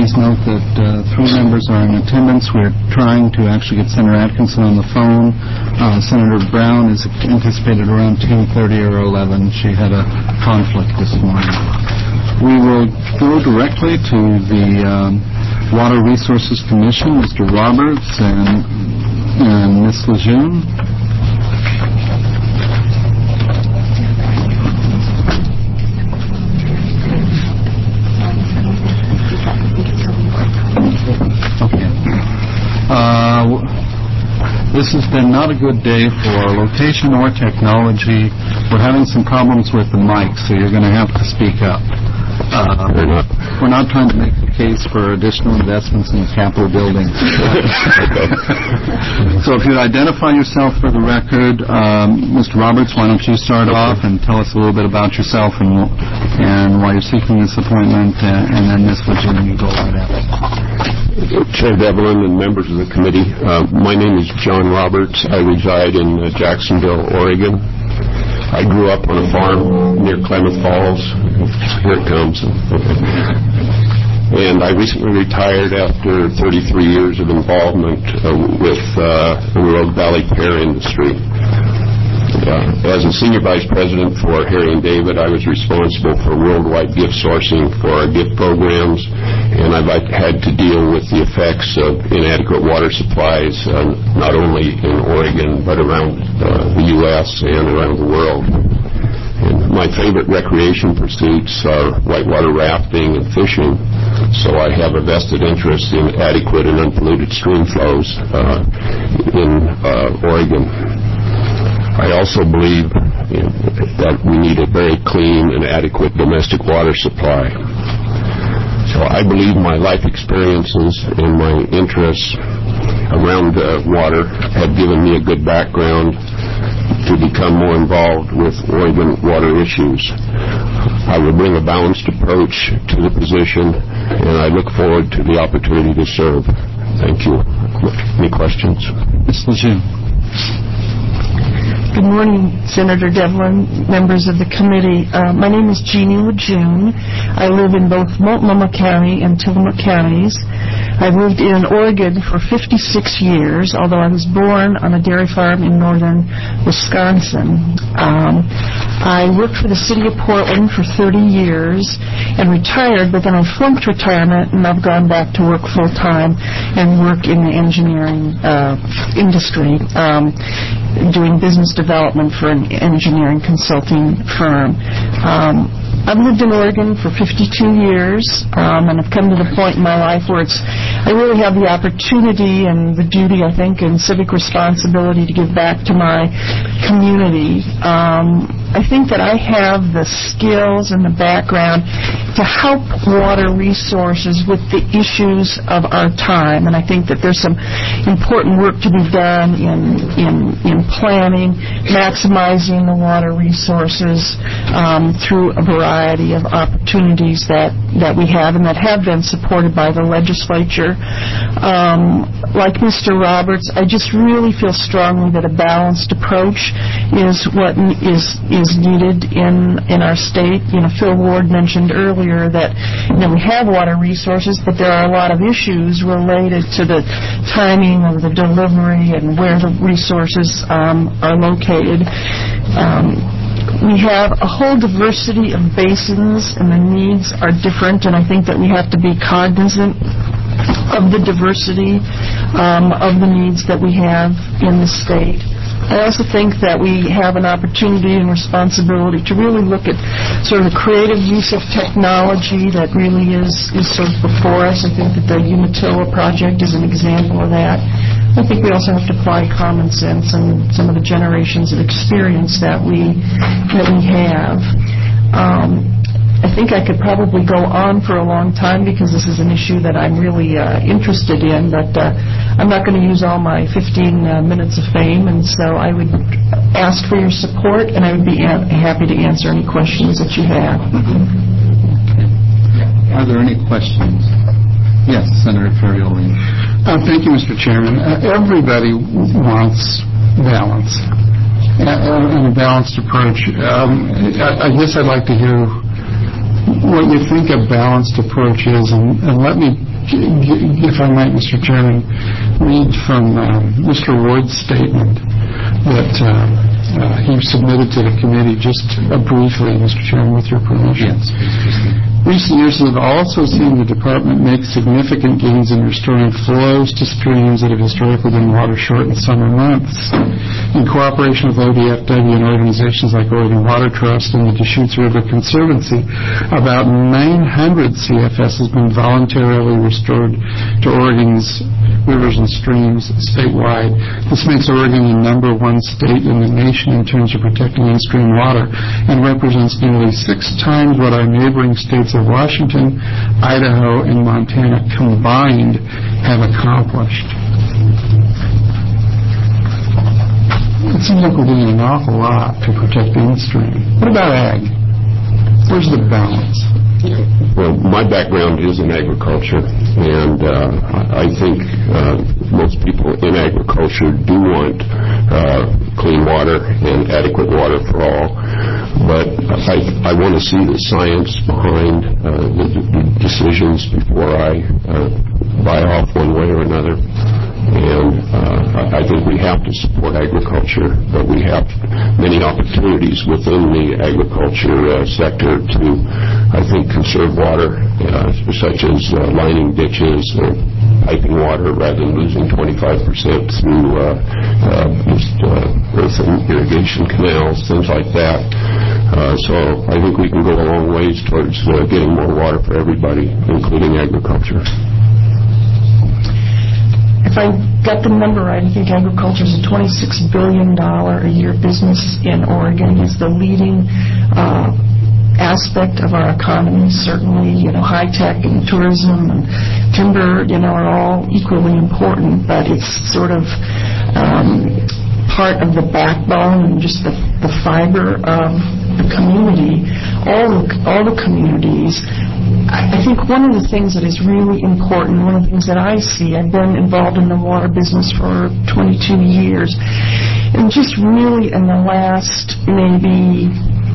please note that 3 members are in attendance. We're trying to actually get Senator Atkinson on the phone. Senator Brown is anticipated around 10:30 or 11. She had a conflict this morning. We will go directly to the Water Resources Commission, Mr. Roberts and Ms. Lejeune. This has been not a good day for location or technology. We're having some problems with the mic, so you're going to have to speak up. We're not trying to make the case for additional investments in the Capitol building. So if you'd identify yourself for the record, Mr. Roberts, why don't you start off and tell us a little bit about yourself and why you're seeking this appointment, and then Ms. Lejeune, you go right after. Chair Devlin and members of the committee, my name is John Roberts. I reside in Jacksonville, Oregon. I grew up on a farm near Klamath Falls. Here it comes. And I recently retired after 33 years of involvement with the Rogue Valley pear industry. As a senior vice president for Harry & David, I was responsible for worldwide gift sourcing for our gift programs, and I've had to deal with the effects of inadequate water supplies, not only in Oregon, but around the U.S. and around the world. And my favorite recreation pursuits are whitewater rafting and fishing, so I have a vested interest in adequate and unpolluted stream flows in Oregon. I also believe that we need a very clean and adequate domestic water supply. So I believe my life experiences and my interests around water have given me a good background to become more involved with Oregon water issues. I will bring a balanced approach to the position, and I look forward to the opportunity to serve. Thank you. Any questions? Ms. Lejeune. Good morning, Senator Devlin, members of the committee. My name is Jeannie Lejeune. I live in both Multnomah County and Tillamook counties. I've lived in Oregon for 56 years, although I was born on a dairy farm in northern Wisconsin. I worked for the city of Portland for 30 years and retired, but then I flunked retirement, and I've gone back to work full-time and work in the engineering industry, doing business development for an engineering consulting firm. I've lived in Oregon for 52 years, and I've come to the point in my life where I really have the opportunity and the duty, I think, and civic responsibility to give back to my community. I think that I have the skills and the background to help water resources with the issues of our time, and I think that there's some important work to be done in planning, maximizing the water resources through a variety of opportunities that we have and that have been supported by the legislature. Like Mr. Roberts, I just really feel strongly that a balanced approach is what is needed in our state. Phil Ward mentioned earlier that we have water resources, but there are a lot of issues related to the timing of the delivery and where the resources are located. We have a whole diversity of basins, and the needs are different, and I think that we have to be cognizant of the diversity of the needs that we have in the state. I also think that we have an opportunity and responsibility to really look at sort of the creative use of technology that really is sort of before us. I think that the Umatilla project is an example of that. I think we also have to apply common sense and some of the generations of experience that we have. I think I could probably go on for a long time because this is an issue that I'm really interested in, but I'm not going to use all my 15 minutes of fame, and so I would ask for your support, and I would be happy to answer any questions that you have. Are there any questions? Yes, Senator Ferrioli. Thank you, Mr. Chairman. Everybody wants balance and a balanced approach. I guess I'd like to hear what you think a balanced approach is, and let me, if I might, Mr. Chairman, read from Mr. Ward's statement that he submitted to the committee just briefly, Mr. Chairman, with your permission. Yes. Recent years have also seen the department make significant gains in restoring flows to streams that have historically been water short in summer months. In cooperation with ODFW and organizations like Oregon Water Trust and the Deschutes River Conservancy, about 900 CFS has been voluntarily restored to Oregon's rivers and streams statewide. This makes Oregon the #1 state in the nation in terms of protecting in-stream water and represents nearly 6 times what our neighboring states of Washington, Idaho, and Montana combined have accomplished. It seems like we're doing an awful lot to protect the in-stream. What about ag? Where's the balance? Well, my background is in agriculture, and I think most people in agriculture do want clean water and adequate water for all. But I want to see the science behind the decisions before I buy off one way or another. And I think we have to support agriculture, but we have many opportunities within the agriculture sector to, I think, conserve water, such as lining ditches, piping water rather than losing 25% through earthen irrigation canals, things like that. So I think we can go a long ways towards getting more water for everybody, including agriculture. If I got the number right, I think agriculture is a $26 billion a year business in Oregon. It's the leading aspect of our economy. Certainly, high-tech and tourism and timber, are all equally important, but it's sort of part of the backbone and just the fiber of the community, all the communities. I think one of the things that is really important, one of the things that I see, I've been involved in the water business for 22 years, and just really in the last maybe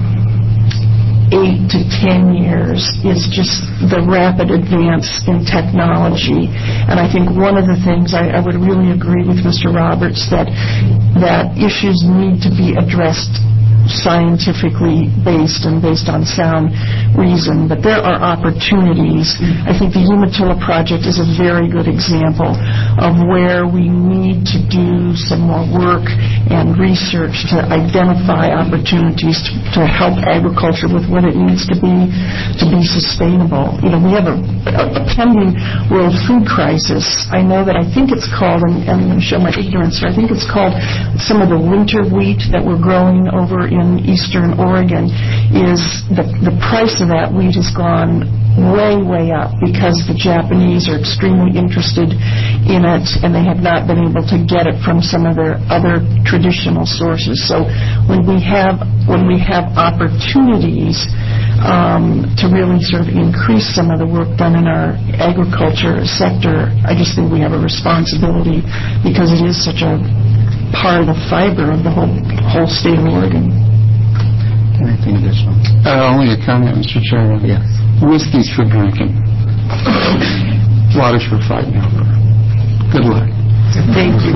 8 to 10 years is just the rapid advance in technology. And I think one of the things I would really agree with Mr. Roberts that issues need to be addressed scientifically based and based on sound reason, but there are opportunities. I think the Umatilla project is a very good example of where we need to do some more work and research to identify opportunities to help agriculture with what it needs to be sustainable. We have a pending world food crisis. I know that I think it's called, and I'm going to show my ignorance here, I think it's called some of the winter wheat that we're growing over in eastern Oregon. Is the price of that wheat has gone way up because the Japanese are extremely interested in it and they have not been able to get it from some of their other traditional sources. So when we have opportunities to really sort of increase some of the work done in our agriculture sector, I just think we have a responsibility because it is such a part of the fiber of the whole state of Oregon. Anything additional? Only a comment, Mr. Chairman. Yes. Whiskey's for drinking. Water's for fighting over. Good luck. Thank you.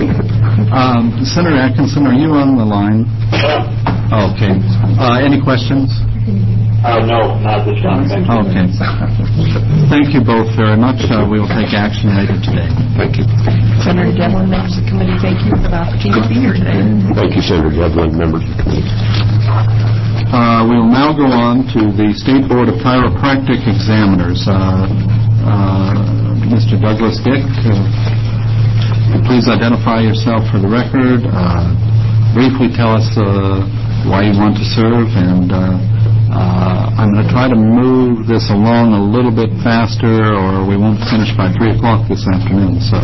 Senator Atkinson, are you on the line? Oh, okay. Any questions? No, not this time. Thank you. Okay. Thank you both very much. We will take action later today. Thank you. Senator Devlin, members of the committee, thank you for the opportunity to be here today. Thank you, Senator Devlin, members of the committee. We will now go on to the State Board of Chiropractic Examiners. Mr. Douglas Dick, please identify yourself for the record. Briefly tell us why you want to serve, and I'm going to try to move this along a little bit faster or we won't finish by 3 o'clock this afternoon. So.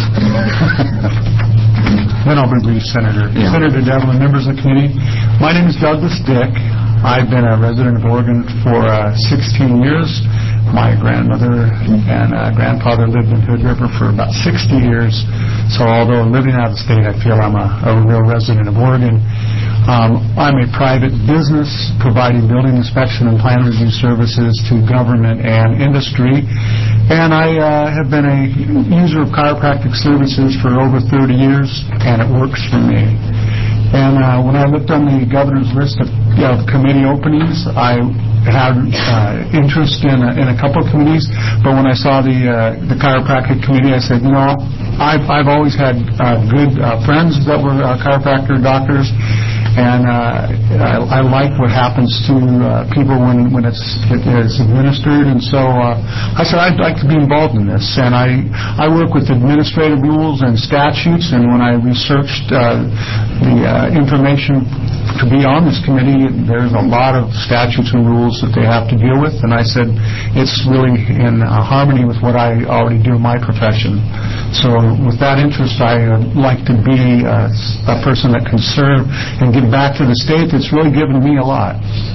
Then I'll be brief, Senator. Yeah. Senator Devlin, members of the committee. My name is Douglas Dick. I've been a resident of Oregon for 16 years. My grandmother and grandfather lived in Hood River for about 60 years. So although living out of state, I feel I'm a real resident of Oregon. I'm a private business providing building inspection and plan review services to government and industry, and I have been a user of chiropractic services for over 30 years, and it works for me. And when I looked on the governor's list of committee openings, I had interest in a couple of committees, but when I saw the chiropractic committee, I said, I've always had good friends that were chiropractor doctors, and I like what happens to people when it's administered, and so I said I'd like to be involved in this, and I work with administrative rules and statutes, and when I researched the information to be on this committee, there's a lot of statutes and rules that they have to deal with, and I said it's really in harmony with what I already do in my profession. So with that interest, I like to be a person that can serve and give back to the state that's really given me a lot.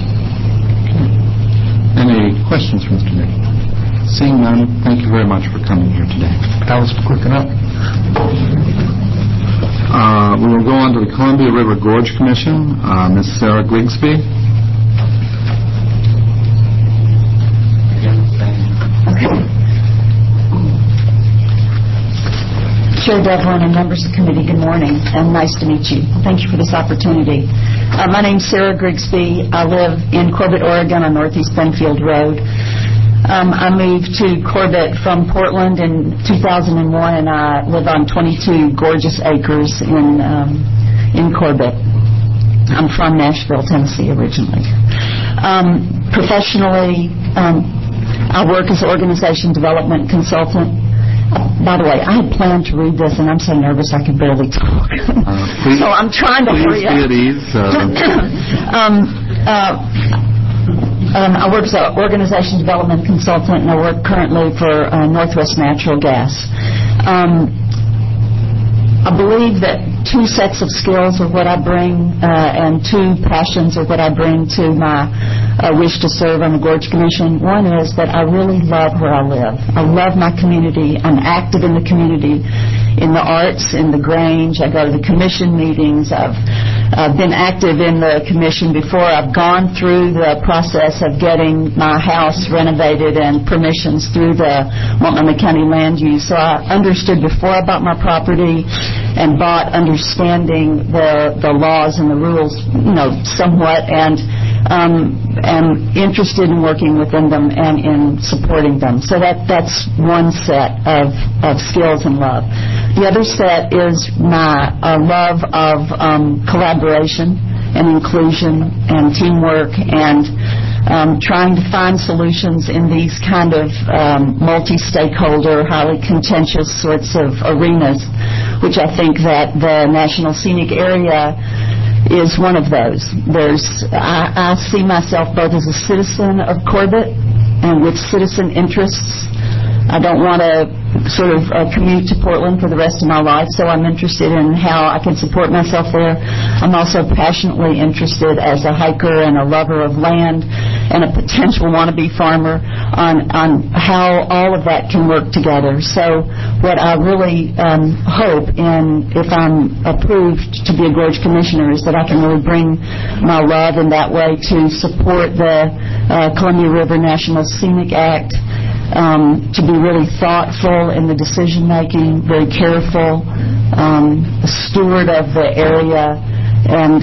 Any questions for Mr. Nick? Seeing none, thank you very much for coming here today. That was quick enough. We will go on to the Columbia River Gorge Commission. Ms. Sarah Grigsby. Chair Devlin and members of the committee, good morning, and nice to meet you. Thank you for this opportunity. My name's Sarah Grigsby. I live in Corbett, Oregon on Northeast Benfield Road. I moved to Corbett from Portland in 2001, and I live on 22 gorgeous acres in Corbett. I'm from Nashville, Tennessee originally. Professionally, I work as an organization development consultant. By the way, I had planned to read this, and I'm so nervous I could barely talk. So I'm trying to hurry up. Please be at ease. I work as an organization development consultant, and I work currently for Northwest Natural Gas. I believe that two sets of skills are what I bring, and two passions are what I bring to my wish to serve on the Gorge Commission. One is that I really love where I live. I love my community. I'm active in the community, in the arts, in the Grange. I go to the commission meetings. I've been active in the commission before. I've gone through the process of getting my house renovated and permissions through the Multnomah County Land Use. So I understood before I bought my property and bought understanding the laws and the rules, somewhat, and am interested in working within them and in supporting them. So that's one set of skills and love. The other set is my love of collaboration and inclusion and teamwork and trying to find solutions in these kind of multi-stakeholder, highly contentious sorts of arenas, which I think that the National Scenic Area is one of those. I see myself both as a citizen of Corbett and with citizen interests. I don't want to sort of commute to Portland for the rest of my life, so I'm interested in how I can support myself there. I'm also passionately interested as a hiker and a lover of land and a potential wannabe farmer on how all of that can work together. So what I really hope, and if I'm approved to be a Gorge Commissioner, is that I can really bring my love in that way to support the Columbia River National Scenic Act, to be really thoughtful in the decision-making, very careful, a steward of the area, and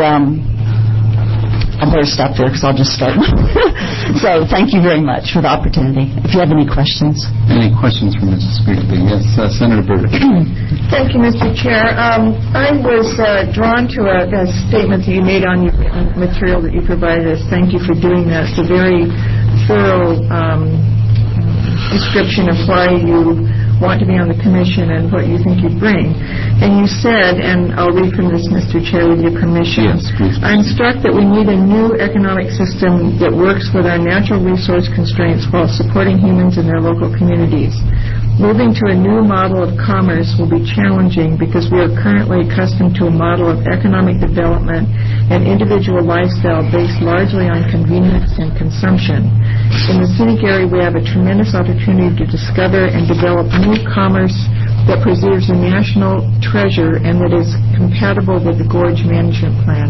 I better stop there because I'll just start. So thank you very much for the opportunity. If you have any questions. Any questions from Mrs. Grigsby? Yes, Senator Burdick. Thank you, Mr. Chair. I was drawn to a statement that you made on your material that you provided us. Thank you for doing that. It's a very thorough description of why you want to be on the commission and what you think you bring. And you said, and I'll read from this, Mr. Chair, with your permission. Yes, please. I'm struck that we need a new economic system that works with our natural resource constraints while supporting humans in their local communities. Moving to a new model of commerce will be challenging because we are currently accustomed to a model of economic development and individual lifestyle based largely on convenience and consumption. In the scenic area, we have a tremendous opportunity to discover and develop new commerce that preserves a national treasure and that is compatible with the Gorge Management Plan.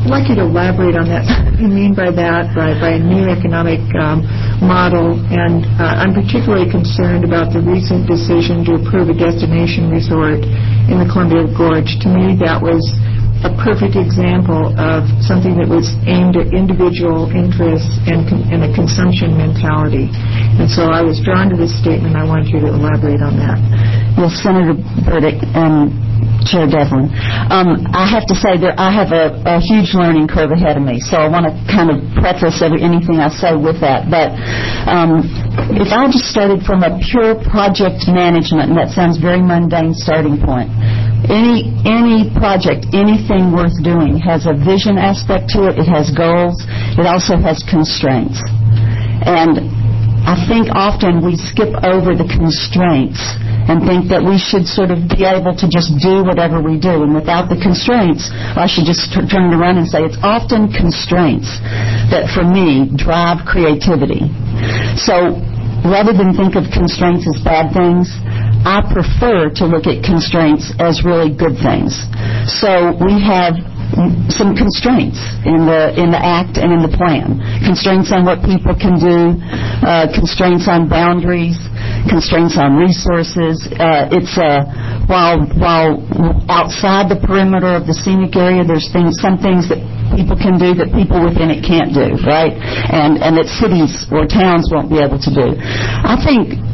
I'd like you to elaborate on that. What do you mean by that, by a new economic model? And I'm particularly concerned about the recent decision to approve a destination resort in the Columbia Gorge. To me, that was a perfect example of something that was aimed at individual interests and a consumption mentality. And so I was drawn to this statement. I want you to elaborate on that. Well, Senator Burdick and Chair Devlin, I have to say that I have a huge learning curve ahead of me, so I want to kind of preface anything I say with that. But if I just started from a pure project management, and that sounds very mundane starting point, any project, anything worth doing has a vision aspect to it. It has goals. It also has constraints. And I think often we skip over the constraints and think that we should sort of be able to just do whatever we do. And without the constraints, I should just turn around and say it's often constraints that, for me, drive creativity. So rather than think of constraints as bad things, I prefer to look at constraints as really good things. So we have some constraints in the act and in the plan. Constraints on what people can do, constraints on boundaries, constraints on resources. While outside the perimeter of the scenic area, there's some things that people can do that people within it can't do, right? And that cities or towns won't be able to do. I think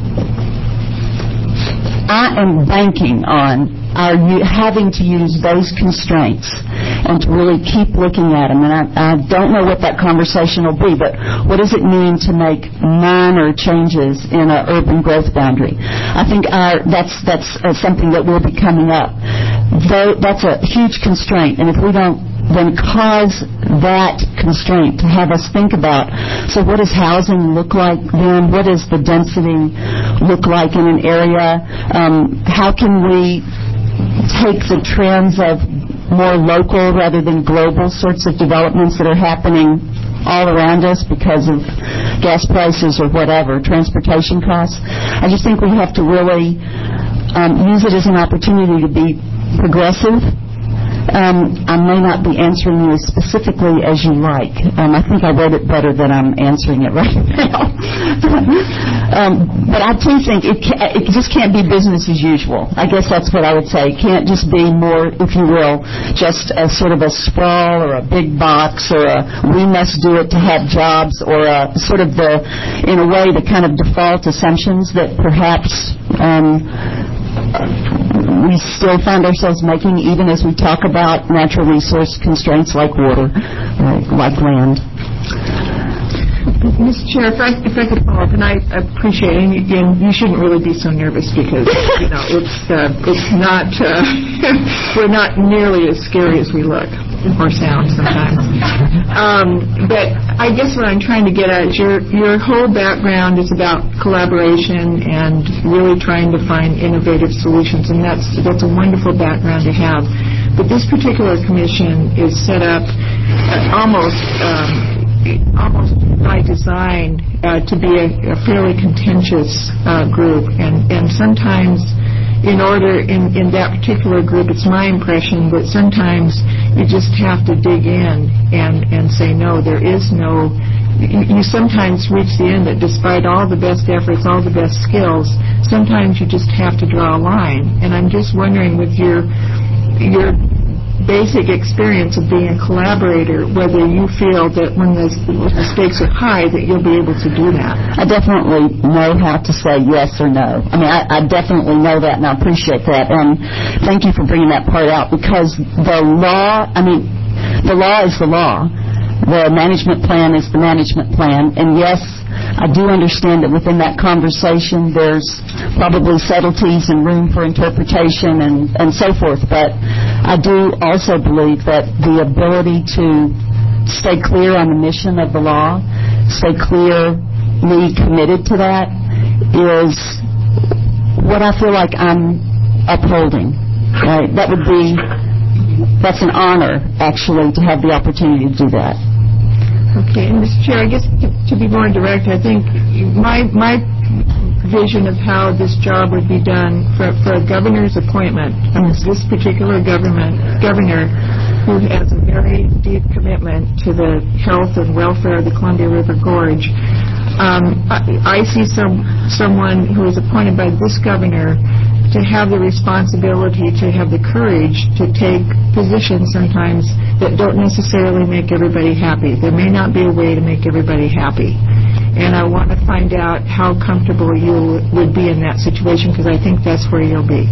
I am banking on our having to use those constraints and to really keep looking at them. And I don't know what that conversation will be, but what does it mean to make minor changes in an urban growth boundary? I think that's something that will be coming up. Though that's a huge constraint, and if we don't then cause that constraint to have us think about, so what does housing look like then? What does the density look like in an area? How can we take the trends of more local rather than global sorts of developments that are happening all around us because of gas prices or whatever, transportation costs? I just think we have to really use it as an opportunity to be progressive. I may not be answering you as specifically as you like. I think I wrote it better than I'm answering it right now. But I do think it just can't be business as usual. I guess that's what I would say. It can't just be more, if you will, just a sort of a sprawl or a big box or a we must do it to have jobs or a sort of in a way, the kind of default assumptions that perhaps we still find ourselves making even as we talk about natural resource constraints like water, like land. Mr. Chair, if I could follow up, and I appreciate it, and you shouldn't really be so nervous because, it's not, we're not nearly as scary as we look or sound sometimes. But I guess what I'm trying to get at is your whole background is about collaboration and really trying to find innovative solutions, and that's a wonderful background to have. But this particular commission is set up almost by design to be a fairly contentious group, and sometimes in that particular group, it's my impression that sometimes you just have to dig in and say no, there is no. You sometimes reach the end that despite all the best efforts, all the best skills, sometimes you just have to draw a line. And I'm just wondering, with your basic experience of being a collaborator, whether you feel that when the stakes are high that you'll be able to do that. I definitely know how to say yes or no. I mean, I definitely know that, and I appreciate that. And thank you for bringing that part out, because the law is the law. The management plan is the management plan. And yes, I do understand that within that conversation there's probably subtleties and room for interpretation and so forth. But I do also believe that the ability to stay clear on the mission of the law, stay clearly committed to that, is what I feel like I'm upholding. Right? That's an honor, actually, to have the opportunity to do that. Okay, and Mr. Chair, I guess to be more direct, I think my vision of how this job would be done for a governor's appointment, this particular governor, who has a very deep commitment to the health and welfare of the Columbia River Gorge. I see someone who is appointed by this governor to have the responsibility, to have the courage to take positions sometimes that don't necessarily make everybody happy. There may not be a way to make everybody happy. And I want to find out how comfortable you would be in that situation, because I think that's where you'll be.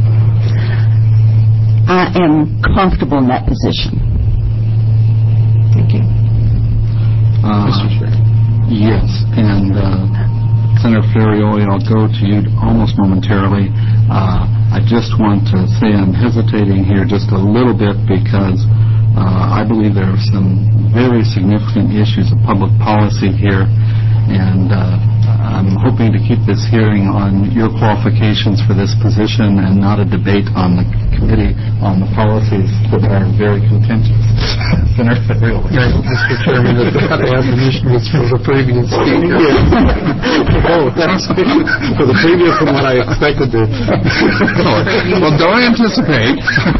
I am comfortable in that position. Thank you. Mr. Chair. Yes, and Senator Ferrioli, I'll go to you almost momentarily. I just want to say I'm hesitating here just a little bit because I believe there are some very significant issues of public policy here, and I'm hoping to keep this hearing on your qualifications for this position and not a debate on the committee on the policies that are very contentious. Senator Ferrioli. Mr. Chairman, that admonition was for the previous speaker. For the previous and what I expected to. Well, don't anticipate.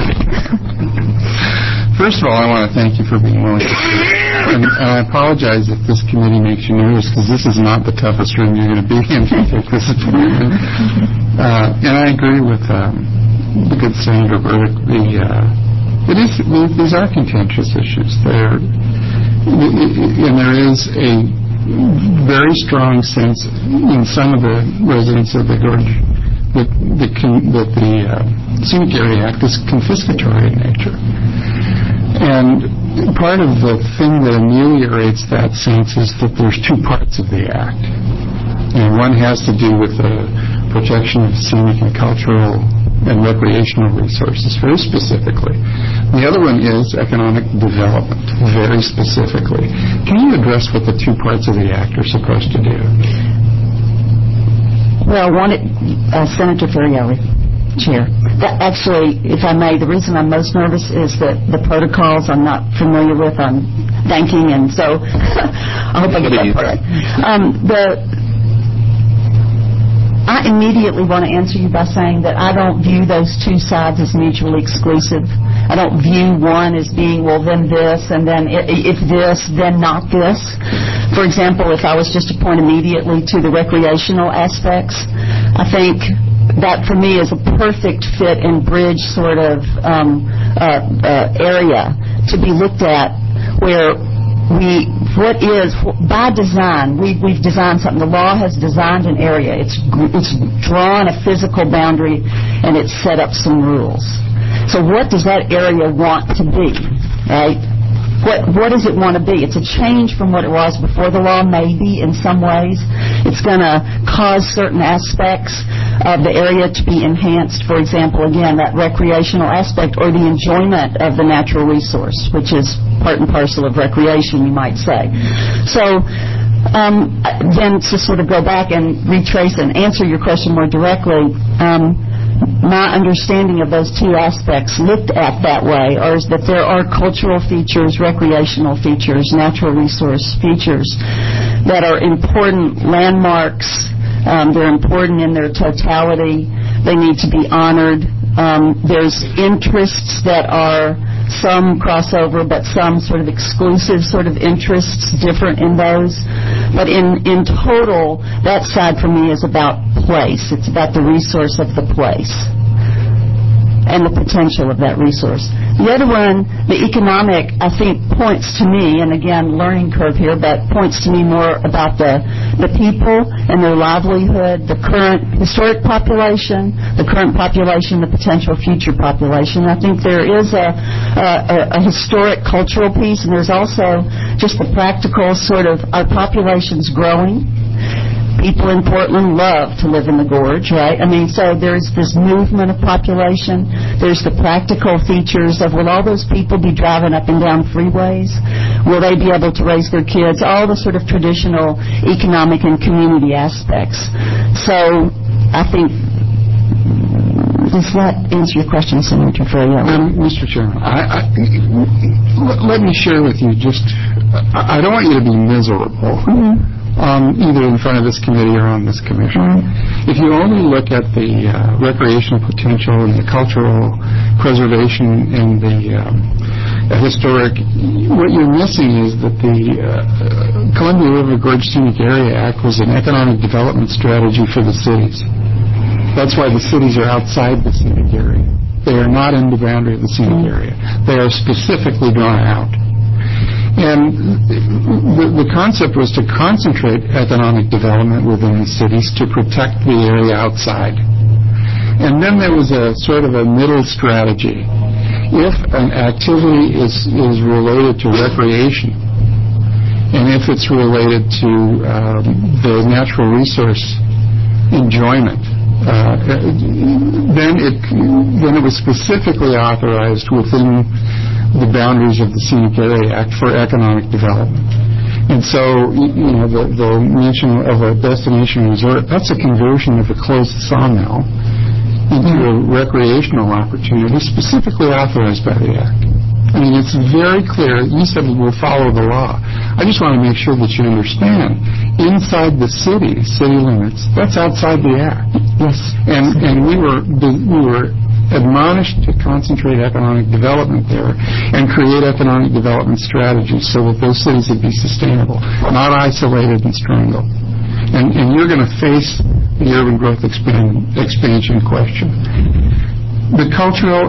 First of all, I want to thank you for being willing to speak. And I apologize if this committee makes you nervous, because this is not the toughest room you're going to be in to take this appointment. And I agree with the good Senator Burdick. These are contentious issues. And there is a very strong sense in some of the residents of the Gorge that the Scenic Area Act is confiscatory in nature. And part of the thing that ameliorates that sense is that there's two parts of the Act. And one has to do with the protection of scenic and cultural and recreational resources, very specifically. The other one is economic development, very specifically. Can you address what the two parts of the Act are supposed to do? Well, Senator Ferrioli, Chair. Actually, if I may, the reason I'm most nervous is that the protocols I'm not familiar with on banking, and so I hope I get that part right. I immediately want to answer you by saying that I don't view those two sides as mutually exclusive. I don't view one as being, well, then this, and then if this, then not this. For example, if I was just to point immediately to the recreational aspects, I think that for me is a perfect fit and bridge sort of area to be looked at, where by design, we've designed something. The law has designed an area. It's drawn a physical boundary, and it's set up some rules. So what does that area want to be, right? What does it want to be? It's a change from what it was before the law, maybe, in some ways. It's going to cause certain aspects of the area to be enhanced. For example, again, that recreational aspect or the enjoyment of the natural resource, which is part and parcel of recreation, you might say. So then to sort of go back and retrace and answer your question more directly, my understanding of those two aspects looked at that way is that there are cultural features, recreational features, natural resource features that are important landmarks. They're important in their totality. They need to be honored. There's interests that are some crossover, but some sort of exclusive sort of interests different in those. But in total, that side for me is about place. It's about the resource of the place and the potential of that resource. The other one, the economic, I think points to me, and again, learning curve here, but points to me more about the people and their livelihood, the current historic population, the current population, the potential future population. I think there is a historic cultural piece, and there's also just the practical sort of, our population's growing. People in Portland love to live in the Gorge, right? I mean, so there's this movement of population. There's the practical features of, will all those people be driving up and down freeways? Will they be able to raise their kids? All the sort of traditional economic and community aspects. So I think, does that answer your question, Senator Ferrioli? Mr. Chairman, let me share with you I don't want you to be miserable. Mm-hmm. Either in front of this committee or on this commission. If you only look at the recreational potential and the cultural preservation and the a historic. What you're missing is that the Columbia River Gorge Scenic Area Act was an economic development strategy for the cities. That's why the cities are outside the scenic area. They are not in the boundary of the scenic area. They are specifically drawn out. And the concept was to concentrate economic development within the cities to protect the area outside. And then there was a sort of a middle strategy. If an activity is related to recreation, and if it's related to the natural resource enjoyment, then it was specifically authorized within the boundaries of the Scenic Area Act for economic development. And so, the mention of a destination resort, that's a conversion of a closed sawmill into a recreational opportunity specifically authorized by the Act. I mean, it's very clear. You said we'll follow the law. I just want to make sure that you understand. Inside the city limits, that's outside the Act. Yes. And we were admonished to concentrate economic development there and create economic development strategies so that those cities would be sustainable, not isolated and strangled. And you're going to face the urban growth expansion question. The cultural,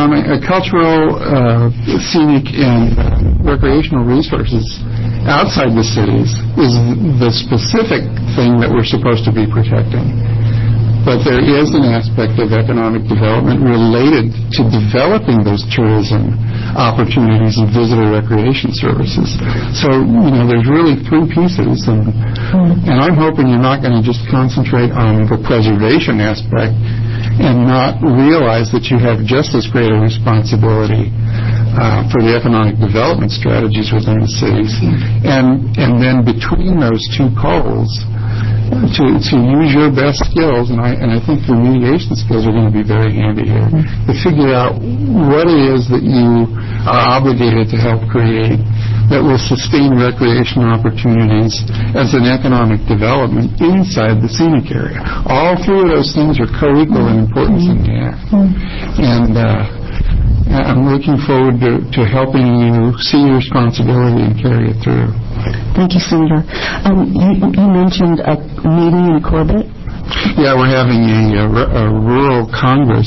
scenic, and recreational resources outside the cities is the specific thing that we're supposed to be protecting. But there is an aspect of economic development related to developing those tourism opportunities and visitor recreation services. So, there's really three pieces. And I'm hoping you're not going to just concentrate on the preservation aspect and not realize that you have just as great a responsibility for the economic development strategies within the cities. And then between those two poles, to use your best skills, and I think the mediation skills are going to be very handy here, to figure out what it is that you are obligated to help create that will sustain recreation opportunities as an economic development inside the scenic area. All three of those things are co-equal in importance in the Act. And I'm looking forward to helping you see your responsibility and carry it through. Thank you, Senator. You mentioned a meeting in Corbett. Yeah, we're having a rural congress,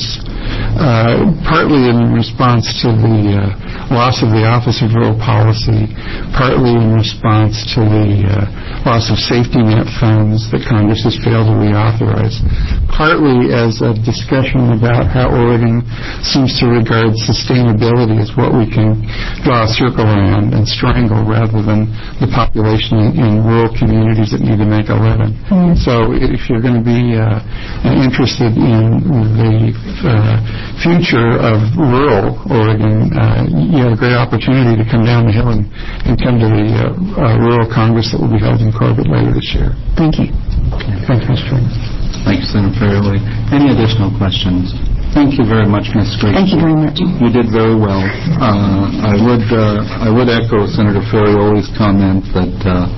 partly in response to the loss of the Office of Rural Policy, partly in response to the loss of safety net funds that Congress has failed to reauthorize, partly as a discussion about how Oregon seems to regard sustainability as what we can draw a circle around and strangle rather than the population in rural communities that need to make a living. So if you're going to be interested in the future of rural Oregon, you have a great opportunity to come down the hill and come to the Rural Congress that will be held in Corbett later this year. Thank you. Thank you, Mr. Chairman. Thank you, Senator Farrelly. Any additional questions? Thank you very much, Ms. Green. Thank you very much. You did very well. I would echo Senator Farrelly's comment that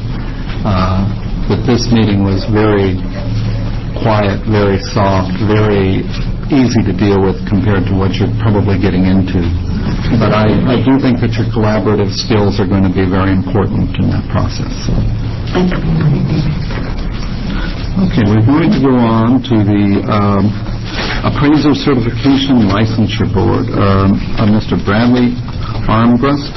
this meeting was very quiet, very soft, very easy to deal with compared to what you're probably getting into. But I do think that your collaborative skills are going to be very important in that process. Thank you. Okay, we're going to go on to the Appraiser Certification Licensure Board. Mr. Bradley Armbrust.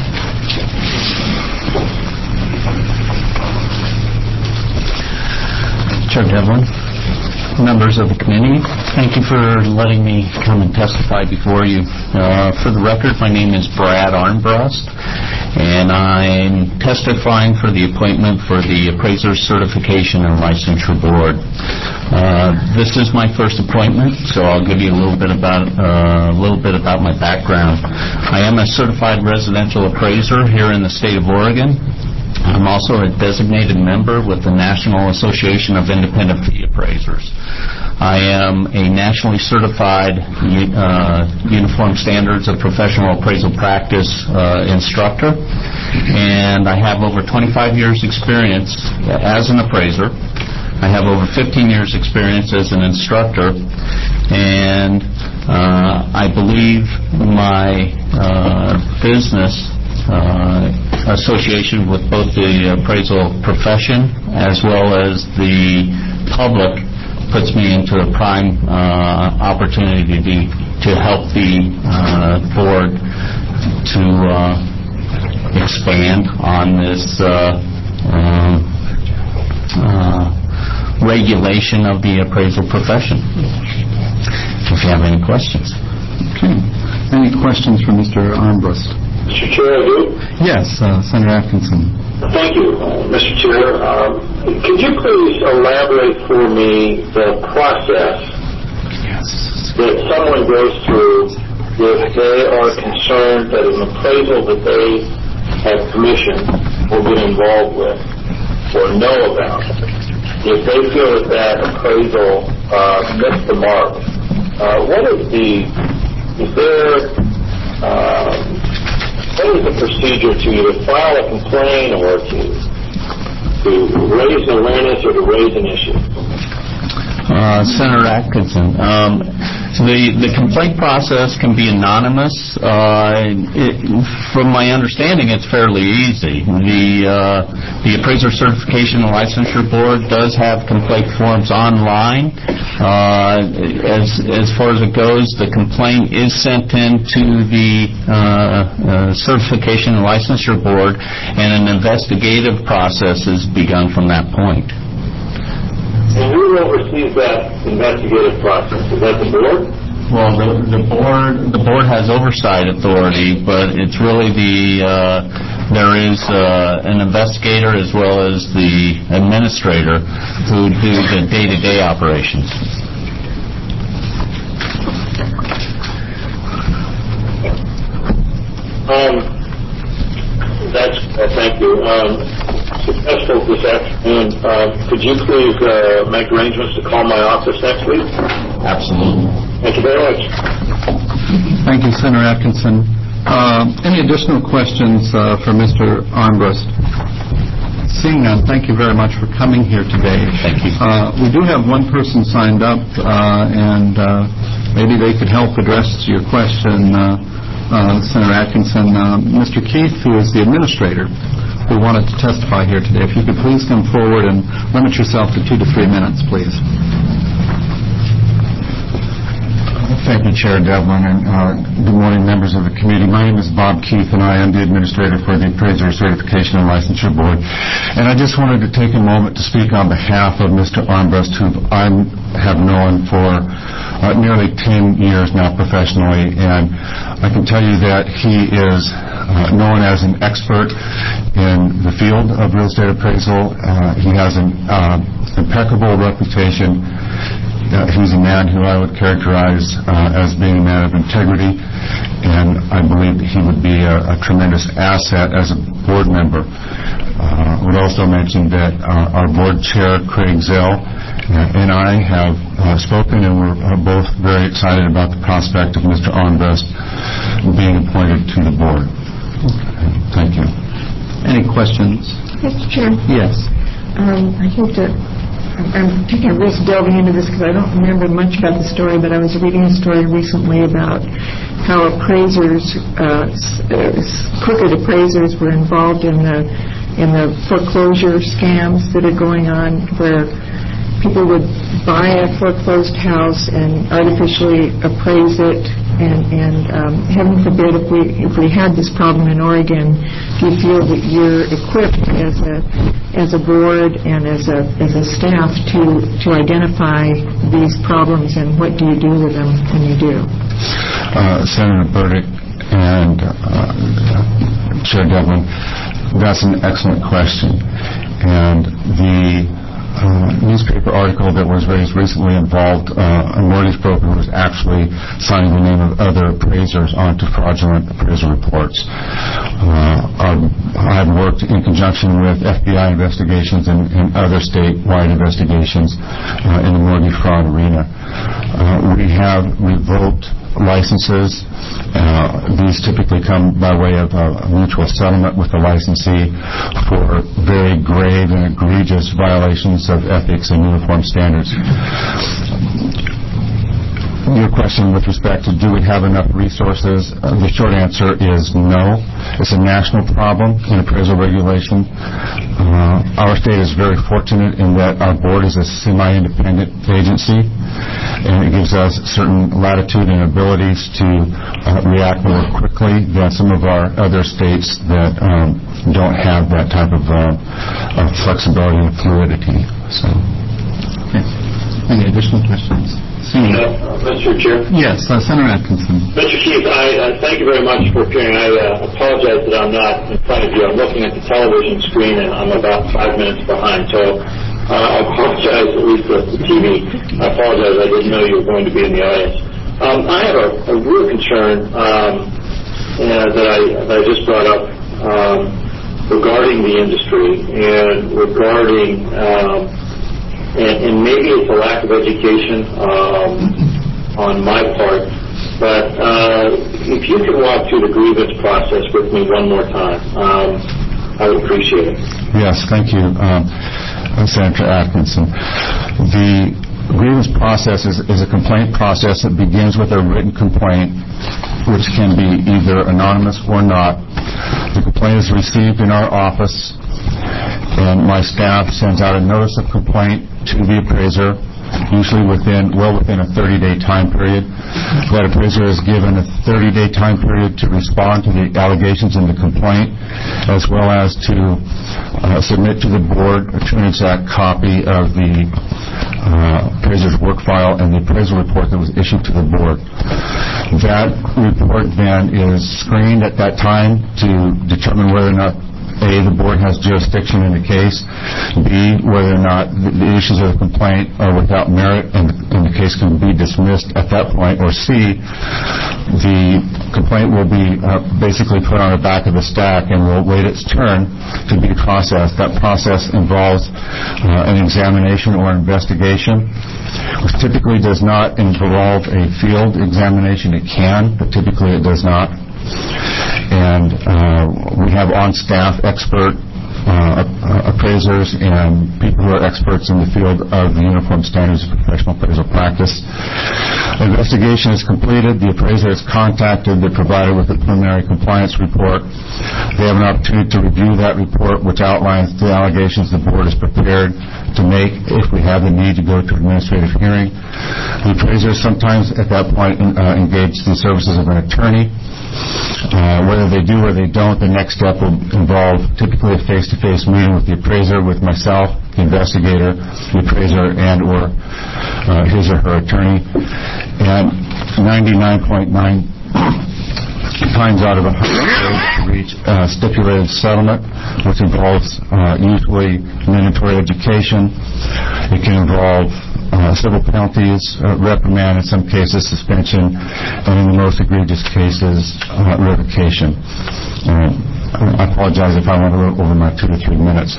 Chair Devlin, members of the committee, thank you for letting me come and testify before you. For the record, my name is Brad Armbrust, and I'm testifying for the appointment for the Appraiser Certification and Licensure Board. This is my first appointment, so I'll give you a little bit about my background. I am a certified residential appraiser here in the state of Oregon. I'm also a designated member with the National Association of Independent Fee Appraisers. I am a nationally certified Uniform Standards of Professional Appraisal Practice instructor, and I have over 25 years experience as an appraiser. I have over 15 years experience as an instructor, and I believe my business association with both the appraisal profession as well as the public puts me into a prime opportunity to help the board to expand on this regulation of the appraisal profession. If you have any questions. Okay. Any questions for Mr. Armbrust? Mr. Chair, I do. Yes, Senator Atkinson. Thank you, Mr. Chair. Could you please elaborate for me the process that someone goes through if they are concerned that an appraisal that they have commissioned or been involved with or know about, if they feel that appraisal missed the mark, what is the procedure to either file a complaint or to raise awareness or to raise an issue? Senator Atkinson, the complaint process can be anonymous. From my understanding, it's fairly easy. The Appraiser Certification and Licensure Board does have complaint forms online. As far as it goes, the complaint is sent in to the Certification and Licensure Board, and an investigative process is begun from that point. And who oversees that investigative process? Is that the board? Well, the board has oversight authority, but it's really there is an investigator as well as the administrator who do the day-to-day operations. Thank you. Successful this afternoon. Could you please make arrangements to call my office next week? Absolutely. Thank you very much. Thank you, Senator Atkinson. Any additional questions for Mr. Armbrust? Seeing none, thank you very much for coming here today. Thank you. We do have one person signed up, and maybe they could help address your question, Senator Atkinson. Mr. Keith, who is the administrator, who wanted to testify here today. If you could please come forward and limit yourself to 2 to 3 minutes, please. Thank you, Chair Devlin, and good morning, members of the committee. My name is Bob Keith, and I am the administrator for the Appraiser Certification and Licensure Board. And I just wanted to take a moment to speak on behalf of Mr. Armbrust, who I have known for nearly 10 years now professionally, and I can tell you that he is known as an expert in the field of real estate appraisal. He has an impeccable reputation. He's a man who I would characterize as being a man of integrity, and I believe that he would be a tremendous asset as a board member. I would also mention that our board chair, Craig Zell, and I have spoken, and we're both very excited about the prospect of Mr. Armbrust being appointed to the board. Thank you. Any questions? Mr. Chair? Yes. I hate to... I'm taking a risk delving into this because I don't remember much about the story, but I was reading a story recently about how appraisers, crooked appraisers, were involved in the foreclosure scams that are going on, where people would buy a foreclosed house and artificially appraise it, and heaven forbid if we had this problem in Oregon, do you feel that you're equipped as a board and as a staff to identify these problems, and what do you do with them when you do? Senator Burdick and Chair Devlin, that's an excellent question. And the newspaper article that was raised recently involved a mortgage broker who was actually signing the name of other appraisers onto fraudulent appraisal reports. I've worked in conjunction with FBI investigations and other statewide investigations in the mortgage fraud arena. We have revoked licenses. These typically come by way of a mutual settlement with the licensee for very grave and egregious violations of ethics and uniform standards. Your question with respect to do we have enough resources, the short answer is no. It's a national problem in appraisal regulation. Our state is very fortunate in that our board is a semi-independent agency, and it gives us certain latitude and abilities to react more quickly than some of our other states that don't have that type of flexibility and fluidity. So, okay. Any additional questions? Mr. Chair? Yes, Senator Atkinson. Mr. Keith, I thank you very much for appearing. I apologize that I'm not in front of you. I'm looking at the television screen, and I'm about 5 minutes behind. So I apologize, at least for the TV. I apologize. I didn't know you were going to be in the audience. I have a real concern that I just brought up regarding the industry and regarding... And maybe it's a lack of education on my part, but if you could walk through the grievance process with me one more time, I would appreciate it. Yes, thank you, Senator Atkinson. The grievance process is a complaint process that begins with a written complaint, which can be either anonymous or not. The complaint is received in our office, and my staff sends out a notice of complaint to the appraiser, usually within a 30-day time period. That appraiser is given a 30-day time period to respond to the allegations in the complaint, as well as to submit to the board an exact copy of the appraiser's work file and the appraisal report that was issued to the board. That report then is screened at that time to determine whether or not A, the board has jurisdiction in the case, B, whether or not the issues of the complaint are without merit and the case can be dismissed at that point, or C, the complaint will be basically put on the back of the stack and will wait its turn to be processed. That process involves an examination or investigation, which typically does not involve a field examination. It can, but typically it does not. And we have on-staff expert appraisers and people who are experts in the field of the Uniform Standards of Professional Appraisal Practice. Investigation is completed. The appraiser is contacted. They're provided with a preliminary compliance report. They have an opportunity to review that report, which outlines the allegations the board is prepared to make if we have the need to go to administrative hearing. The appraiser sometimes at that point engage the services of an attorney. Whether they do or they don't, the next step will involve typically a face-to-face meeting with the appraiser, with myself, the investigator, the appraiser, and or his or her attorney. And 99.9 times out of 100 to reach a stipulated settlement, which involves usually mandatory education. It can involve civil penalties, reprimand, in some cases suspension, and in the most egregious cases, revocation. I apologize if I went over my 2 to 3 minutes.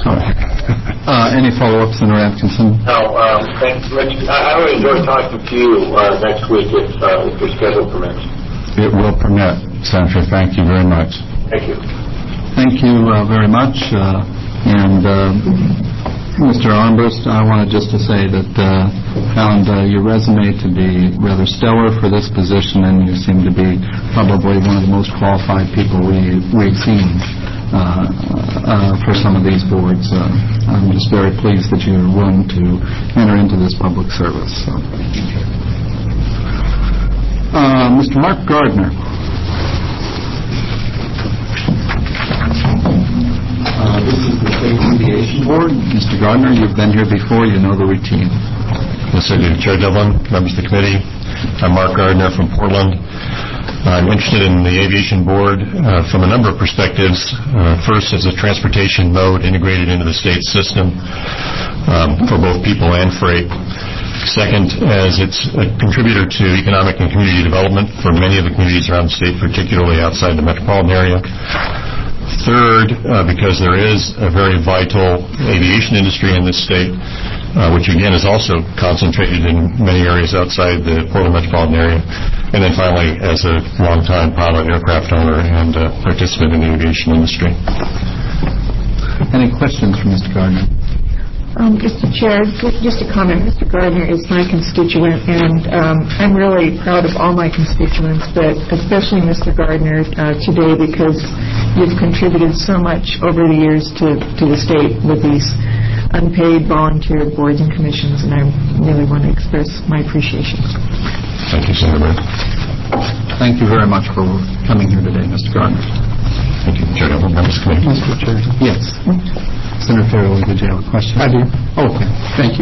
Any follow-ups, Senator Atkinson? No, thanks, Rich. I would enjoy talking to you next week if your schedule permits. It will permit, Senator. Thank you very much. Thank you. Thank you very much. And Mr. Armbrust, I wanted just to say that found your resume to be rather stellar for this position, and you seem to be probably one of the most qualified people we've seen for some of these boards. I'm just very pleased that you're willing to enter into this public service. So. Mr. Mark Gardner. This is the State Mediation Board. Mr. Gardner, you've been here before. You know the routine. Yes, I do. Chair Devlin, members of the committee, I'm Mark Gardner from Portland. I'm interested in the Aviation Board from a number of perspectives. First, as a transportation mode integrated into the state system for both people and freight. Second, as it's a contributor to economic and community development for many of the communities around the state, particularly outside the metropolitan area. Third, because there is a very vital aviation industry in this state, which again is also concentrated in many areas outside the Portland metropolitan area. And then finally, as a longtime pilot, aircraft owner, and participant in the aviation industry. Any questions for Mr. Gardner? Mr. Chair, just a comment. Mr. Gardner is my constituent, and I'm really proud of all my constituents, but especially Mr. Gardner today, because you've contributed so much over the years to the state with these unpaid volunteer boards and commissions, and I really want to express my appreciation. Thank you, Senator. Thank you very much for coming here today, Mr. Gardner. Thank you, Chair Devlin. Members of the committee. Mr. Chair. Yes. Senator Farrelly, did you have a question? I do. Okay. Thank you.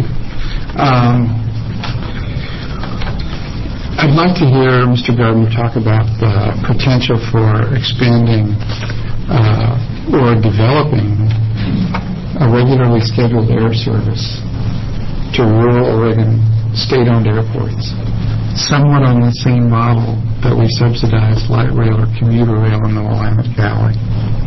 I'd like to hear Mr. Gardner talk about the potential for expanding or developing a regularly scheduled air service to rural Oregon state-owned airports, somewhat on the same model that we subsidize light rail or commuter rail in the Willamette Valley.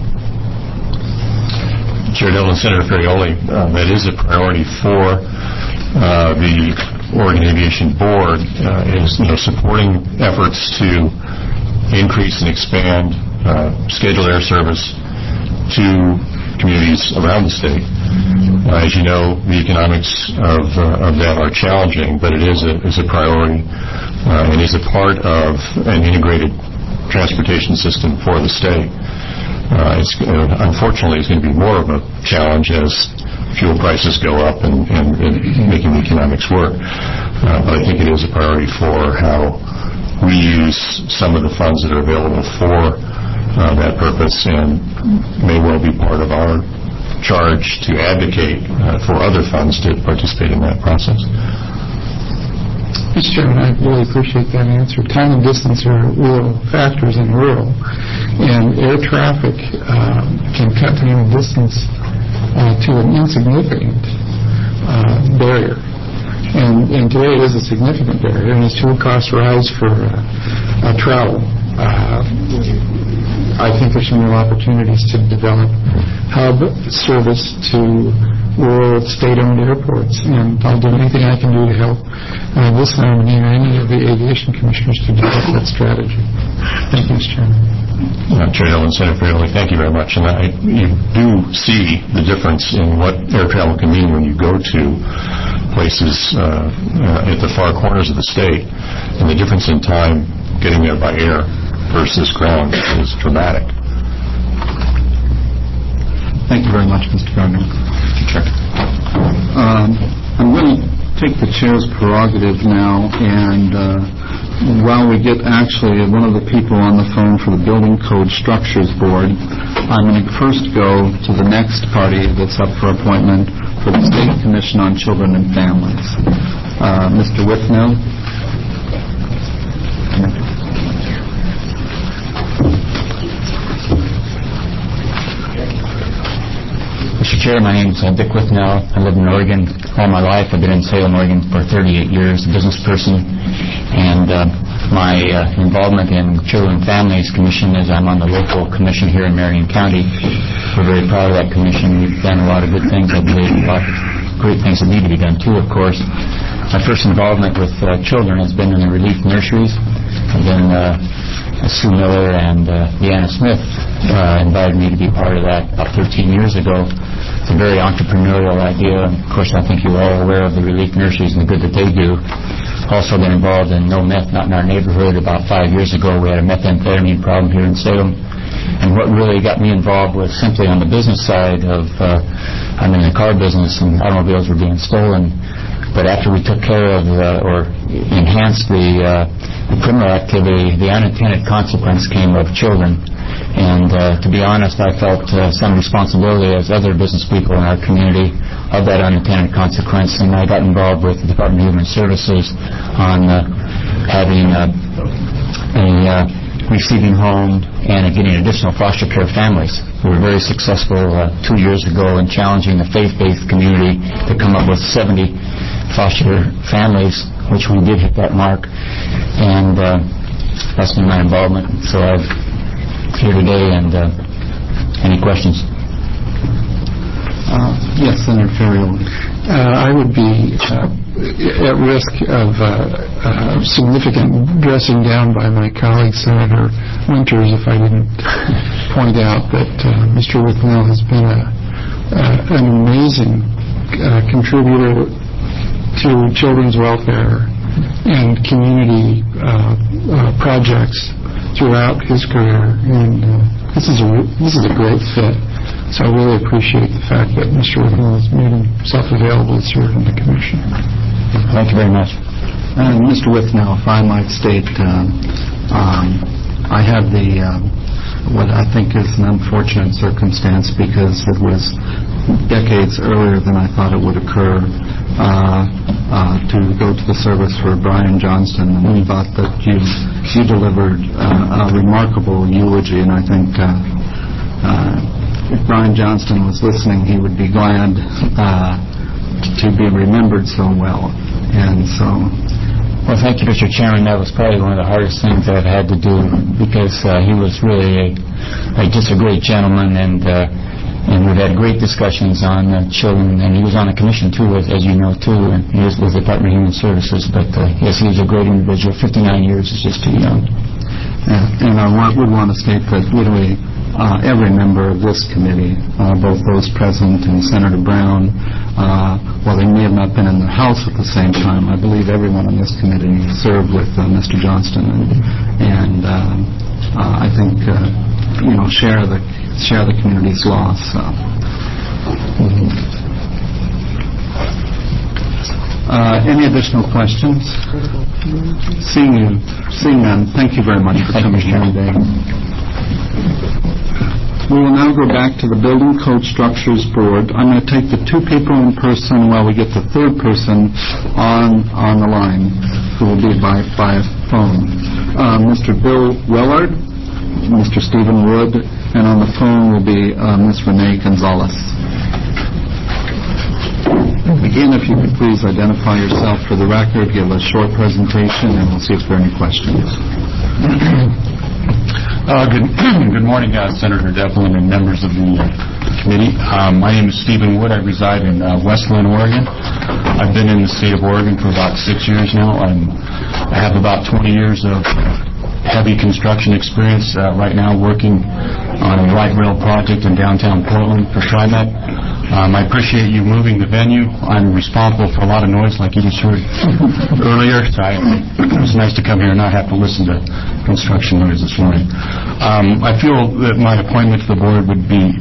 Chair Devlin, Senator Ferrioli, that is a priority for the Oregon Aviation Board, is supporting efforts to increase and expand scheduled air service to communities around the state. As you know, the economics of that are challenging, but it is a priority and is a part of an integrated transportation system for the state. Unfortunately, it's going to be more of a challenge as fuel prices go up and making the economics work. But I think it is a priority for how we use some of the funds that are available for that purpose, and may well be part of our charge to advocate for other funds to participate in that process. Mr. Chairman, I really appreciate that answer. Time and distance are real factors in rural, and air traffic can cut time and distance to an insignificant barrier. And today it is a significant barrier, and as fuel costs rise for travel, I think there's some real opportunities to develop hub service to rural state-owned airports, and I'll do anything I can do to help this nominee or any of the aviation commissioners to develop that strategy. Thank you, Mr. Chairman. Chair Devlin, Senator Farrelly, thank you very much. And you do see the difference in what air travel can mean when you go to places at the far corners of the state, and the difference in time getting there by air versus ground is dramatic. Thank you very much, Mr. Gardner. Sure. I'm going to take the chair's prerogative now, and while we get actually one of the people on the phone for the Building Code Structures Board, I'm going to first go to the next party that's up for appointment for the State Commission on Children and Families. Mr. Withnail. Mr. Chair, my name is Dick Withnail. I live in Oregon all my life. I've been in Salem, Oregon for 38 years, a business person. And my involvement in Children and Families Commission is I'm on the local commission here in Marion County. We're very proud of that commission. We've done a lot of good things, I believe, a lot of great things that need to be done, too, of course. My first involvement with children has been in the relief nurseries. I've been Sue Miller and Deanna Smith invited me to be part of that about 13 years ago. It's a very entrepreneurial idea. Of course, I think you're all aware of the relief nurseries and the good that they do. Also been involved in No Meth, Not in Our Neighborhood. About 5 years ago, we had a methamphetamine problem here in Salem. And what really got me involved was simply on the business side of, I'm in the car business and automobiles were being stolen. But after we took care of or enhanced the criminal activity, the unintended consequence came of children. And to be honest, I felt some responsibility as other business people in our community of that unintended consequence, and I got involved with the Department of Human Services on having a receiving home and getting additional foster care families. We were very successful 2 years ago in challenging the faith-based community to come up with 70 foster families, which we did hit that mark, and that's been my involvement. So I'm here today, and any questions? Yes, Senator Farrelly. I would be at risk of significant dressing down by my colleague, Senator Winters, if I didn't point out that Mr. Withnail has been an amazing contributor to children's welfare and community projects throughout his career, and this is a great fit. So I really appreciate the fact that Mr. Withnail has made himself available to serve in the commission. Thank you very much. Mr. Withnail, if I might state, I had what I think is an unfortunate circumstance, because it was decades earlier than I thought it would occur, to go to the service for Brian Johnston, and we thought that you delivered a remarkable eulogy, and I think if Brian Johnston was listening, he would be glad to be remembered so well. And so, well, thank you, Mr. Chairman. That was probably one of the hardest things that I've had to do, because he was really just a great gentleman, and we've had great discussions on children, and he was on the commission too, as you know too, and he was with the Department of Human Services. But yes, he was a great individual. 59 years is just too young. And I would want to state that literally every member of this committee, both those present and Senator Brown, while they may have not been in the House at the same time, I believe everyone on this committee served with Mr. Johnston, and I think share the community's loss. Any additional questions? Seeing none, thank you very much for coming here today. We will now go back to the Building Code Structures Board. I'm going to take the two people in person while we get the third person on the line, who will be by phone. Mr. Bill Willard, Mr. Stephen Wood, and on the phone will be Ms. Renee Gonzalez. Again, if you could please identify yourself for the record, give a short presentation, and we'll see if there are any questions. Good morning, Senator Devlin and members of the committee. My name is Stephen Wood. I reside in Westland, Oregon. I've been in the state of Oregon for about 6 years now. I have about 20 years of heavy construction experience right now, working on a light rail project in downtown Portland for TriMet. I appreciate you moving the venue. I'm responsible for a lot of noise, like you just heard earlier. So it was nice to come here and not have to listen to construction noise this morning. I feel that my appointment to the board would be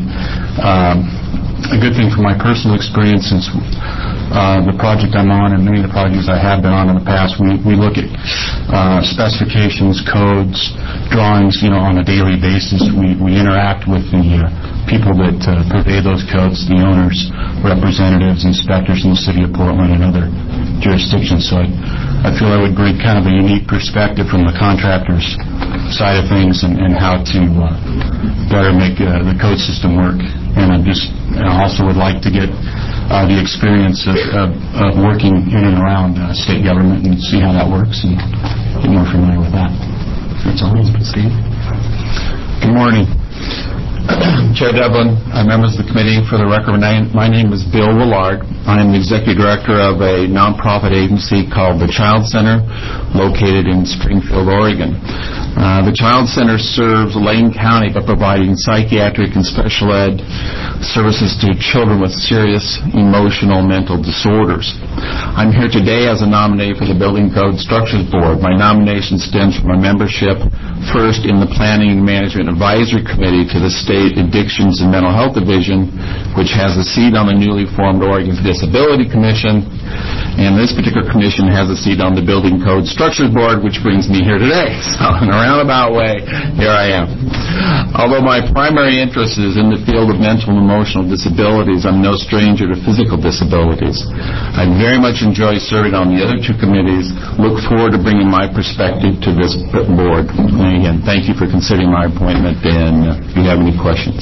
a good thing for my personal experience, since the project I'm on and many of the projects I have been on in the past, we look at specifications, codes, drawings, on a daily basis. We interact with the people that purvey those codes, the owners, representatives, inspectors in the city of Portland and other jurisdictions. So I feel I would bring kind of a unique perspective from the contractor's side of things, and how to better make the code system work. And I also would like to get the experience of working in and around state government and see how that works and get more familiar with that. That's all. Steve. Good morning. Chair Devlin, members of the committee, for the record, my name is Bill Willard. I am the executive director of a nonprofit agency called the Child Center, located in Springfield, Oregon. The Child Center serves Lane County by providing psychiatric and special ed services to children with serious emotional mental disorders. I'm here today as a nominee for the Building Code Structures Board. My nomination stems from my membership, first in the Planning and Management Advisory Committee to the State Addictions and Mental Health Division, which has a seat on the newly formed Oregon Disability Commission, and this particular commission has a seat on the Building Code Structures Board, which brings me here today. So in a roundabout way, here I am. Although my primary interest is in the field of mental and emotional disabilities, I'm no stranger to physical disabilities. I very much enjoy serving on the other two committees. Look forward to bringing my perspective to this board. And again, thank you for considering my appointment, and if you have any questions.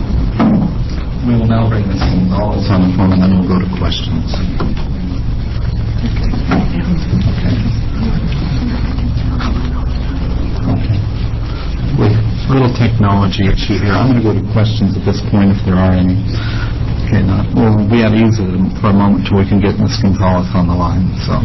We will now bring Ms. Gonzalez on the phone, and then we'll go to questions. With a little technology issue here, I'm going to go to questions at this point if there are any. Okay, we'll be at ease for a moment till we can get Ms. Gonzalez on the line. So.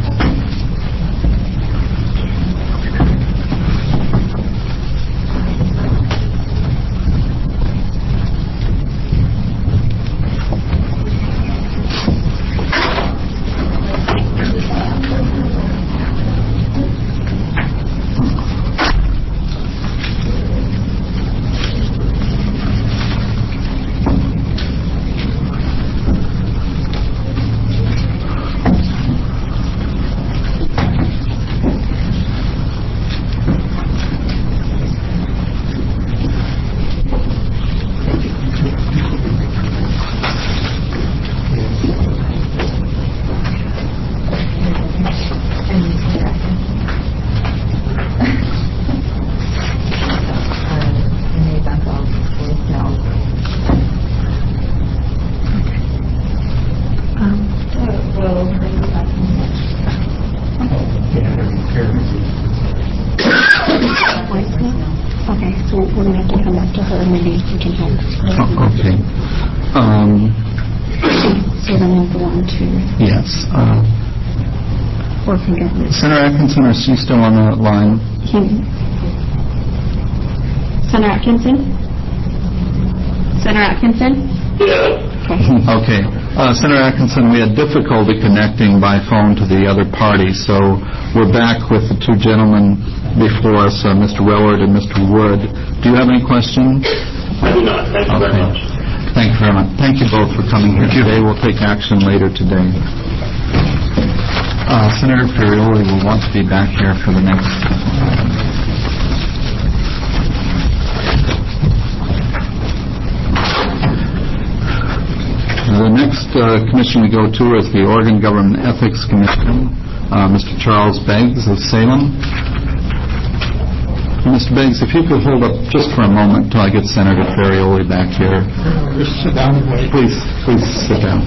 We're going to have to come back to her, maybe we can help. Okay. So then we'll go on to... Yes. Orphan government. Senator Atkinson, is she still on the line? Senator Atkinson? Senator Atkinson? Yeah. Okay. Senator Atkinson, we had difficulty connecting by phone to the other party, so we're back with the two gentlemen before us, Mr. Wellard and Mr. Wood. Do you have any questions? I do not. Thank you very much. Thank you very much. Thank you both for coming here today. We'll take action later today. Senator Ferrioli will want to be back here for the next... The next commission we go to is the Oregon Government Ethics Commission. Mr. Charles Beggs of Salem. Mr. Beggs, if you could hold up just for a moment until I get Senator Ferrioli back here. Just sit down and wait. Please sit down.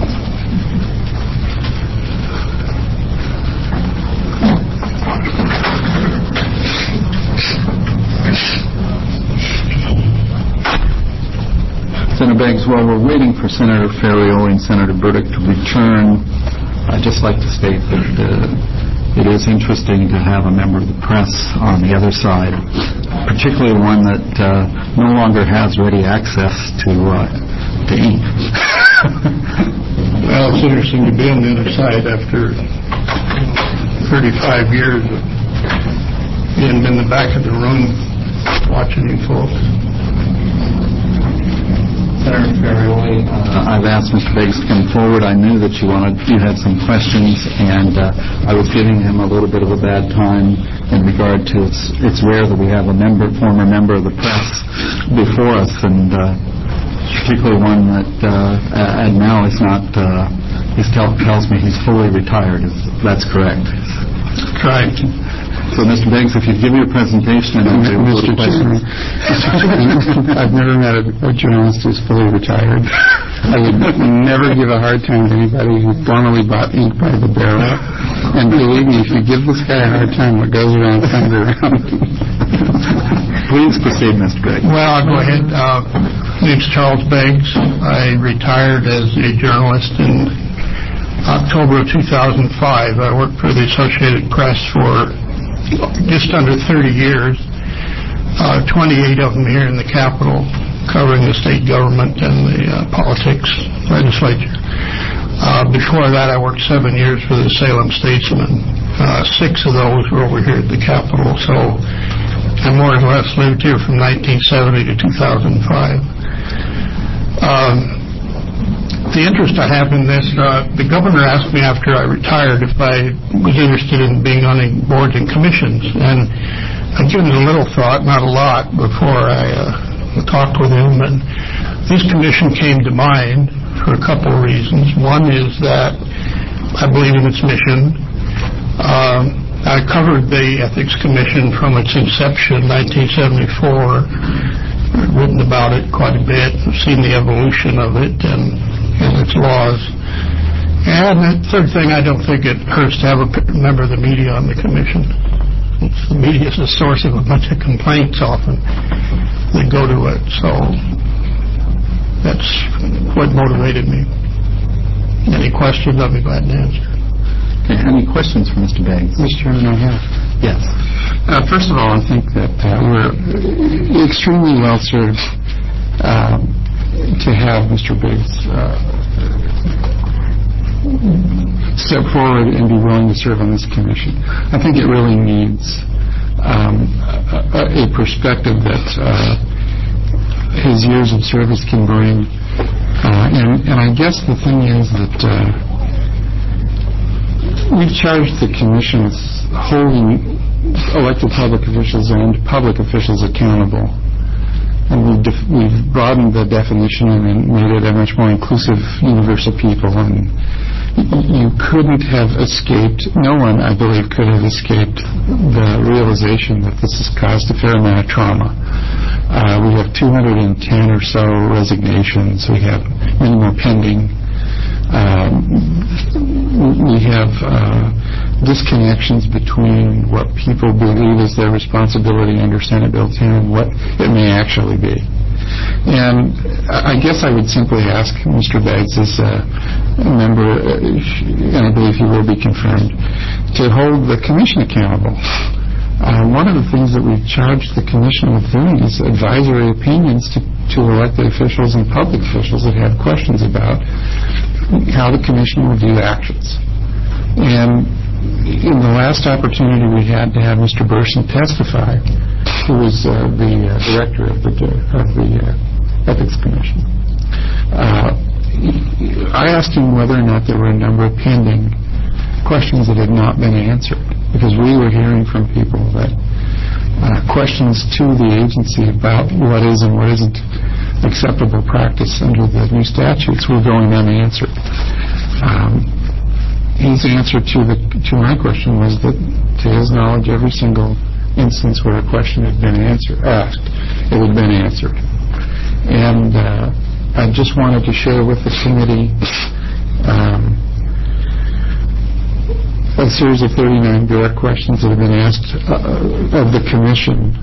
Senator Beggs, while we're waiting for Senator Ferrioli and Senator Burdick to return, I'd just like to state that it is interesting to have a member of the press on the other side, particularly one that no longer has ready access to ink. Well, it's interesting to be on the other side after 35 years of being in the back of the room watching you folks. Senator Ferrioli, I've asked Mr. Beggs to come forward. I knew that you had some questions, and I was giving him a little bit of a bad time in regard to it's rare that we have a former member of the press before us, and particularly one that and now is not. He tells me he's fully retired. That's correct. Right. So, Mr. Beggs, if you'd give your presentation and answer Mr. Chairman, I've never met a journalist who's fully retired. I would never give a hard time to anybody who formerly bought ink by the barrel. And believe me, if you give this guy a hard time, what goes around comes around. Please proceed, Mr. Beggs. Well, I'll go ahead. My name's Charles Beggs. I retired as a journalist in October of 2005. I worked for the Associated Press for just under 30 years, 28 of them here in the Capitol, covering the state government and the politics legislature. Before that, I worked 7 years for the Salem Statesman. 6 of those were over here at the Capitol, so I more or less lived here from 1970 to 2005. The interest I have in this, the governor asked me after I retired if I was interested in being on any boards and commissions, and I've given it a little thought, not a lot, before I talked with him, and this commission came to mind for a couple of reasons. One is that I believe in its mission. I covered the Ethics Commission from its inception, 1974, written about it quite a bit, seen the evolution of it and its laws. And the third thing, I don't think it hurts to have a member of the media on the commission. The media is a source of a bunch of complaints often that go to it. So that's what motivated me. Any questions, I'll be glad to answer. Okay, any questions for Mr. Beggs? Mr. Chairman, I have. Yes. First of all, I think that we're extremely well served to have Mr. Beggs step forward and be willing to serve on this commission. I think it really needs a perspective that his years of service can bring. And I guess the thing is that we've charged the commission with holding elected public officials and public officials accountable. And we've broadened the definition and made it a much more inclusive universe of people. And you couldn't have escaped, no one, I believe, could have escaped the realization that this has caused a fair amount of trauma. We have 210 or so resignations. We have many more pending. We have disconnections between what people believe is their responsibility under Senate Bill 10 and what it may actually be. And I guess I would simply ask Mr. Beggs, as a member, and I believe he will be confirmed, to hold the Commission accountable. One of the things that we've charged the Commission with doing is advisory opinions to elected officials and public officials that have questions about how the Commission will do actions. And in the last opportunity we had to have Mr. Burson testify, who was the director of the Ethics Commission, I asked him whether or not there were a number of pending questions that had not been answered, because we were hearing from people that questions to the agency about what is and what isn't acceptable practice under the new statutes were going unanswered. His answer to my question was that, to his knowledge, every single instance where a question had been asked, it had been answered. And I just wanted to share with the committee a series of 39 direct questions that have been asked of the Commission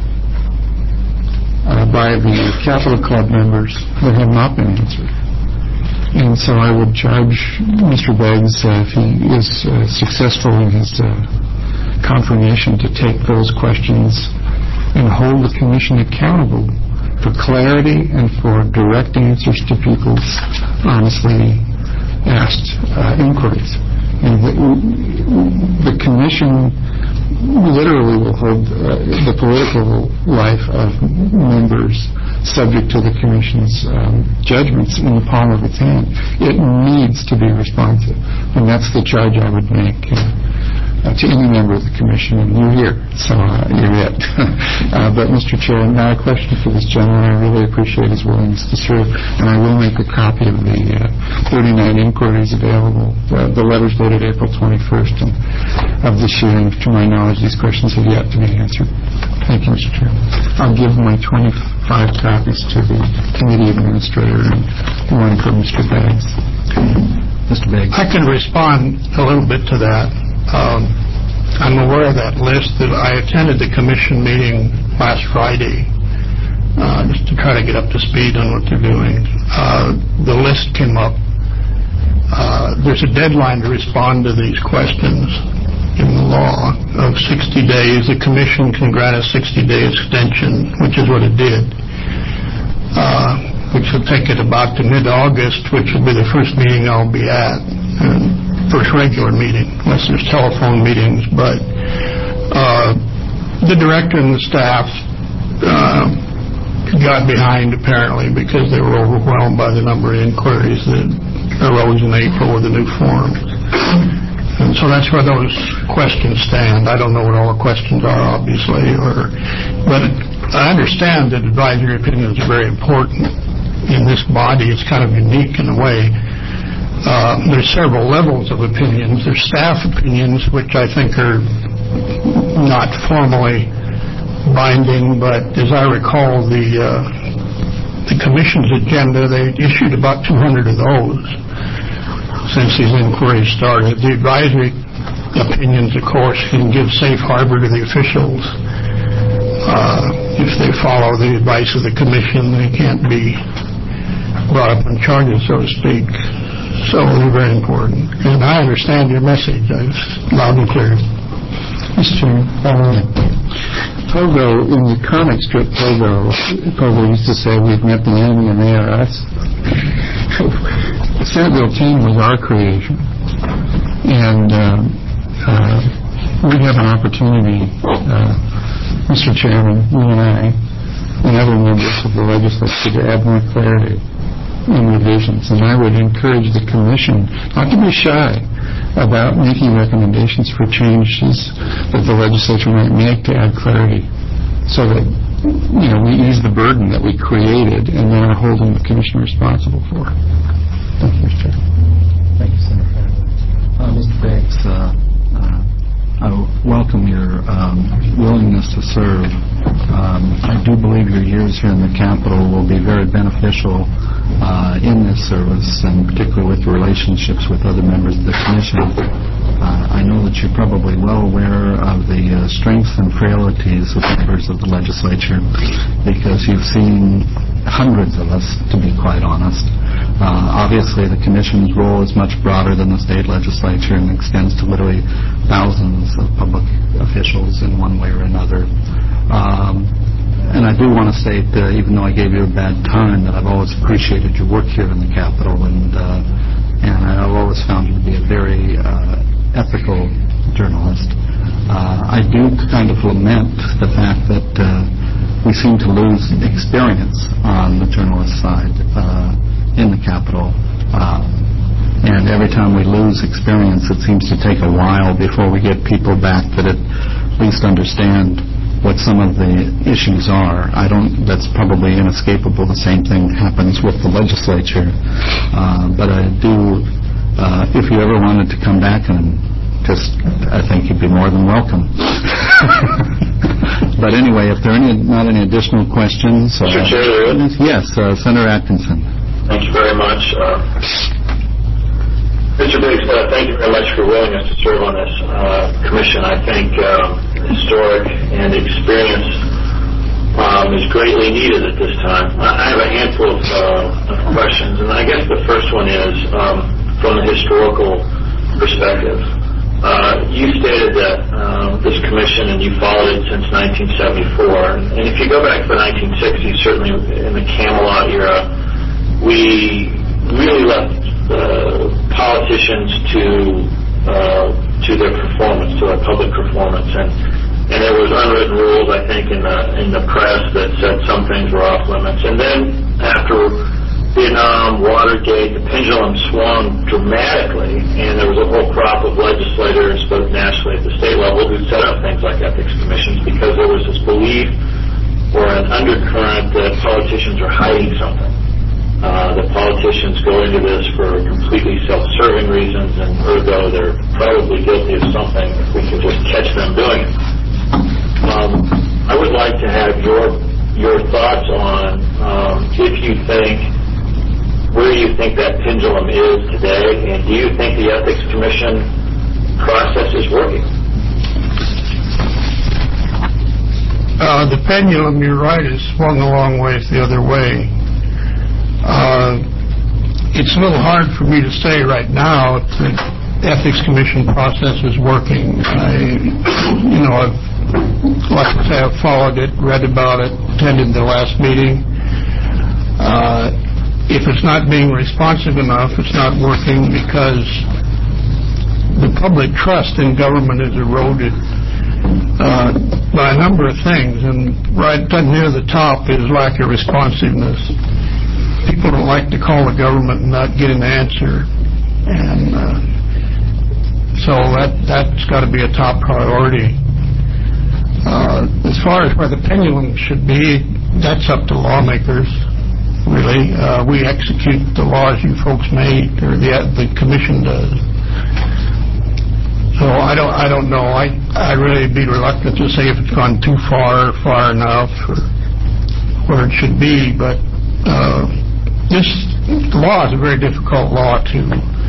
by the Capital Club members that have not been answered. And so I would charge Mr. Beggs, if he is successful in his confirmation, to take those questions and hold the Commission accountable for clarity and for direct answers to people's honestly asked inquiries. And the Commission literally will hold the political life of members subject to the Commission's judgments in the palm of its hand. It needs to be responsive, and that's the charge I would make to any member of the Commission, and you're here, so you're it. But, Mr. Chair, now a question for this gentleman. I really appreciate his willingness to serve, and I will make a copy of the 39 inquiries available, the letters dated April 21st of this year, and to my knowledge, these questions have yet to be answered. Thank you, Mr. Chair. I'll give my 25 copies to the committee administrator and one for Mr. Beggs. Mr. Beggs. I can respond a little bit to that. I'm aware of that list. That I attended the Commission meeting last Friday just to try to get up to speed on what they're doing. The list came up. There's a deadline to respond to these questions in the law of 60 days. The Commission can grant a 60-day extension, which is what it did, which will take it about to mid-August, which will be the first meeting I'll be at, first regular meeting, unless there's telephone meetings. But the director and the staff got behind, apparently, because they were overwhelmed by the number of inquiries that arose in April with the new forms. And so that's where those questions stand. I don't know what all the questions are, obviously, but I understand that advisory opinions are very important in this body. It's kind of unique in a way. There's several levels of opinions. There's staff opinions, which I think are not formally binding, but as I recall, the Commission's agenda, they issued about 200 of those since these inquiries started. The advisory opinions, of course, can give safe harbor to the officials. If they follow the advice of the Commission, they can't be brought up on charges, so to speak. So they're very important. And I understand your message. It's loud and clear. Mr. Chairman, Pogo, in the comic strip Pogo used to say, "We've met the enemy and they are us." Senate Bill 10 was our creation, and we have an opportunity, Mr. Chairman, you and I, and other members of the legislature, to add more clarity in revisions. And I would encourage the Commission not to be shy about making recommendations for changes that the legislature might make to add clarity, so that we ease the burden that we created and then are holding the Commission responsible for. Thank you, Mr. Chair. Thank you, Senator. Mr. Beggs, I welcome your willingness to serve. I do believe your years here in the Capitol will be very beneficial in this service, and particularly with relationships with other members of the Commission. I know that you're probably well aware of the strengths and frailties of members of the legislature because you've seen hundreds of us, to be quite honest. Obviously, the Commission's role is much broader than the state legislature and extends to literally thousands of public officials in one way or another. And I do want to state, even though I gave you a bad time, that I've always appreciated your work here in the Capitol, and I've always found you to be a very ethical journalist. I do kind of lament the fact that we seem to lose experience on the journalist side in the Capitol. And every time we lose experience, it seems to take a while before we get people back that at least understand what some of the issues are. That's probably inescapable. The same thing happens with the legislature. But I do, if you ever wanted to come back and I think you'd be more than welcome. But anyway, if there are not any additional questions. Mr. Chair, there is? Yes, Senator Atkinson. Thank you very much. Mr. Biggs, thank you very much for willingness to serve on this commission. I think historic and experience is greatly needed at this time. I have a handful of questions, and I guess the first one is from the historical perspective. You stated that this commission, and you followed it since 1974, and if you go back to the 1960s, certainly in the Camelot era, we really left politicians to their performance, to their public performance, and there was unwritten rules, I think, in the press that said some things were off limits. And then after Vietnam, Watergate, the pendulum swung dramatically, and there was a whole crop of legislators, both nationally at the state level, who set up things like ethics commissions because there was this belief or an undercurrent that politicians are hiding something. That politicians go into this for completely self-serving reasons, and ergo they're probably guilty of something if we can just catch them doing it. I would like to have your thoughts on if you think where you think that pendulum is today, and do you think the Ethics Commission process is working? The pendulum, you're right, has swung a long ways the other way. It's a little hard for me to say right now if the Ethics Commission process is working. I've followed it, read about it, attended the last meeting. If it's not being responsive enough, it's not working because the public trust in government is eroded by a number of things, and right near the top is lack of responsiveness. People don't like to call the government and not get an answer, and so that's got to be a top priority. As far as where the pendulum should be, that's up to lawmakers, really. We execute the laws you folks made, or the commission does. So I don't know. I really be reluctant to say if it's gone too far enough, or where it should be, but this law is a very difficult law to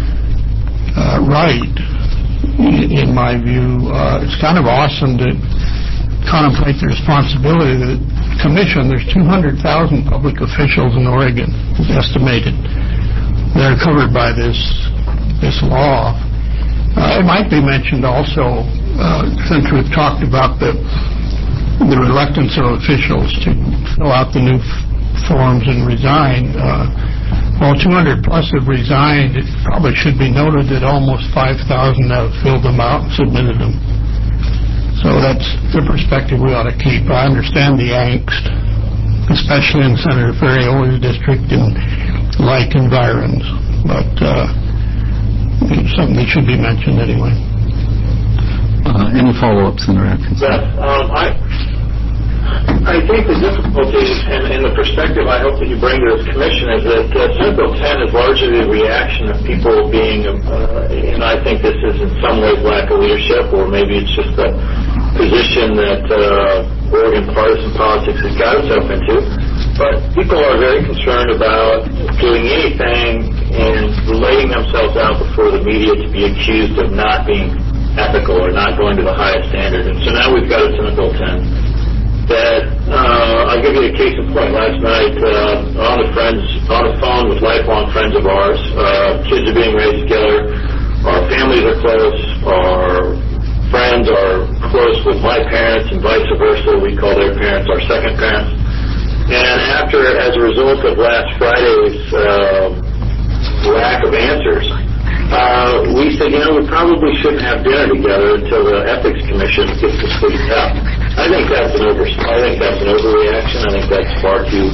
write, in my view. It's kind of awesome to contemplate the responsibility of the commission. There's 200,000 public officials in Oregon, estimated, that are covered by this law. It might be mentioned also, since we've talked about the reluctance of officials to fill out the new forms and resign. 200 plus have resigned. It probably should be noted that almost 5,000 have filled them out and submitted them. So that's the perspective we ought to keep. I understand the angst, especially in Senator Ferrio's district and like environs, but it's something that should be mentioned anyway. Any follow-ups, Senator Atkinson? Yes. I think the difficulty and the perspective I hope that you bring to this commission is that Senate Bill 10 is largely the reaction of people being, and I think this is in some ways lack of leadership, or maybe it's just the position that Oregon partisan politics has got itself into. But people are very concerned about doing anything and laying themselves out before the media to be accused of not being ethical or not going to the highest standard. And so now we've got a Senate Bill 10 that, I'll give you a case in point. Last night, on the phone with lifelong friends of ours, kids are being raised together, our families are close, our friends are close with my parents and vice versa. We call their parents our second parents. And as a result of last Friday's lack of answers, we said, we probably shouldn't have dinner together until the Ethics Commission gets this figured out. I think that's an overreaction. I think that's far too.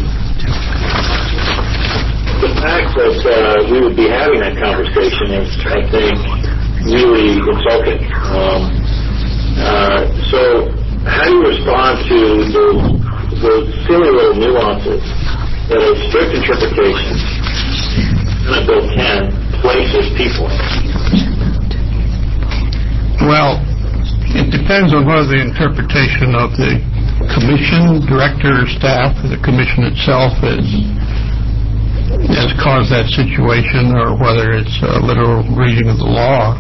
The fact that we would be having that conversation is, I think, really insulting. So, how do you respond to those silly little nuances that a strict interpretation, Senate Bill 10, places people in? Well, it depends on whether the interpretation of the commission, director, or staff, or the commission itself has caused that situation, or whether it's a literal reading of the law.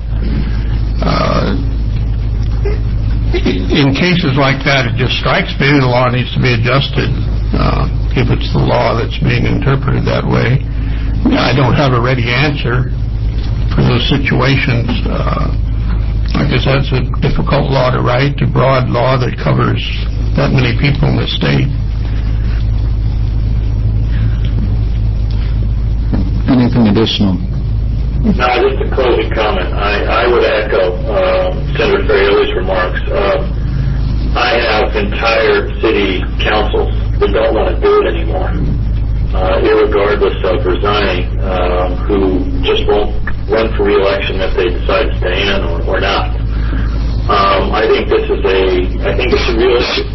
In cases like that, it just strikes me the law needs to be adjusted if it's the law that's being interpreted that way. I don't have a ready answer for those situations. I guess that's a difficult law to write, a broad law that covers that many people in the state. Anything additional? No, just a closing comment. I would echo Senator Ferrielli's remarks. I have entire city councils that don't want to do it anymore, irregardless of resigning, who just won't run for re-election if they decide to stay in or not. I think it's a real issue.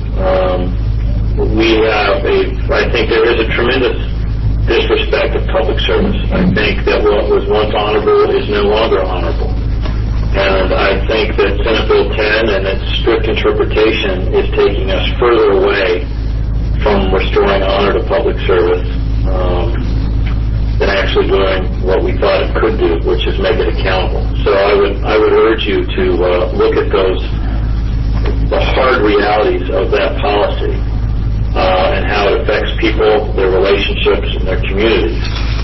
I think there is a tremendous disrespect of public service. I think that what was once honorable is no longer honorable. And I think that Senate Bill 10 and its strict interpretation is taking us further away from restoring honor to public service than actually doing what we thought it could do, which is make it accountable. So I would urge you to look at the hard realities of that policy and how it affects people, their relationships, and their communities,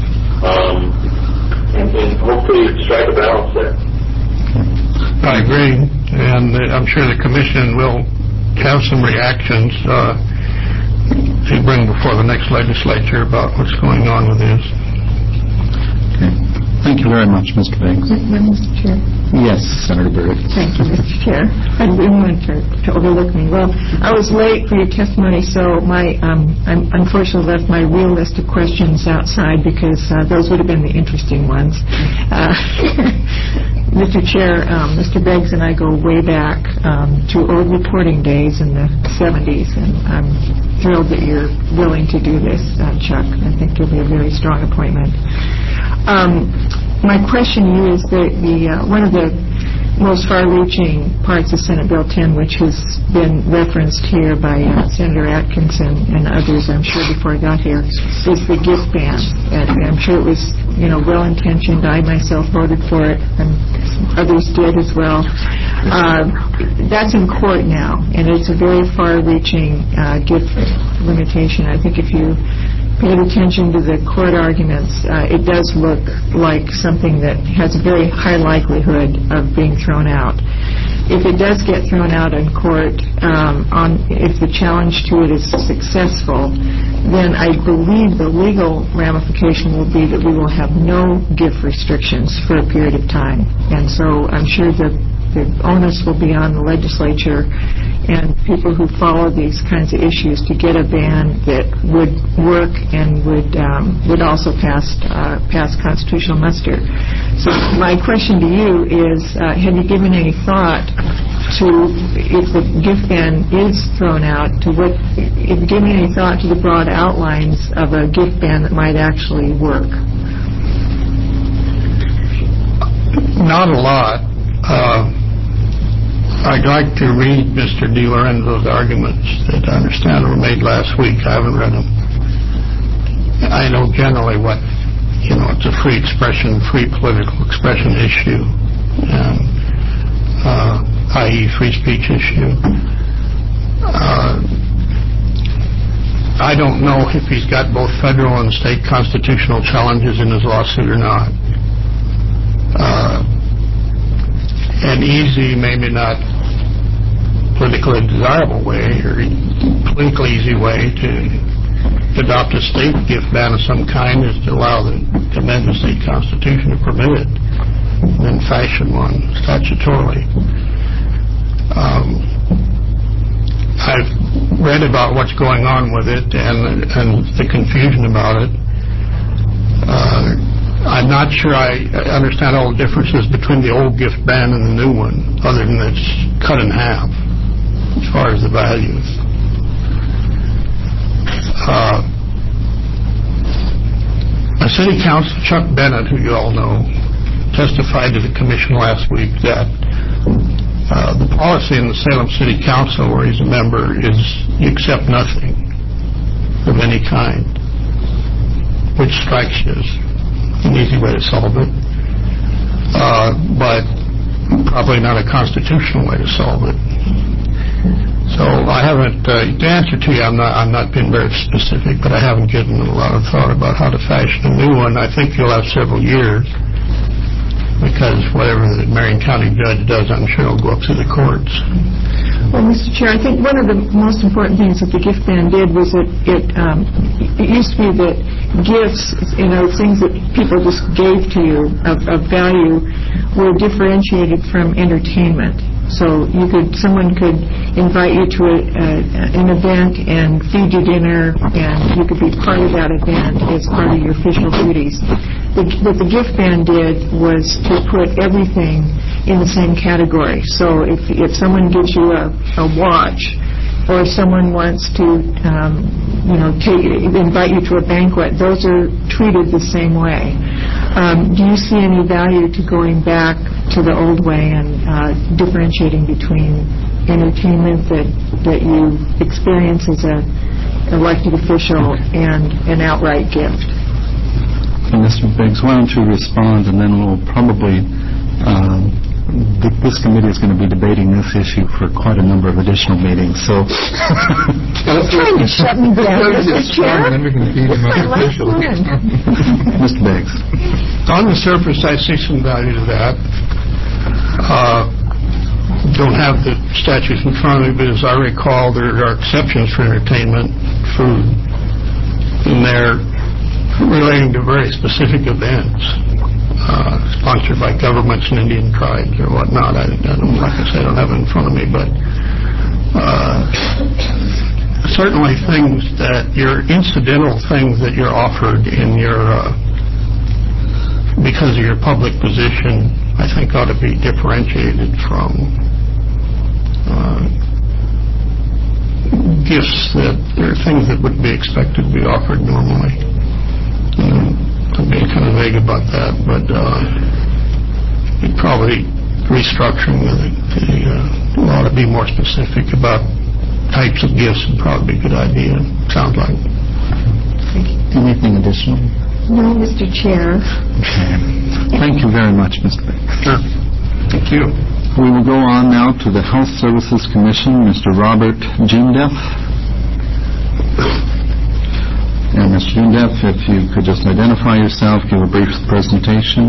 and hopefully strike a balance there. I agree, and I'm sure the commission will have some reactions to bring before the next legislature about what's going on with this. Okay. Thank you very much, Mr. Banks. Mr. Chair. Yes, Senator Burdick. Thank you, Mr. Chair. I didn't want to overlook me. Well, I was late for your testimony, so I unfortunately left my real list of questions outside because those would have been the interesting ones. Mr. Chair, Mr. Beggs and I go way back to old reporting days in the 70s, and I'm thrilled that you're willing to do this, Chuck. I think you'll be a very strong appointment. My question to you is one of the most far-reaching parts of Senate Bill 10, which has been referenced here by Senator Atkinson and others, I'm sure, before I got here, is the gift ban. And I'm sure it was, well-intentioned. I myself voted for it, and others did as well. That's in court now, and it's a very far-reaching gift limitation. I think if you paid attention to the court arguments, it does look like something that has a very high likelihood of being thrown out. If it does get thrown out in court, if the challenge to it is successful, then I believe the legal ramification will be that we will have no gift restrictions for a period of time. And so I'm sure that the onus will be on the legislature and people who follow these kinds of issues to get a ban that would work and would also pass constitutional muster. So my question to you is, have you given any thought to, if the gift ban is thrown out, have you given any thought to the broad outlines of a gift ban that might actually work? Not a lot. I'd like to read Mr. DiLorenzo's arguments that I understand were made last week. I haven't read them. I know generally what it's a free political expression issue, i.e. free speech issue. I don't know if he's got both federal and state constitutional challenges in his lawsuit or not. An easy, maybe not politically desirable way, or politically easy way to adopt a state gift ban of some kind is to amend the state constitution to permit it, and then fashion one statutorily. I've read about what's going on with it and the confusion about it. I'm not sure I understand all the differences between the old gift ban and the new one, other than it's cut in half as far as the values. A city council, Chuck Bennett, who you all know, testified to the commission last week that the policy in the Salem City Council, where he's a member, is you accept nothing of any kind, which strikes you as an easy way to solve it, but probably not a constitutional way to solve it. So I haven't, to answer to you, I'm not being very specific, but I haven't given a lot of thought about how to fashion a new one. I think you'll have several years, because whatever the Marion County judge does, I'm sure will go up to the courts. Well, Mr. Chair, I think one of the most important things that the gift ban did was it used to be that gifts, things that people just gave to you of value, were differentiated from entertainment. So someone could invite you to an event and feed you dinner, and you could be part of that event as part of your official duties. What the gift ban did was to put everything in the same category. So if someone gives you a watch, or someone wants to, invite you to a banquet, those are treated the same way. Do you see any value to going back to the old way and differentiating between entertainment that you experience as an elected official and an outright gift? Mr. Biggs, why don't you respond, and then we'll probably, this committee is going to be debating this issue for quite a number of additional meetings, so... You're trying to shut me down, Mr. Chair? Mr. Biggs. On the surface, I see some value to that. Don't have the statutes in front of me, but as I recall, there are exceptions for entertainment, food, and they're relating to very specific events, sponsored by governments and Indian tribes or whatnot. I don't, like I said, I don't have it in front of me, but certainly things that incidental things that you're offered in your because of your public position, I think ought to be differentiated from gifts that are things that would be expected to be offered normally. I'm being kind of vague about that, but probably restructuring the law to be more specific about types of gifts would probably be a good idea, sounds like. Anything additional? No, Mr. Chair. Okay. Thank you very much, Mr. Biggs. Sure. Thank you. We will go on now to the Health Services Commission, Mr. Robert Jindef. And Mr. Jindef, if you could just identify yourself, give a brief presentation.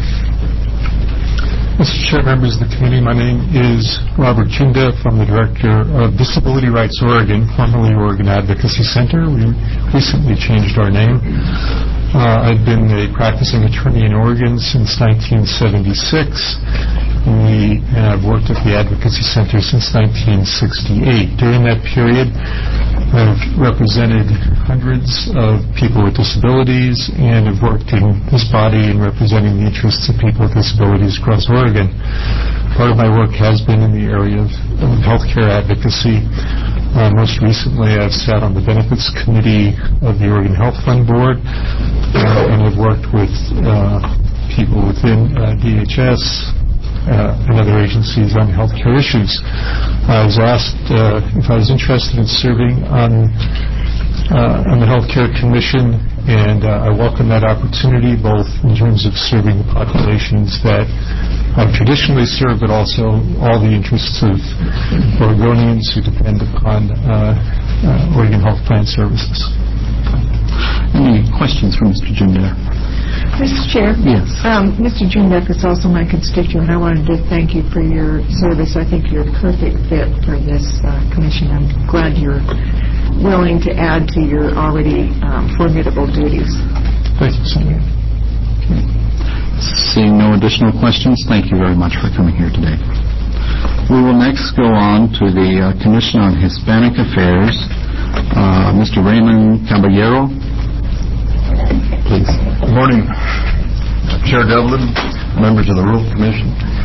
Mr. Chair, members of the committee, my name is Robert Jindef. I'm the director of Disability Rights Oregon, formerly Oregon Advocacy Center. We recently changed our name. I've been a practicing attorney in Oregon since 1976. We have worked at the Advocacy Center since 1968. During that period, I've represented hundreds of people with disabilities and have worked in this body in representing the interests of people with disabilities across Oregon. Part of my work has been in the area of healthcare advocacy. Most recently, I've sat on the Benefits Committee of the Oregon Health Fund Board and have worked with people within DHS and other agencies on healthcare issues. I was asked if I was interested in serving on on the Healthcare Commission, and I welcome that opportunity, both in terms of serving the populations that I've traditionally served, but also all the interests of Oregonians who depend upon Oregon Health Plan services. Any questions for Mr. Jundak? Mr. Chair? Yes. Mr. Jundak is also my constituent. I wanted to thank you for your service. I think you're a perfect fit for this commission. I'm glad you're willing to add to your already formidable duties. Thank you, Senator. Okay. Seeing no additional questions, thank you very much for coming here today. We will next go on to the Commission on Hispanic Affairs. Mr. Raymond Caballero, please. Good morning, Chair Devlin, members of the Rural Commission.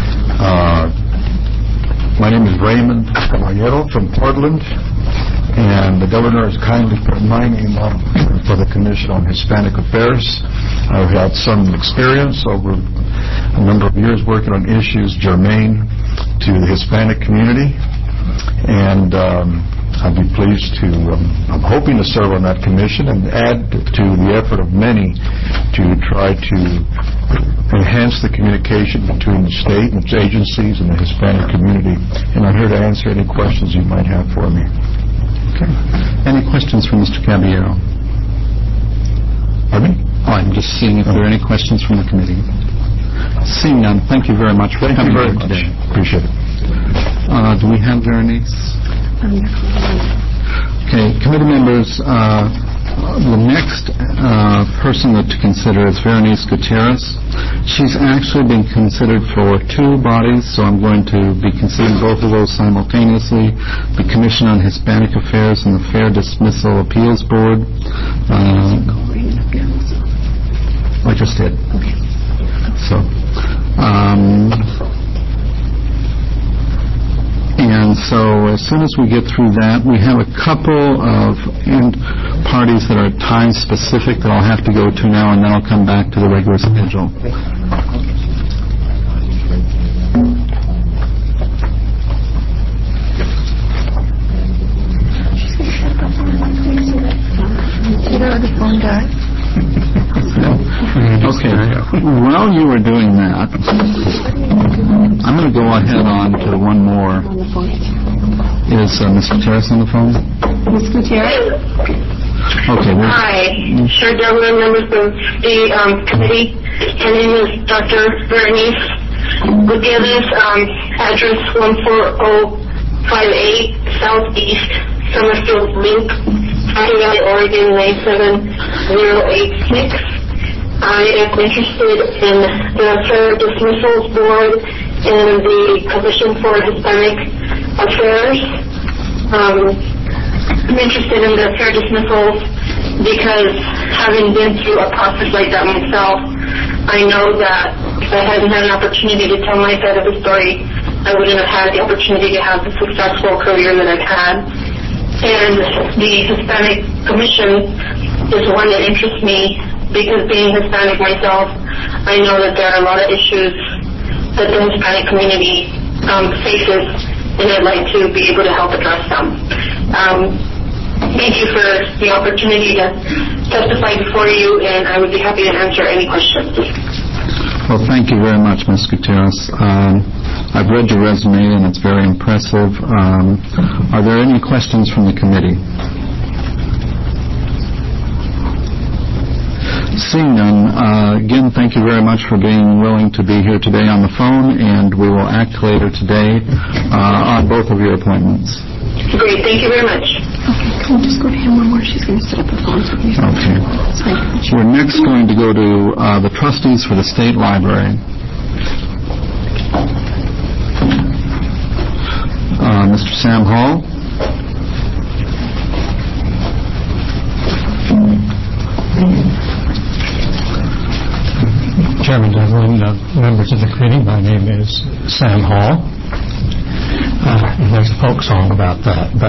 My name is Raymond Caballero from Portland, and the governor has kindly put my name on for the Commission on Hispanic Affairs. I've had some experience over a number of years working on issues germane to the Hispanic community, and I'd be pleased to, I'm hoping to serve on that commission and add to the effort of many to try to enhance the communication between the state and its agencies and the Hispanic community. And I'm here to answer any questions you might have for me. Okay. Any questions for Mr. Caballero? Pardon me? Oh, I'm just seeing if there are any questions from the committee. Seeing none, thank you very much for coming here today. Appreciate it. Do we have Berenice? Okay, committee members, the next person to consider is Berenice Gutierrez. She's actually been considered for two bodies, so I'm going to be considering both of those simultaneously, the Commission on Hispanic Affairs and the Fair Dismissal Appeals Board. I just did. Okay. So, and so as soon as we get through that, we have a couple of parties that are time specific that I'll have to go to now, and then I'll come back to the regular schedule. Okay. While you were doing that, I'm going to go ahead on to one more. Is Ms. Gutierrez on the phone? Ms. Gutierrez? Okay. Hi, Chair Devlin, members of the committee. My name is Dr. Berenice Gutierrez, address 14058 Southeast Summerfield Loop, County Valley, Oregon 97086. I am interested in the Fair Dismissals Board and the Commission for Hispanic Affairs. I'm interested in the fair dismissals because, having been through a process like that myself, I know that if I hadn't had an opportunity to tell my side of the story, I wouldn't have had the opportunity to have the successful career that I've had. And the Hispanic Commission is one that interests me because, being Hispanic myself, I know that there are a lot of issues that the Hispanic community faces, and I'd like to be able to help address them. Thank you for the opportunity to testify before you, and I would be happy to answer any questions. Well, thank you very much, Ms. Gutierrez. I've read your resume, and it's very impressive. Are there any questions from the committee? Seeing none, again, thank you very much for being willing to be here today on the phone, and we will act later today on both of your appointments. Great, thank you very much. Okay, can we just go to him one more? She's going to set up her phone for me. Okay. We're next going to go to the trustees for the State Library. Mr. Sam Hall. Chairman Devlin, members of the committee, my name is Sam Hall. There's a folk song about that, but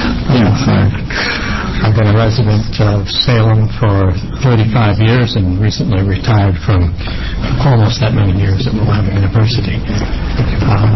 I've been a resident of Salem for 35 years and recently retired from almost that many years at Willamette University.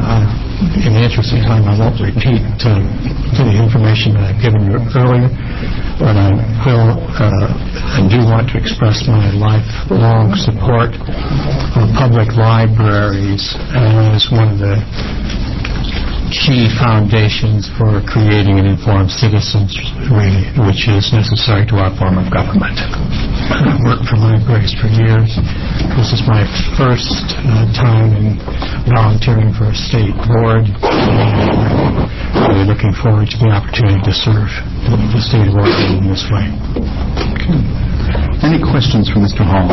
In the interest of time, I won't repeat the information that I've given you earlier. but I do want to express my lifelong support of public libraries as one of the key foundations for creating an informed citizenry, which is necessary to our form of government. I've worked for libraries for years. This is my first time in volunteering for a state board. I'm really looking forward to the opportunity to serve the state of Oregon in this way. Okay. Any questions for Mr. Hall?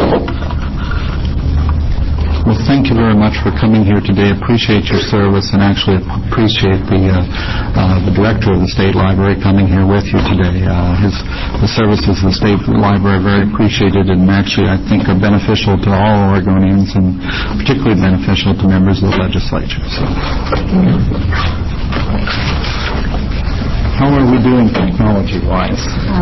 Well, thank you very much for coming here today. Appreciate your service, and actually appreciate the director of the State Library coming here with you today. The services of the State Library are very appreciated, and actually I think are beneficial to all Oregonians, and particularly beneficial to members of the legislature. So. How are we doing technology-wise?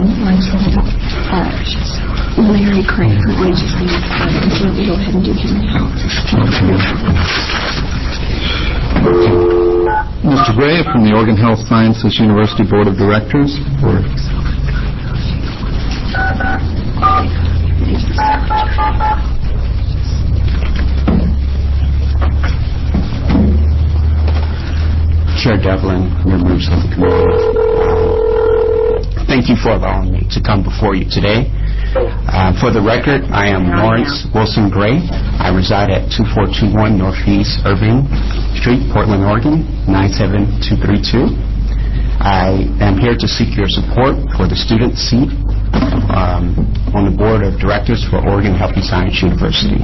Larry Craig from OHSU. We'll go ahead and do him now. Mr. Gray from the Oregon Health Sciences University Board of Directors. Chair Devlin, members of the committee, thank you for allowing me to come before you today. For the record, I am Lawrence Wilson Gray. I reside at 2421 Northeast Irving Street, Portland, Oregon, 97232. I am here to seek your support for the student seat on the board of directors for Oregon Health and Science University.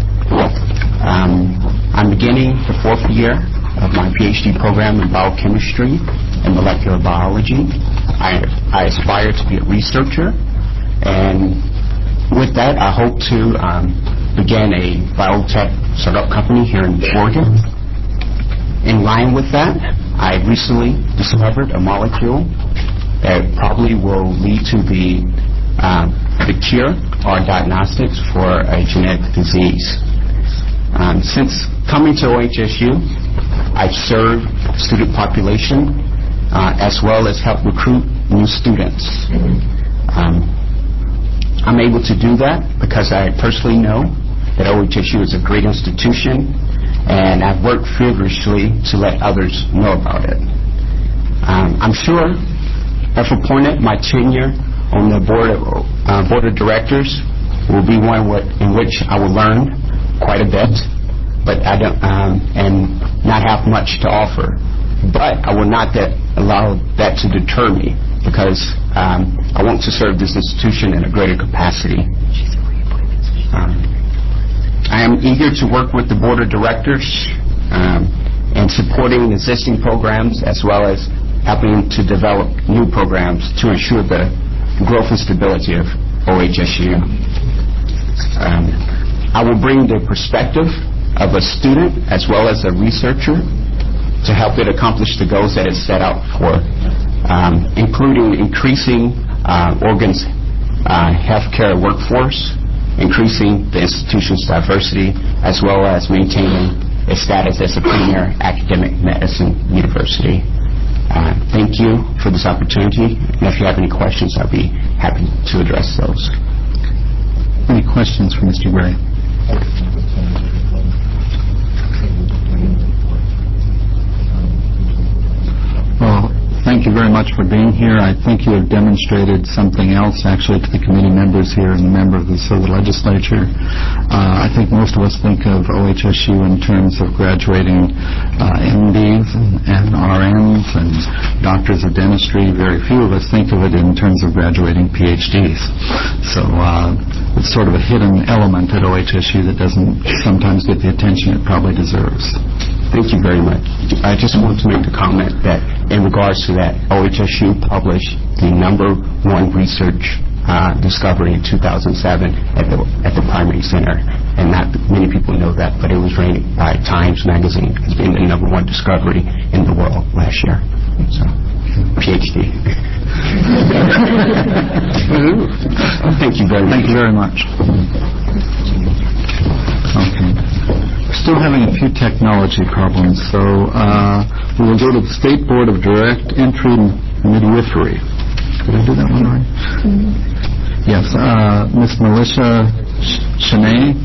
I'm beginning the 4th year of my PhD program in biochemistry and molecular biology. I aspire to be a researcher, and with that, I hope to begin a biotech startup company here in Oregon. In line with that, I recently discovered a molecule that probably will lead to the cure or diagnostics for a genetic disease. Since coming to OHSU, I've served student population as well as helped recruit new students. I'm able to do that because I personally know that OHSU is a great institution, and I've worked feverishly to let others know about it. I'm sure if appointed, my tenure on the board of directors will be one in which I will learn quite a bit, but I don't and not have much to offer. But I will not allow that to deter me, because I want to serve this institution in a greater capacity. I am eager to work with the board of directors in supporting existing programs, as well as helping to develop new programs to ensure the growth and stability of OHSU. I will bring the perspective of a student as well as a researcher to help it accomplish the goals that it set out for, including increasing Oregon's healthcare workforce, increasing the institution's diversity, as well as maintaining its status as a premier academic medicine university. Thank you for this opportunity, and if you have any questions, I'll be happy to address those. Any questions for Mr. Gray? Well, thank you very much for being here. I think you have demonstrated something else, actually, to the committee members here and the members of the legislature. I think most of us think of OHSU in terms of graduating MDs and RNs and doctors of dentistry. Very few of us think of it in terms of graduating PhDs. So it's sort of a hidden element at OHSU that doesn't sometimes get the attention it probably deserves. Thank you very much. I just want to make a comment that in regards to that, OHSU published the #1 research discovery in 2007 at the Primary Center, and not many people know that, but it was rated by Times Magazine as being the #1 discovery in the world last year. So, PhD. Thank you very much. Thank you very much. Okay. Still having a few technology problems, so we will go to the State Board of Direct Entry Midwifery. Did I do that one right? Yes. Miss Melissa Cheney?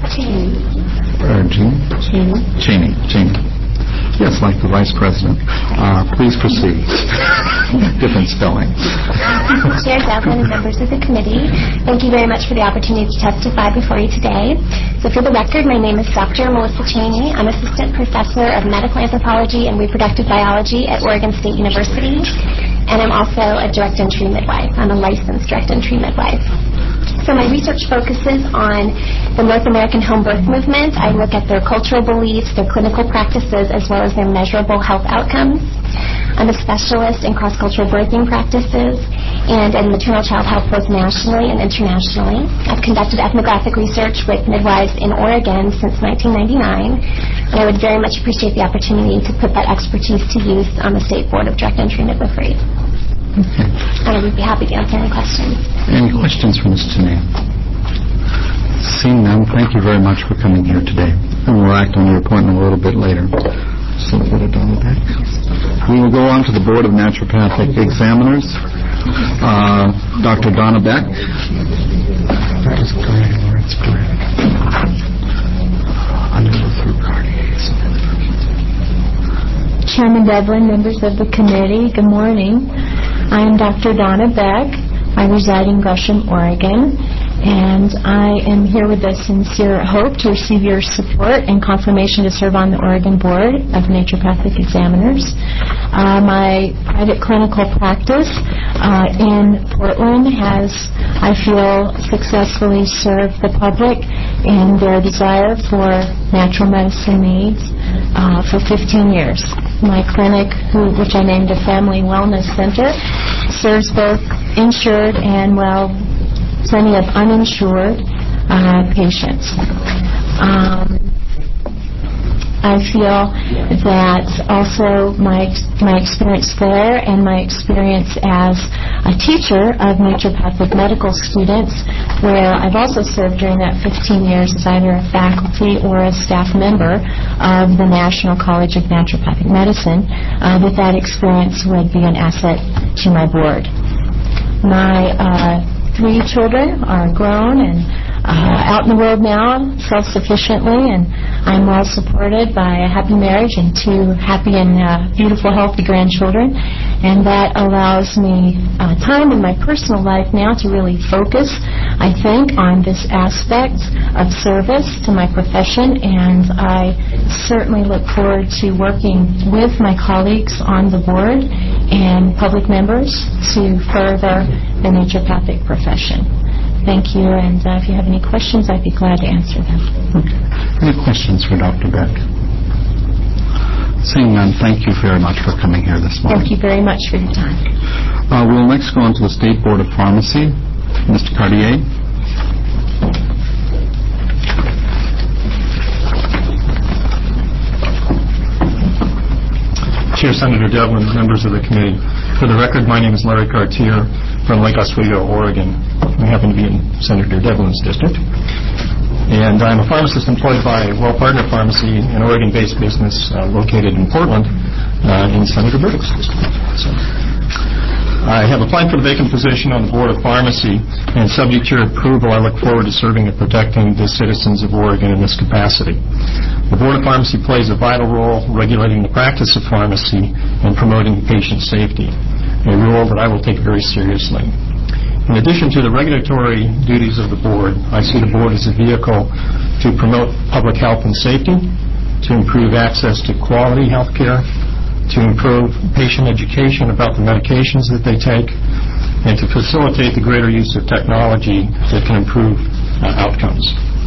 Cheney. Yes, like the Vice President. Please proceed. Different spelling. Chair Devlin and members of the committee, thank you very much for the opportunity to testify before you today. So for the record, my name is Dr. Melissa Cheney. I'm Assistant Professor of Medical Anthropology and Reproductive Biology at Oregon State University, and I'm also a direct entry midwife. I'm a licensed direct entry midwife. So my research focuses on the North American home birth movement. I look at their cultural beliefs, their clinical practices, as well as their measurable health outcomes. I'm a specialist in cross-cultural birthing practices and in maternal child health both nationally and internationally. I've conducted ethnographic research with midwives in Oregon since 1999, and I would very much appreciate the opportunity to put that expertise to use on the State Board of Direct Entry Midwifery. Okay. And I would be happy to answer any questions. Any questions for Ms. Cheney? Seeing none, thank you very much for coming here today. And we'll act on your appointment a little bit later. So put it on back. We will go on to the Board of Naturopathic Examiners. Dr. Donna Beck. That is great. That's great. I'm going to go through cardiacs. Chairman Devlin, members of the committee, good morning. I am Dr. Donna Beck. I reside in Gresham, Oregon, and I am here with a sincere hope to receive your support and confirmation to serve on the Oregon Board of Naturopathic Examiners. My private clinical practice in Portland has, I feel, successfully served the public in their desire for natural medicine needs for 15 years. My clinic, which I named a Family Wellness Center, serves both insured and, plenty of uninsured patients. I feel that also my experience there and my experience as a teacher of naturopathic medical students, where I've also served during that 15 years as either a faculty or a staff member of the National College of Naturopathic Medicine, that experience would be an asset to my board. My 3 children are grown and out in the world now, self-sufficiently, and I'm well supported by a happy marriage and 2 happy and beautiful, healthy grandchildren. And that allows me time in my personal life now to really focus, I think, on this aspect of service to my profession, and I certainly look forward to working with my colleagues on the board and public members to further the naturopathic profession. Thank you, and if you have any questions, I'd be glad to answer them. Okay. Any questions for Dr. Beck? Seeing none, thank you very much for coming here this morning. Thank you very much for your time. We'll next go on to the State Board of Pharmacy. Mr. Cartier. Chair, Senator Devlin, members of the committee. For the record, my name is Larry Cartier from Lake Oswego, Oregon. I happen to be in Senator Devlin's district. And I'm a pharmacist employed by Well Partner Pharmacy, an Oregon-based business located in Portland in Senator Burdick's district. So, I have applied for the vacant position on the Board of Pharmacy, and subject to your approval, I look forward to serving and protecting the citizens of Oregon in this capacity. The Board of Pharmacy plays a vital role regulating the practice of pharmacy and promoting patient safety, a role that I will take very seriously. In addition to the regulatory duties of the Board, I see the Board as a vehicle to promote public health and safety, to improve access to quality health care, to improve patient education about the medications that they take, and to facilitate the greater use of technology that can improve outcomes.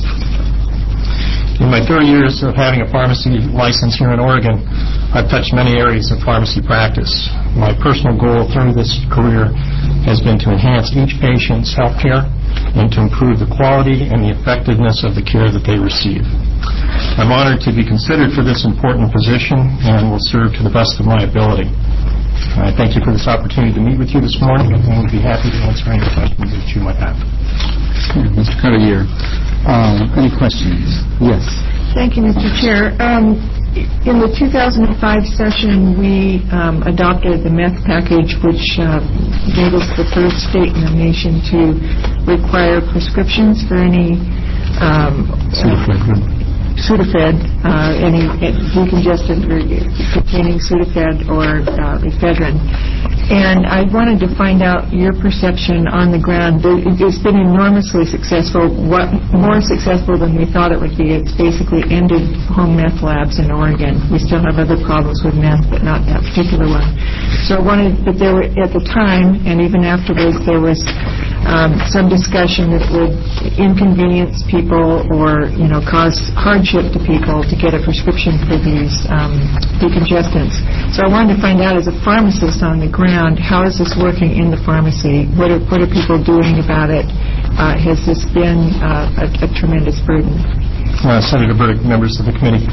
In my 30 years of having a pharmacy license here in Oregon, I've touched many areas of pharmacy practice. My personal goal through this career has been to enhance each patient's health care and to improve the quality and the effectiveness of the care that they receive. I'm honored to be considered for this important position and will serve to the best of my ability. I thank you for this opportunity to meet with you this morning, and we'll be happy to answer any questions that you might have. Mr. Cartier, any questions? Yes. Thank you, Mr. Chair. In the 2005 session, we adopted the meth package, which gave us the first state in the nation to require prescriptions for any Sudafed, any decongestant containing Sudafed or ephedrine. And I wanted to find out your perception on the ground. It's been enormously successful, more successful than we thought it would be. It's basically ended home meth labs in Oregon. We still have other problems with meth, but not that particular one. So I wanted, but there were, at the time, and even afterwards, there was some discussion that would inconvenience people or, cause hardship to people to get a prescription for these decongestants. So I wanted to find out, as a pharmacist on the ground, how is this working in the pharmacy? What are people doing about it? Has this been a tremendous burden? Senator Burdick, members of the committee.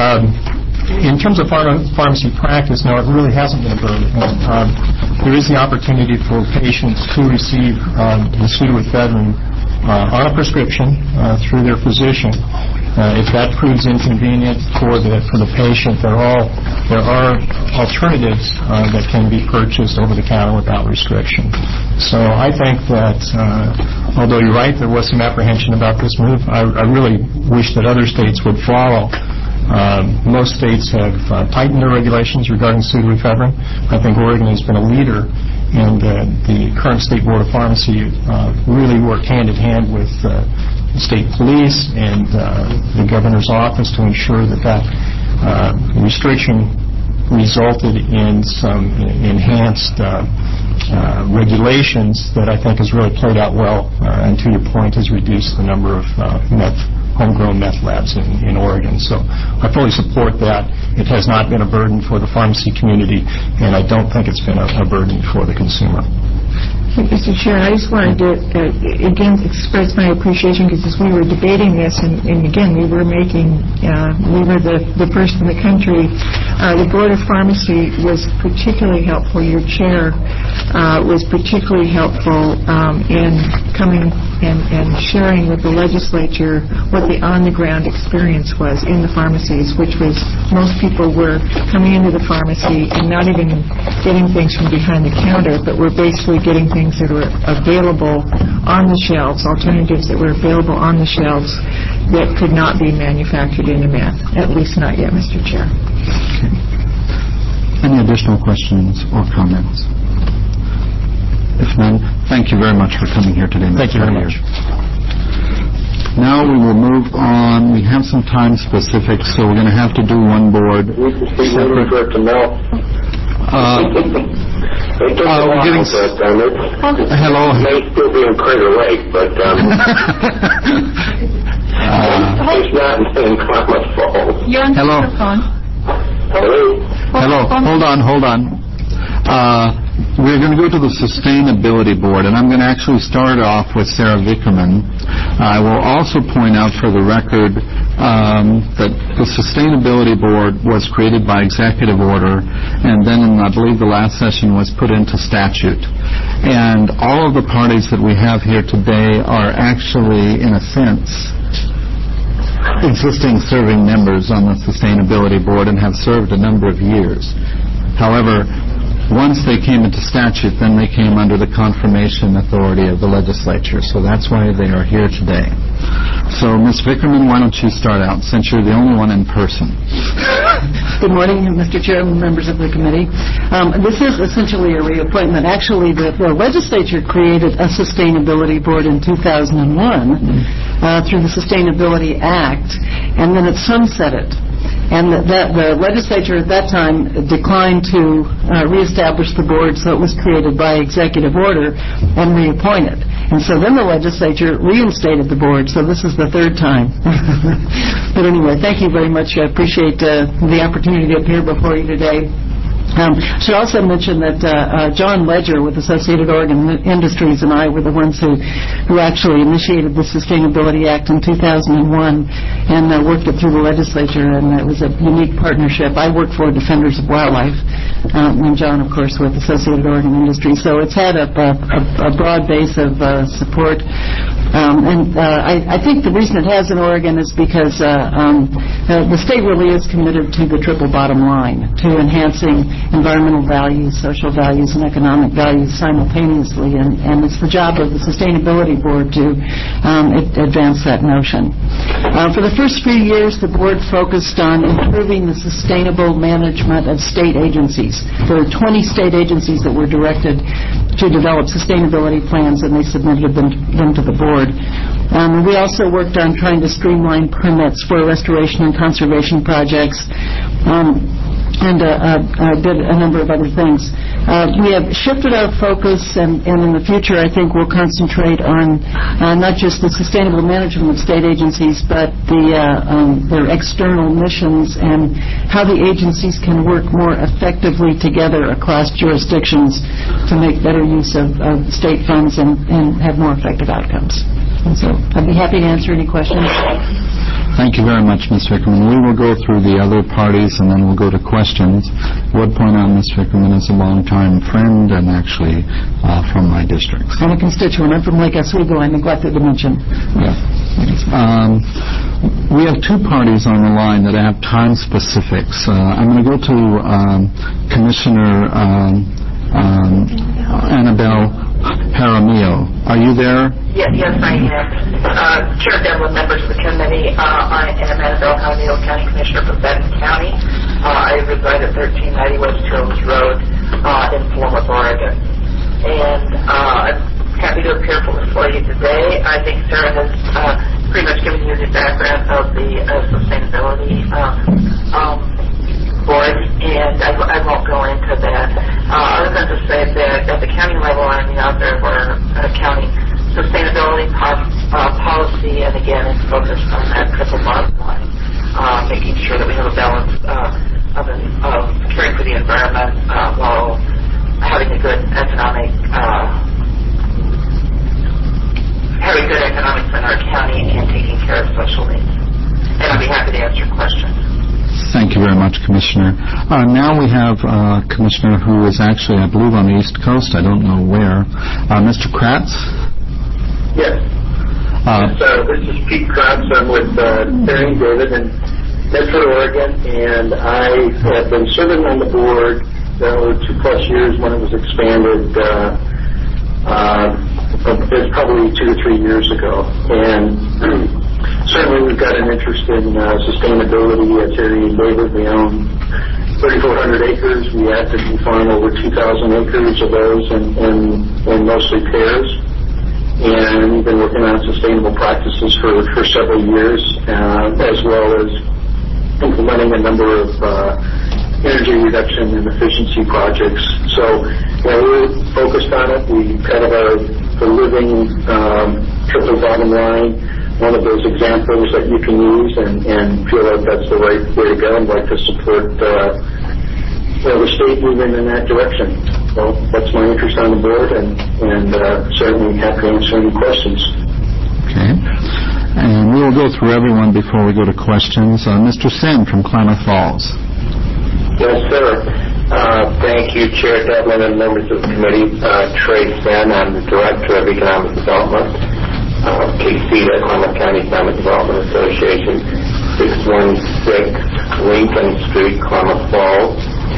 In terms of pharmacy practice, no, it really hasn't been a burden. There is the opportunity for patients to receive the pseudoephedrine on a prescription through their physician. If that proves inconvenient for the patient, there are alternatives that can be purchased over the counter without restriction. So I think that although you're right, there was some apprehension about this move, I really wish that other states would follow. Most states have tightened their regulations regarding pseudoephedrine. I think Oregon has been a leader, and the current State Board of Pharmacy really worked hand in hand with the state police and the governor's office to ensure that restriction resulted in some enhanced regulations that I think has really played out well, and to your point, has reduced the number of homegrown meth labs in Oregon. So I fully support that. It has not been a burden for the pharmacy community, and I don't think it's been a burden for the consumer. Mr. Chair, I just wanted to again express my appreciation, because as we were debating this, and again we were the first in the country. The Board of Pharmacy was particularly helpful. Your chair was particularly helpful in coming and sharing with the legislature what the on-the-ground experience was in the pharmacies, which was most people were coming into the pharmacy and not even getting things from behind the counter, but were basically getting things that were available on the shelves, alternatives that were available on the shelves that could not be manufactured into meth, at least not yet, Mr. Chair. Any additional questions or comments? If none, thank you very much for coming here today. Thank you very much. Now we will move on. We have some time specifics, so we're going to have to do one board separate. We're getting... Hello. May still be in Crater Lake, but it's not in Klamath Falls. You're on speakerphone. Hello. Hold on. We're going to go to the Sustainability Board, and I'm going to actually start off with Sarah Vickerman. I will also point out for the record that the Sustainability Board was created by executive order, and then in, I believe, the last session was put into statute. And all of the parties that we have here today are actually, in a sense, existing serving members on the Sustainability Board and have served a number of years. However, once they came into statute, then they came under the confirmation authority of the legislature. So that's why they are here today. So, Ms. Vickerman, why don't you start out, since you're the only one in person. Good morning, Mr. Chairman, members of the committee. This is essentially a reappointment. Actually, the legislature created a sustainability board in 2001 through the Sustainability Act, and then it sunsetted. And the legislature at that time declined to reestablish the board, so it was created by executive order and reappointed. And so then the legislature reinstated the board, so this is the third time. But anyway, thank you very much. I appreciate the opportunity to appear before you today. I should also mention that John Ledger with Associated Oregon Industries and I were the ones who actually initiated the Sustainability Act in 2001 and worked it through the legislature, and it was a unique partnership. I worked for Defenders of Wildlife, and John, of course, with Associated Oregon Industries. So it's had a broad base of support I think the reason it has in Oregon is because the state really is committed to the triple bottom line, to enhancing environmental values, social values, and economic values simultaneously, and it's the job of the Sustainability Board to advance that notion. For the first few years, the board focused on improving the sustainable management of state agencies. There were 20 state agencies that were directed to develop sustainability plans, and they submitted them to the board. We also worked on trying to streamline permits for restoration and conservation projects, and did a number of other things. We have shifted our focus, and in the future, I think we'll concentrate on not just the sustainable management of state agencies, but their external missions and how the agencies can work more effectively together across jurisdictions to make better use of state funds and have more effective outcomes. And so I'd be happy to answer any questions. Thank you very much, Ms. Vickerman. We will go through the other parties, and then we'll go to questions. I would point out Ms. Vickerman is a long-time friend and actually from my district. I'm a constituent. I'm from Lake Oswego. I neglected to mention. Yeah. We have two parties on the line that have time specifics. I'm going to go to Commissioner Annabelle Jaramillo. Are you there? Yes, I am. Chair Devlin, members of the committee, I am Annabelle Jaramillo, County Commissioner for Benton County. I reside at 1390 West Hills Road in Philomath, Oregon. And I'm happy to appear before you today. I think Sarah has pretty much given you the background of the sustainability board, and I won't go into that. Other than to say that at the county level, I'm the author of our county sustainability policy, and again, it's focused on that triple bottom line, making sure that we have a balance of caring for the environment while having a good economics in our county and taking care of social needs. And I'll be happy to answer questions. Thank you very much, Commissioner. Now we have a commissioner who is actually, I believe, on the East Coast. I don't know where. Mr. Kratz? Yes. This is Pete Kratz. I'm with Harry and David in Medford, Oregon, and I have been serving on the board over 2+ years when it was expanded. It's probably 2 to 3 years ago. And certainly we've got an interest in sustainability at Terry and David. We own 3,400 acres. We actively farm over 2,000 acres of those and mostly pears. And we've been working on sustainable practices for several years, as well as implementing a number of energy reduction and efficiency projects. So we're focused on it. We kind of are the living triple bottom line, one of those examples that you can use and feel like that's the right way to go, and like to support the state moving in that direction. So that's my interest on the board, and certainly happy to answer any questions. Okay. And we will go through everyone before we go to questions. Mr. Sen from Klamath Falls. Yes, sir. Thank you, Chair Devlin and members of the committee. Trey Sen, I'm the Director of Economic Development, KC, the Klamath County Economic Development Association, 616 Lincoln Street, Klamath Falls.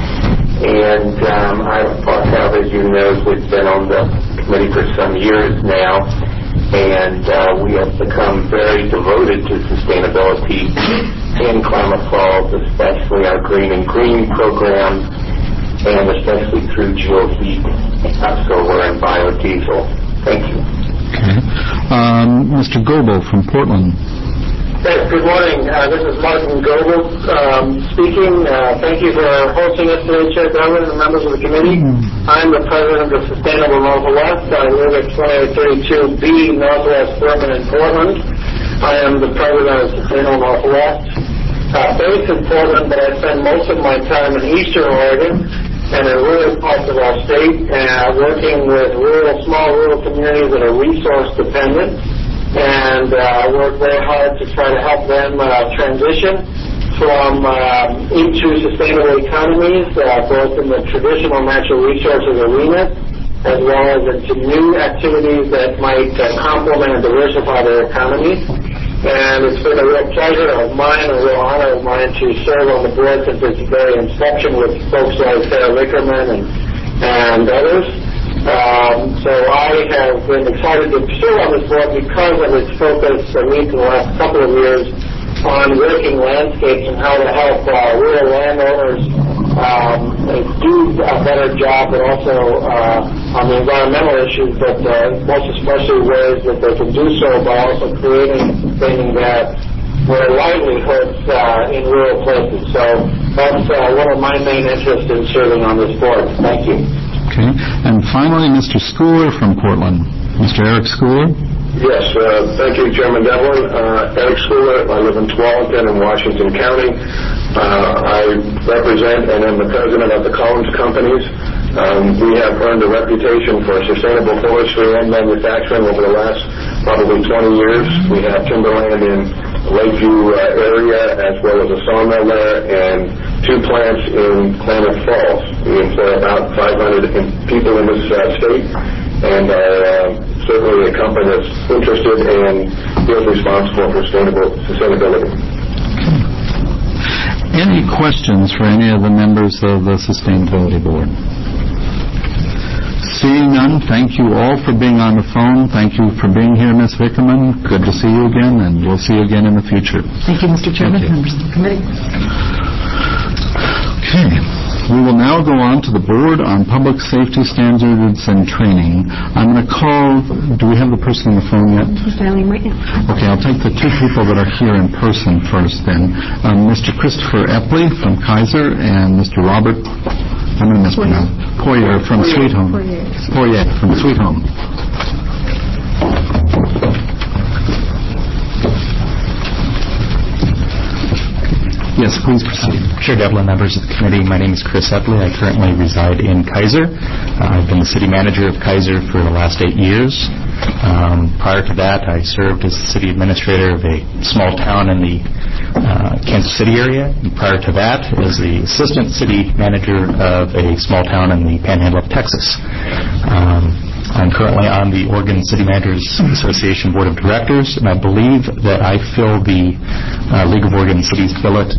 And I've, as you know, we've been on the committee for some years now, and we have become very devoted to sustainability in Klamath Falls, especially our Green and Green program, and especially through geoheat, solar, and biodiesel. Thank you. Okay. Mr. Goebel from Portland. Yes, good morning. This is Martin Goebel speaking. Thank you for hosting us today, Chair Devlin and members of the committee. I'm the president of Sustainable Northwest. I live at 2832B Northwest Bourbon in Portland. I am the president of Sustainable Northwest. Based in Portland, but I spend most of my time in Eastern Oregon and in rural parts of our state, working with small rural communities that are resource dependent, and work very hard to try to help them transition from into sustainable economies, both in the traditional natural resources arena as well as into new activities that might complement and diversify their economy. And it's been a real pleasure of mine, a real honor of mine to serve on the board since its very inception with folks like Sarah Wickerman and others. So I have been excited to serve on this board because of its focus, at least in the last couple of years, on working landscapes and how to help rural landowners do a better job, but also on the environmental issues, but most especially ways that they can do so by also creating something that were livelihoods in rural places. So that's one of my main interests in serving on this board. Thank you. Okay. And finally, Mr. Schooler from Portland. Mr. Eric Schooler. Yes, thank you, Chairman Devlin. Eric Schooler, I live in Tualatin in Washington County. I represent and am the president of the Collins Companies. We have earned a reputation for sustainable forestry and manufacturing over the last probably 20 years. We have timberland in the Lakeview area as well as a sawmill there and 2 plants in Klamath Falls. We employ about 500 people in this state and are certainly a company that's interested and feels responsible for sustainability. Any questions for any of the members of the Sustainability Board? Seeing none, thank you all for being on the phone. Thank you for being here, Ms. Vickerman. Good to see you again, and we'll see you again in the future. Thank you, Mr. Chairman, members of the committee. Okay. We will now go on to the Board on Public Safety Standards and Training. I'm going to call, do we have the person on the phone yet? He's dialing right now. Okay, I'll take the 2 people that are here in person first then. Mr. Christopher Epley from Kaiser and Mr. Robert, I'm going to mispronounce, Poirier from Sweet Home. Poirier from Sweet Home. Yes, please proceed. Chair Devlin, members of the committee, my name is Chris Epley. I currently reside in Kaiser. I've been the city manager of Kaiser for the last 8 years. Prior to that, I served as the city administrator of a small town in the Kansas City area. And prior to that, as the assistant city manager of a small town in the Panhandle of Texas. I'm currently on the Oregon City Managers Association Board of Directors, and I believe that I fill the League of Oregon Cities billet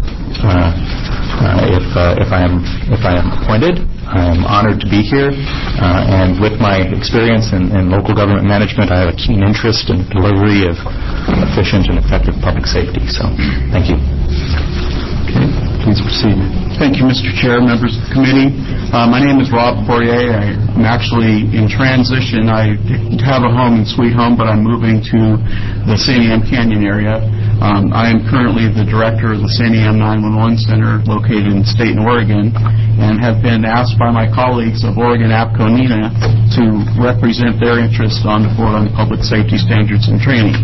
if I am appointed. I'm honored to be here, and with my experience in local government management, I have a keen interest in the delivery of efficient and effective public safety. So, thank you. Okay, please proceed. Thank you, Mr. Chair, members of the committee. My name is Rob Poirier. I'm actually in transition. I have a home in Sweet Home, but I'm moving to the Santiam Canyon area. I am currently the director of the Santiam 911 Center located in Staten, Oregon, and have been asked by my colleagues of Oregon APCO NENA to represent their interests on the Board on Public Safety Standards and Training.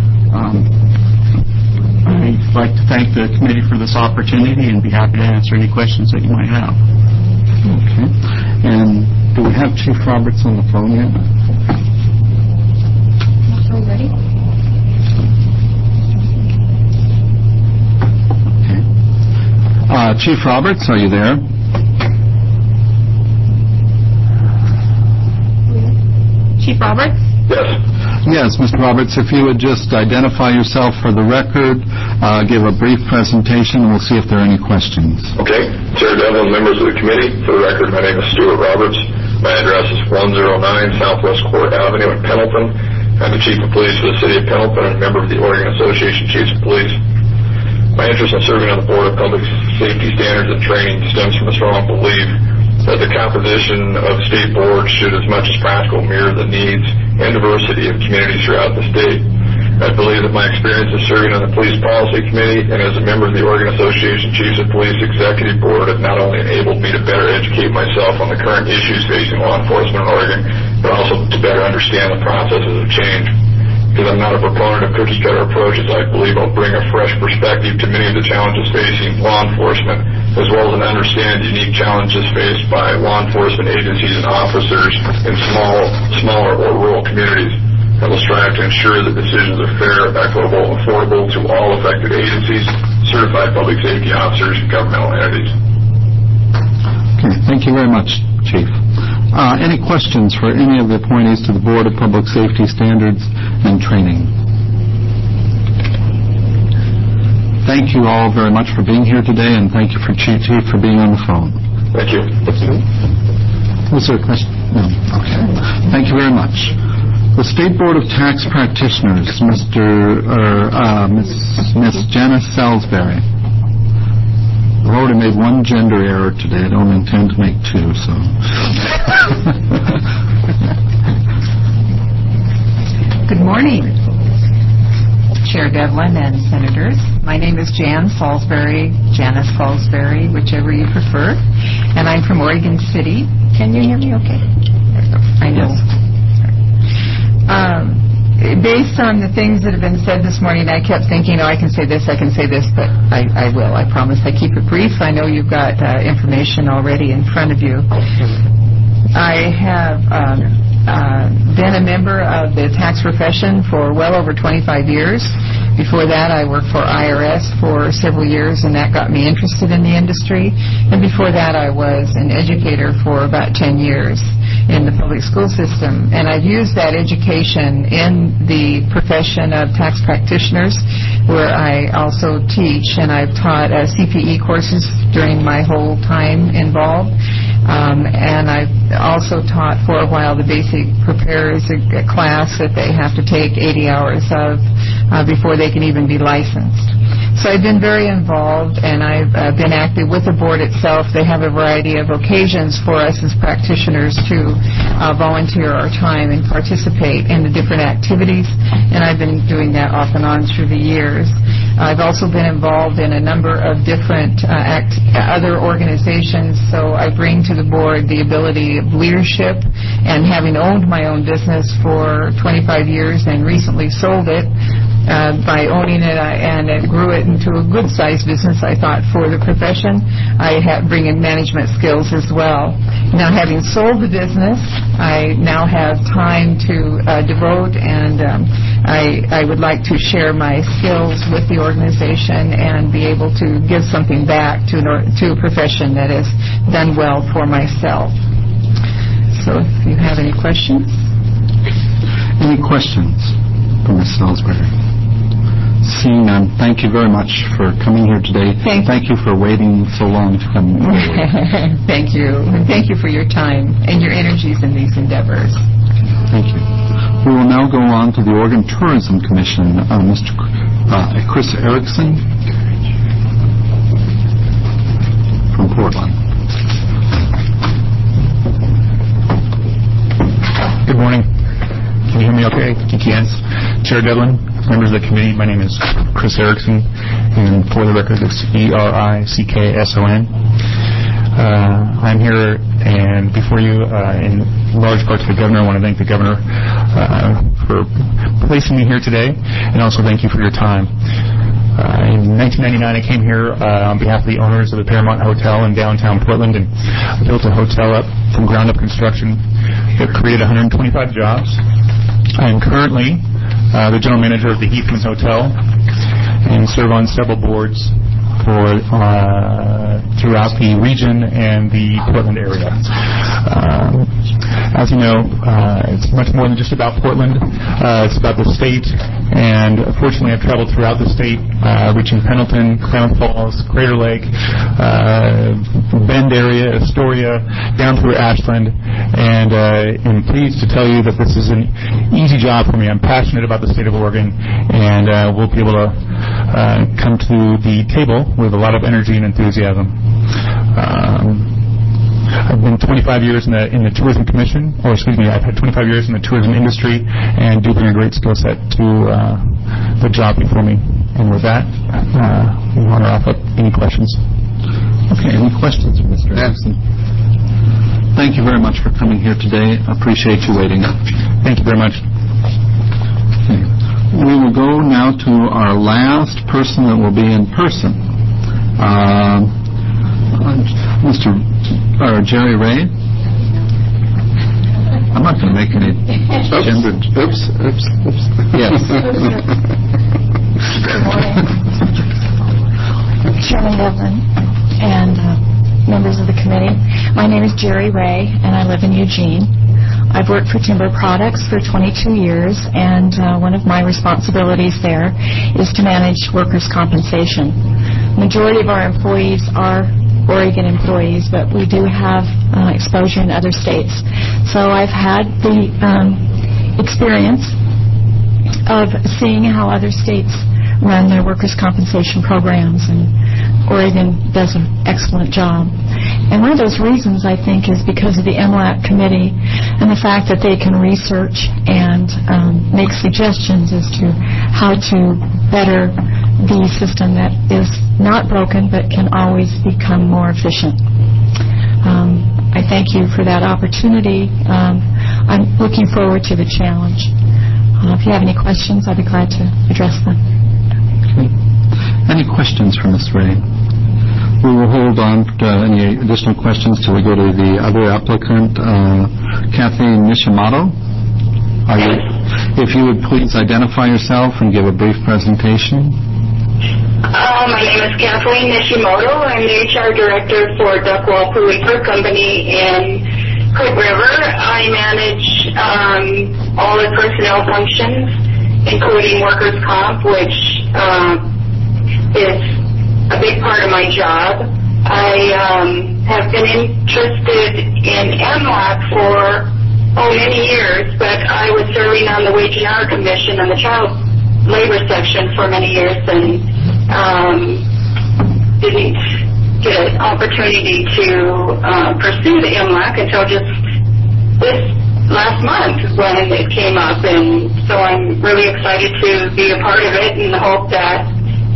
I'd like to thank the committee for this opportunity and be happy to answer any questions that you might have. Okay. And do we have Chief Roberts on the phone yet? Are we ready? Okay. Chief Roberts, are you there? Chief Roberts? Yes. Yes, Mr. Roberts, if you would just identify yourself for the record, give a brief presentation, and we'll see if there are any questions. Okay. Chair Devlin, members of the committee, for the record, my name is Stuart Roberts. My address is 109 Southwest Court Avenue in Pendleton. I'm the Chief of Police for the City of Pendleton and a member of the Oregon Association of Chiefs of Police. My interest in serving on the Board of Public Safety Standards and Training stems from a strong belief that the composition of the state board should, as much as practical, mirror the needs and diversity of communities throughout the state. I believe that my experience of serving on the Police Policy Committee and as a member of the Oregon Association of Chiefs of Police Executive Board have not only enabled me to better educate myself on the current issues facing law enforcement in Oregon, but also to better understand the processes of change. Because I'm not a proponent of cookie-cutter approaches, I believe I'll bring a fresh perspective to many of the challenges facing law enforcement, as well as understand unique challenges faced by law enforcement agencies and officers in smaller or rural communities. I will strive to ensure that decisions are fair, equitable, and affordable to all affected agencies, certified public safety officers, and governmental entities. Okay, thank you very much, Chief. Any questions for any of the appointees to the Board of Public Safety Standards and Training? Thank you all very much for being here today, and thank you for Chief for being on the phone. Thank you. Was there a question? No. Okay. Thank you very much. The State Board of Tax Practitioners, Miss Janice Salisbury. I've already made one gender error today. I don't intend to make two, so. Good morning, Chair Devlin and Senators. My name is Janice Salisbury, whichever you prefer, and I'm from Oregon City. Can you hear me okay? I know. Based on the things that have been said this morning, I kept thinking, I can say this, but I will. I promise I keep it brief. I know you've got information already in front of you. I have been a member of the tax profession for well over 25 years. Before that, I worked for IRS for several years, and that got me interested in the industry. And before that, I was an educator for about 10 years in the public school system. And I've used that education in the profession of tax practitioners, where I also teach, and I've taught CPE courses during my whole time involved. And I've also taught for a while the basic preparers class that they have to take 80 hours of before they can even be licensed. So I've been very involved, and I've been active with the board itself. They have a variety of occasions for us as practitioners to volunteer our time and participate in the different activities, and I've been doing that off and on through the years. I've also been involved in a number of different other organizations, so I bring to the board the ability of leadership, and having owned my own business for 25 years and recently sold it, by owning it, and it grew it into a good-sized business, I thought, for the profession. I bring in management skills as well. Now, having sold the business, I now have time to devote, and I would like to share my skills with the organization and be able to give something back to a profession that has done well for myself. So if you have any questions. Any questions for Ms. Salisbury? Seeing none, thank you very much for coming here today. Thank you for waiting so long to come forward. Thank you. And thank you for your time and your energies in these endeavors. Thank you. We will now go on to the Oregon Tourism Commission. Mr. Chris Erickson from Portland. Good morning. Can you hear me okay? Yes. Chair Devlin, members of the committee, my name is Chris Erickson, and for the record, it's Erickson. I'm here and before you in large part to the governor. I want to thank the governor for placing me here today, and also thank you for your time. In 1999, I came here on behalf of the owners of the Paramount Hotel in downtown Portland, and built a hotel up from ground-up construction that created 125 jobs. I am currently the general manager of the Heathman's Hotel and serve on several boards for throughout the region and the Portland area. As you know, it's much more than just about Portland. It's about the state, and fortunately I've traveled throughout the state, reaching Pendleton, Klamath Falls, Crater Lake, Bend area, Astoria, down through Ashland, and I'm pleased to tell you that this is an easy job for me. I'm passionate about the state of Oregon, and we'll be able to come to the table with a lot of energy and enthusiasm. I've been 25 years in the Tourism Commission, I've had 25 years in the tourism industry, and do bring a great skill set to the job before me. And with that, we want to offer up any questions. Okay, any questions for Mr. Erickson? Thank you very much for coming here today. I appreciate you waiting. Thank you very much. Okay. We will go now to our last person that will be in person. Jerry Ray. I'm not going to make any gender. Oops. Yes. Good morning, Chairman Devlin and members of the committee. My name is Jerry Ray, and I live in Eugene. I've worked for Timber Products for 22 years, and one of my responsibilities there is to manage workers' compensation. Majority of our employees are Oregon employees, but we do have exposure in other states. So I've had the experience of seeing how other states run their workers' compensation programs, and Oregon does an excellent job. And one of those reasons, I think, is because of the MLAC committee and the fact that they can research and make suggestions as to how to better the system that is not broken but can always become more efficient. I thank you for that opportunity. I'm looking forward to the challenge. If you have any questions, I'd be glad to address them. Okay. Any questions for Ms. Ray? We will hold on to any additional questions till we go to the other applicant, Kathleen Nishimoto. If you would please identify yourself and give a brief presentation. My name is Kathleen Nishimoto. I'm the HR director for Duckwall Pooey Fruit Company in Cook River. I manage all the personnel functions, including workers' comp, which is a big part of my job. I have been interested in MLAC for many years, but I was serving on the Wage and Hour Commission and the Child Labor Section for many years, and didn't get an opportunity to pursue the MLAC until just this last month when it came up, and so I'm really excited to be a part of it and hope that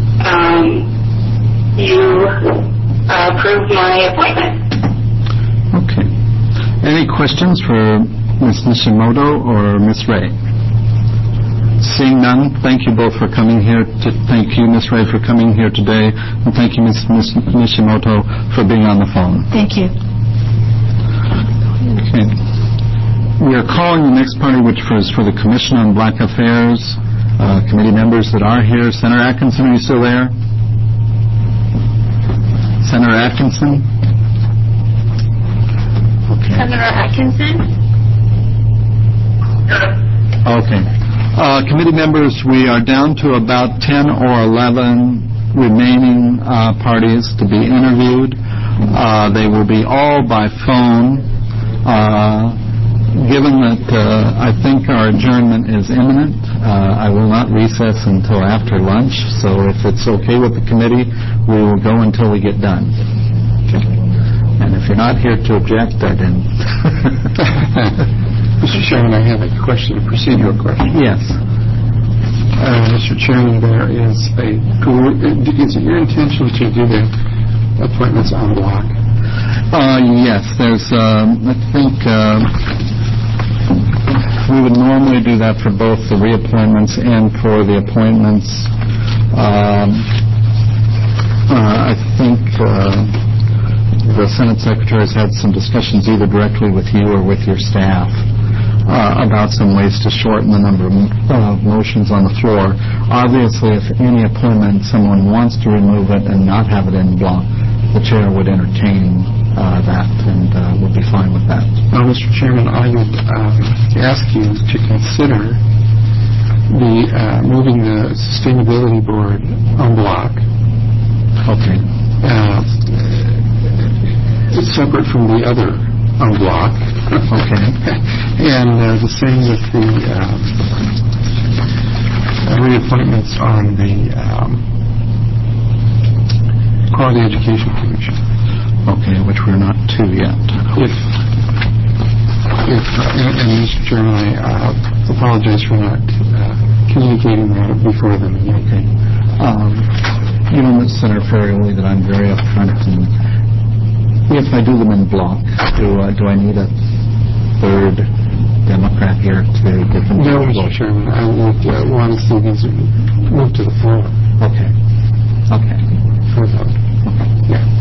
you approve my appointment. Okay. Any questions for Ms. Nishimoto or Ms. Ray? Seeing none, thank you both for coming here. Thank you, Ms. Ray, for coming here today, and thank you, Ms. Nishimoto, for being on the phone. Thank you. Okay. We are calling the next party, which is for the Commission on Black Affairs. Committee members that are here. Senator Atkinson, are you still there? Senator Atkinson? Okay. Senator Atkinson? Okay. Committee members, we are down to about 10 or 11 remaining parties to be interviewed. They will be all by phone. Given that I think our adjournment is imminent, I will not recess until after lunch, so if it's okay with the committee, we will go until we get done. Okay. And if you're not here to object, I didn't. Mr. Chairman, I have a question, a procedural question. Yes. Mr. Chairman, is it your intention to do the appointments en bloc? Yes, there's, I think, we would normally do that for both the reappointments and for the appointments. I think the Senate Secretary has had some discussions either directly with you or with your staff about some ways to shorten the number of motions on the floor. Obviously, if any appointment someone wants to remove it and not have it in block, the chair would entertain that and would be fine with that. Well, Mr. Chairman, I would ask you to consider moving the Sustainability Board en bloc. Okay. It's separate from the other en bloc. Okay. And the same with the reappointments on the Quality Education Commission. Okay, which we're not to yet. And Mr. Chairman, I apologize for not communicating that before the meeting. Okay. You know, Senator Ferrioli, that I'm very upfront, and if I do them in block, do I need a third Democrat here to get them? No, Mr. Chairman, I would want to see these move to the floor. Okay. Okay. For a vote. Okay. Yeah.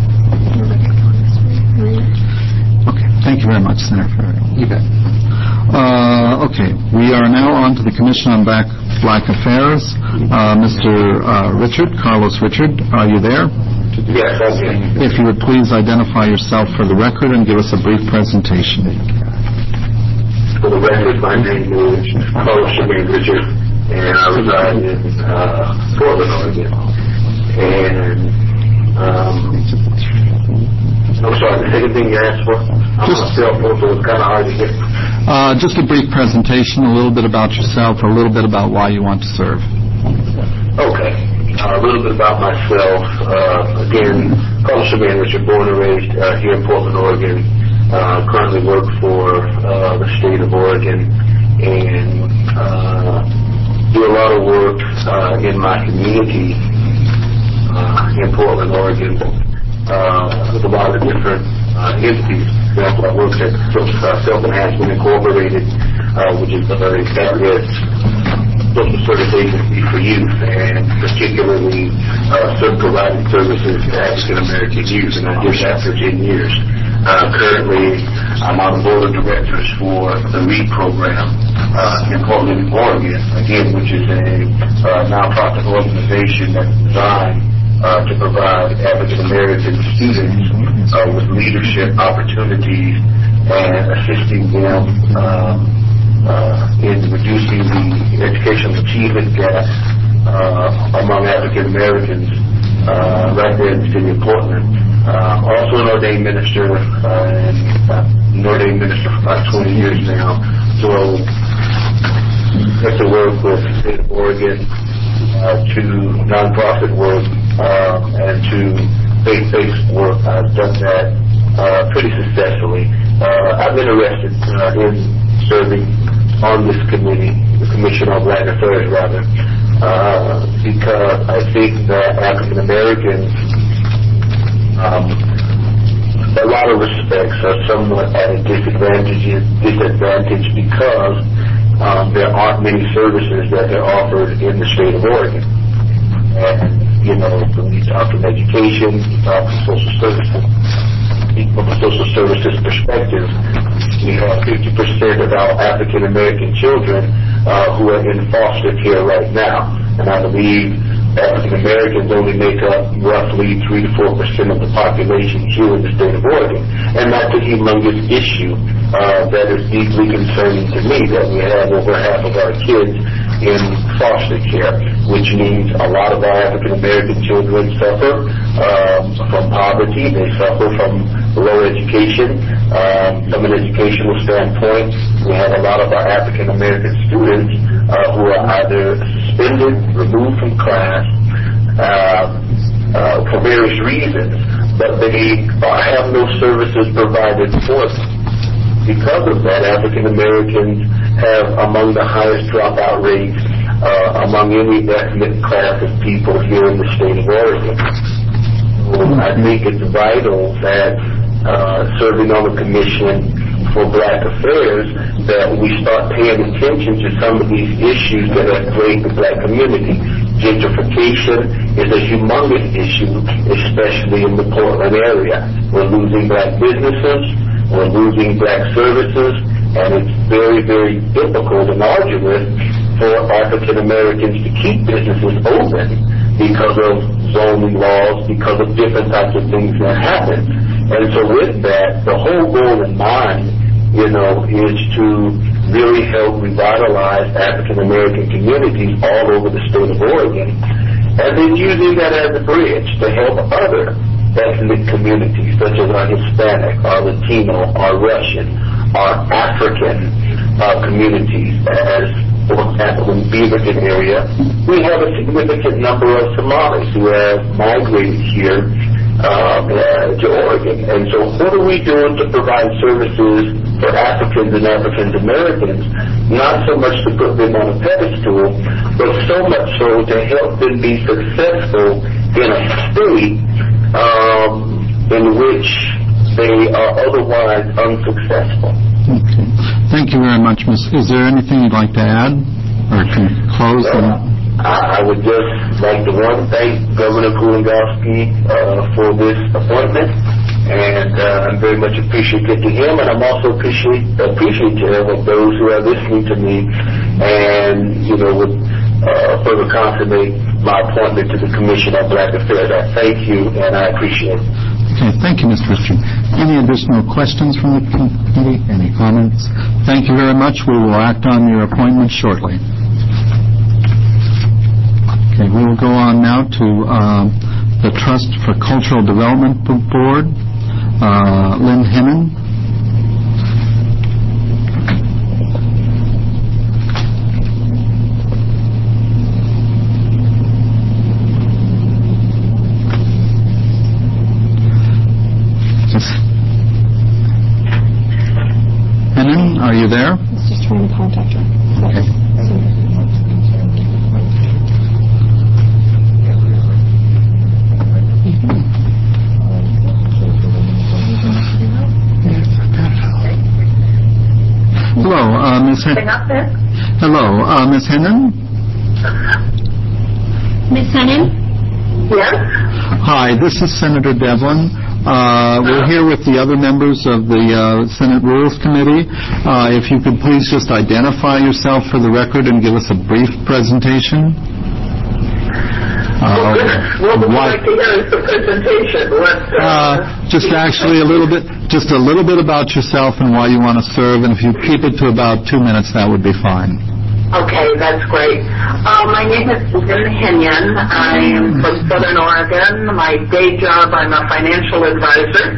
Okay. Thank you very much, Senator Ferrioli. You bet. Okay. We are now on to the Commission on Black Affairs. Mr. Richard, Carlos Richard, are you there? to do. Yes, okay. If you would please identify yourself for the record and give us a brief presentation. For the record, my name is Carlos Shemaine Richard, and I reside in Portland, Oregon. And I'm sorry, the second thing you asked for? I'm on a cell phone, so it's kind of hard to get. Just a brief presentation, a little bit about yourself, a little bit about why you want to serve. Okay. A little bit about myself. Again, Carlos Shemaine Richard, born and raised here in Portland, Oregon. Currently work for the state of Oregon and do a lot of work in my community in Portland, Oregon with a lot of different entities. For example, I work at Self-Enhancement Incorporated, which is a very established social service agency for youth, and particularly providing services to African American youth, and I did that for 10 years. Currently, I'm on the board of directors for the READ program in Portland, Oregon, again, which is a nonprofit organization that's designed to provide African American students with leadership opportunities and assisting them in reducing the educational achievement gap among African Americans right there in the city of Portland. Also an ordained minister, and an ordained minister for about 20 years now. So I get to work with the state of Oregon to nonprofit work and to faith-based work. I've done that pretty successfully. I'm interested in serving on this committee, the Commission on Black Affairs, rather, because I think that African Americans, a lot of respects, are somewhat at a disadvantage because there aren't many services that are offered in the state of Oregon. And, when you talk from education, you talk from social services. From a social services perspective, we have 50% of our African American children who are in foster care right now. And I believe African Americans only make up roughly 3 to 4% of the population here in the state of Oregon. And that's a humongous issue that is deeply concerning to me, that we have over half of our kids in foster care, which means a lot of our African American children suffer from poverty. They suffer from low education. From an educational standpoint, we have a lot of our African American students who are either suspended, removed from class for various reasons, but they have no services provided for them. Because of that, African Americans have among the highest dropout rates among any ethnic class of people here in the state of Oregon. So I think it's vital that serving on the Commission for Black Affairs, that we start paying attention to some of these issues that have plagued the black community. Gentrification is a humongous issue, especially in the Portland area. We're losing black businesses, we're losing black services, and it's very, very difficult and arduous for African Americans to keep businesses open because of zoning laws, because of different types of things that happen. And so with that, the whole goal in mind, is to really help revitalize African American communities all over the state of Oregon, and then using that as a bridge to help other ethnic communities, such as our Hispanic, our Latino, our Russian, our African communities. As, for example, in Beaverton area, we have a significant number of Somalis who have migrated here to Oregon. And so what are we doing to provide services for Africans and African Americans, not so much to put them on a pedestal, but so much so to help them be successful in a state in which they are otherwise unsuccessful. Okay. Thank you very much, Ms. Is there anything you'd like to add or to close? I would just like to thank Governor Kulongoski for this appointment, and I'm very much appreciative to him, and I'm also appreciative of those who are listening to me, and would further confirmate my appointment to the Commission on Black Affairs. I thank you, and I appreciate it. Okay, thank you, Mr. Richard. Any additional questions from the committee? Any comments? Thank you very much. We will act on your appointment shortly. Okay, we will go on now to the Trust for Cultural Development Board. Lynn Hennon. Hennon, are you there? I was just trying to contact her. Okay. Hello, Ms. Hennon. Hello, Ms. Hennon. Ms. Hennon? Yes? Hi, this is Senator Devlin. We're here with the other members of the Senate Rules Committee. If you could please just identify yourself for the record and give us a brief presentation. What would you like to hear as the presentation? Just actually a little bit about yourself and why you want to serve, and if you keep it to about 2 minutes, that would be fine. Okay, that's great. My name is Lynn Henyon. I am from Southern Oregon. My day job, I'm a financial advisor.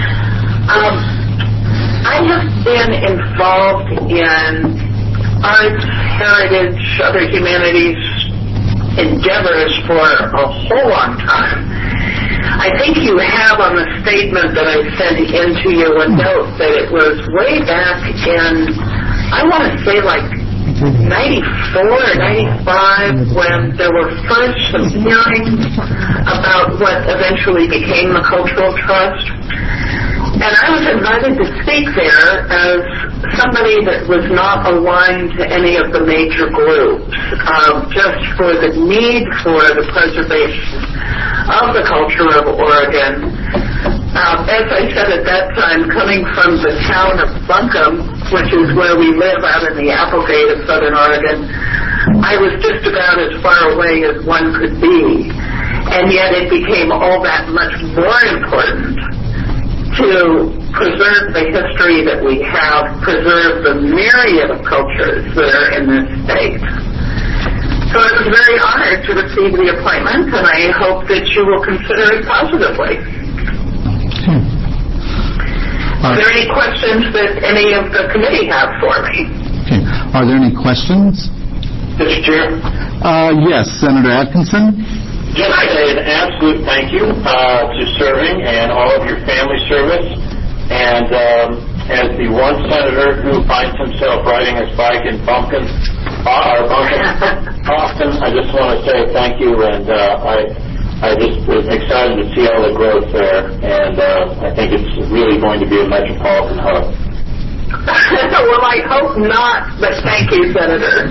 I have been involved in arts, heritage, other humanities endeavors for a whole long time. I think you have on the statement that I sent into you a note that it was way back in, I want to say like 94 or 95 when there were first some hearings about what eventually became the Cultural Trust. And I was invited to speak there as somebody that was not aligned to any of the major groups, just for the need for the preservation of the culture of Oregon. As I said at that time, coming from the town of Buncombe, which is where we live out in the Applegate of Southern Oregon, I was just about as far away as one could be. And yet it became all that much more important to preserve the history that we have, preserve the myriad of cultures that are in this state. So I was very honored to receive the appointment, and I hope that you will consider it positively. Are there any questions that any of the committee have for me? Okay. Are there any questions? Mr. Chair? Yes, Senator Atkinson. Just an absolute thank you to serving and all of your family service. And as the one senator who finds himself riding his bike in Buncombe often, I just want to say thank you. And I just was excited to see all the growth there. And I think it's really going to be a metropolitan hub. Well, I hope not, but thank you, Senator.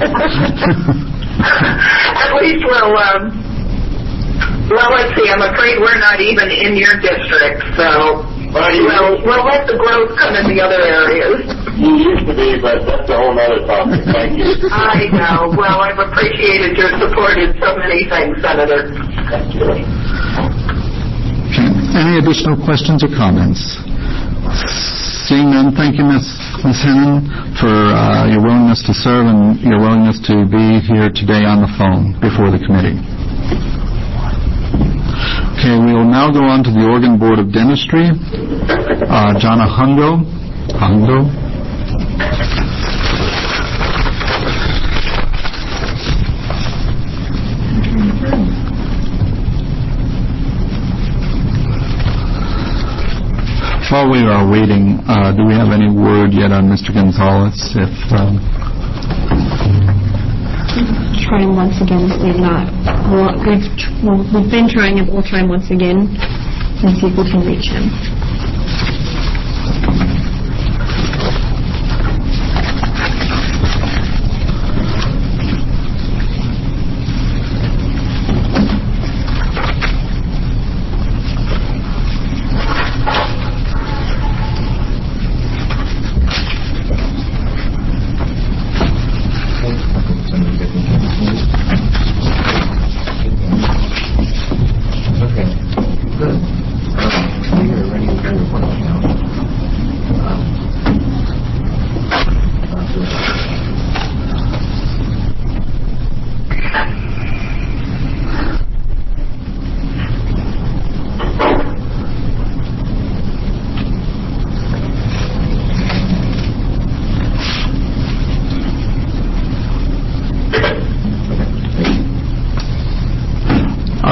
At least well, let's see, I'm afraid we're not even in your district, so we'll let the growth come in the other areas. You used to be, but that's a whole other topic. Thank you. I know. Well, I've appreciated your support in so many things, Senator. Thank you. Any additional questions or comments? Seeing none, thank you, Ms. Hennon, for your willingness to serve and your willingness to be here today on the phone before the committee. Okay, we will now go on to the Oregon Board of Dentistry. Jana Hundo. While we are waiting, do we have any word yet on Mr. Gonzalez? Trying once again, but we've not. We've been trying it. We'll try once again and see if we can reach him.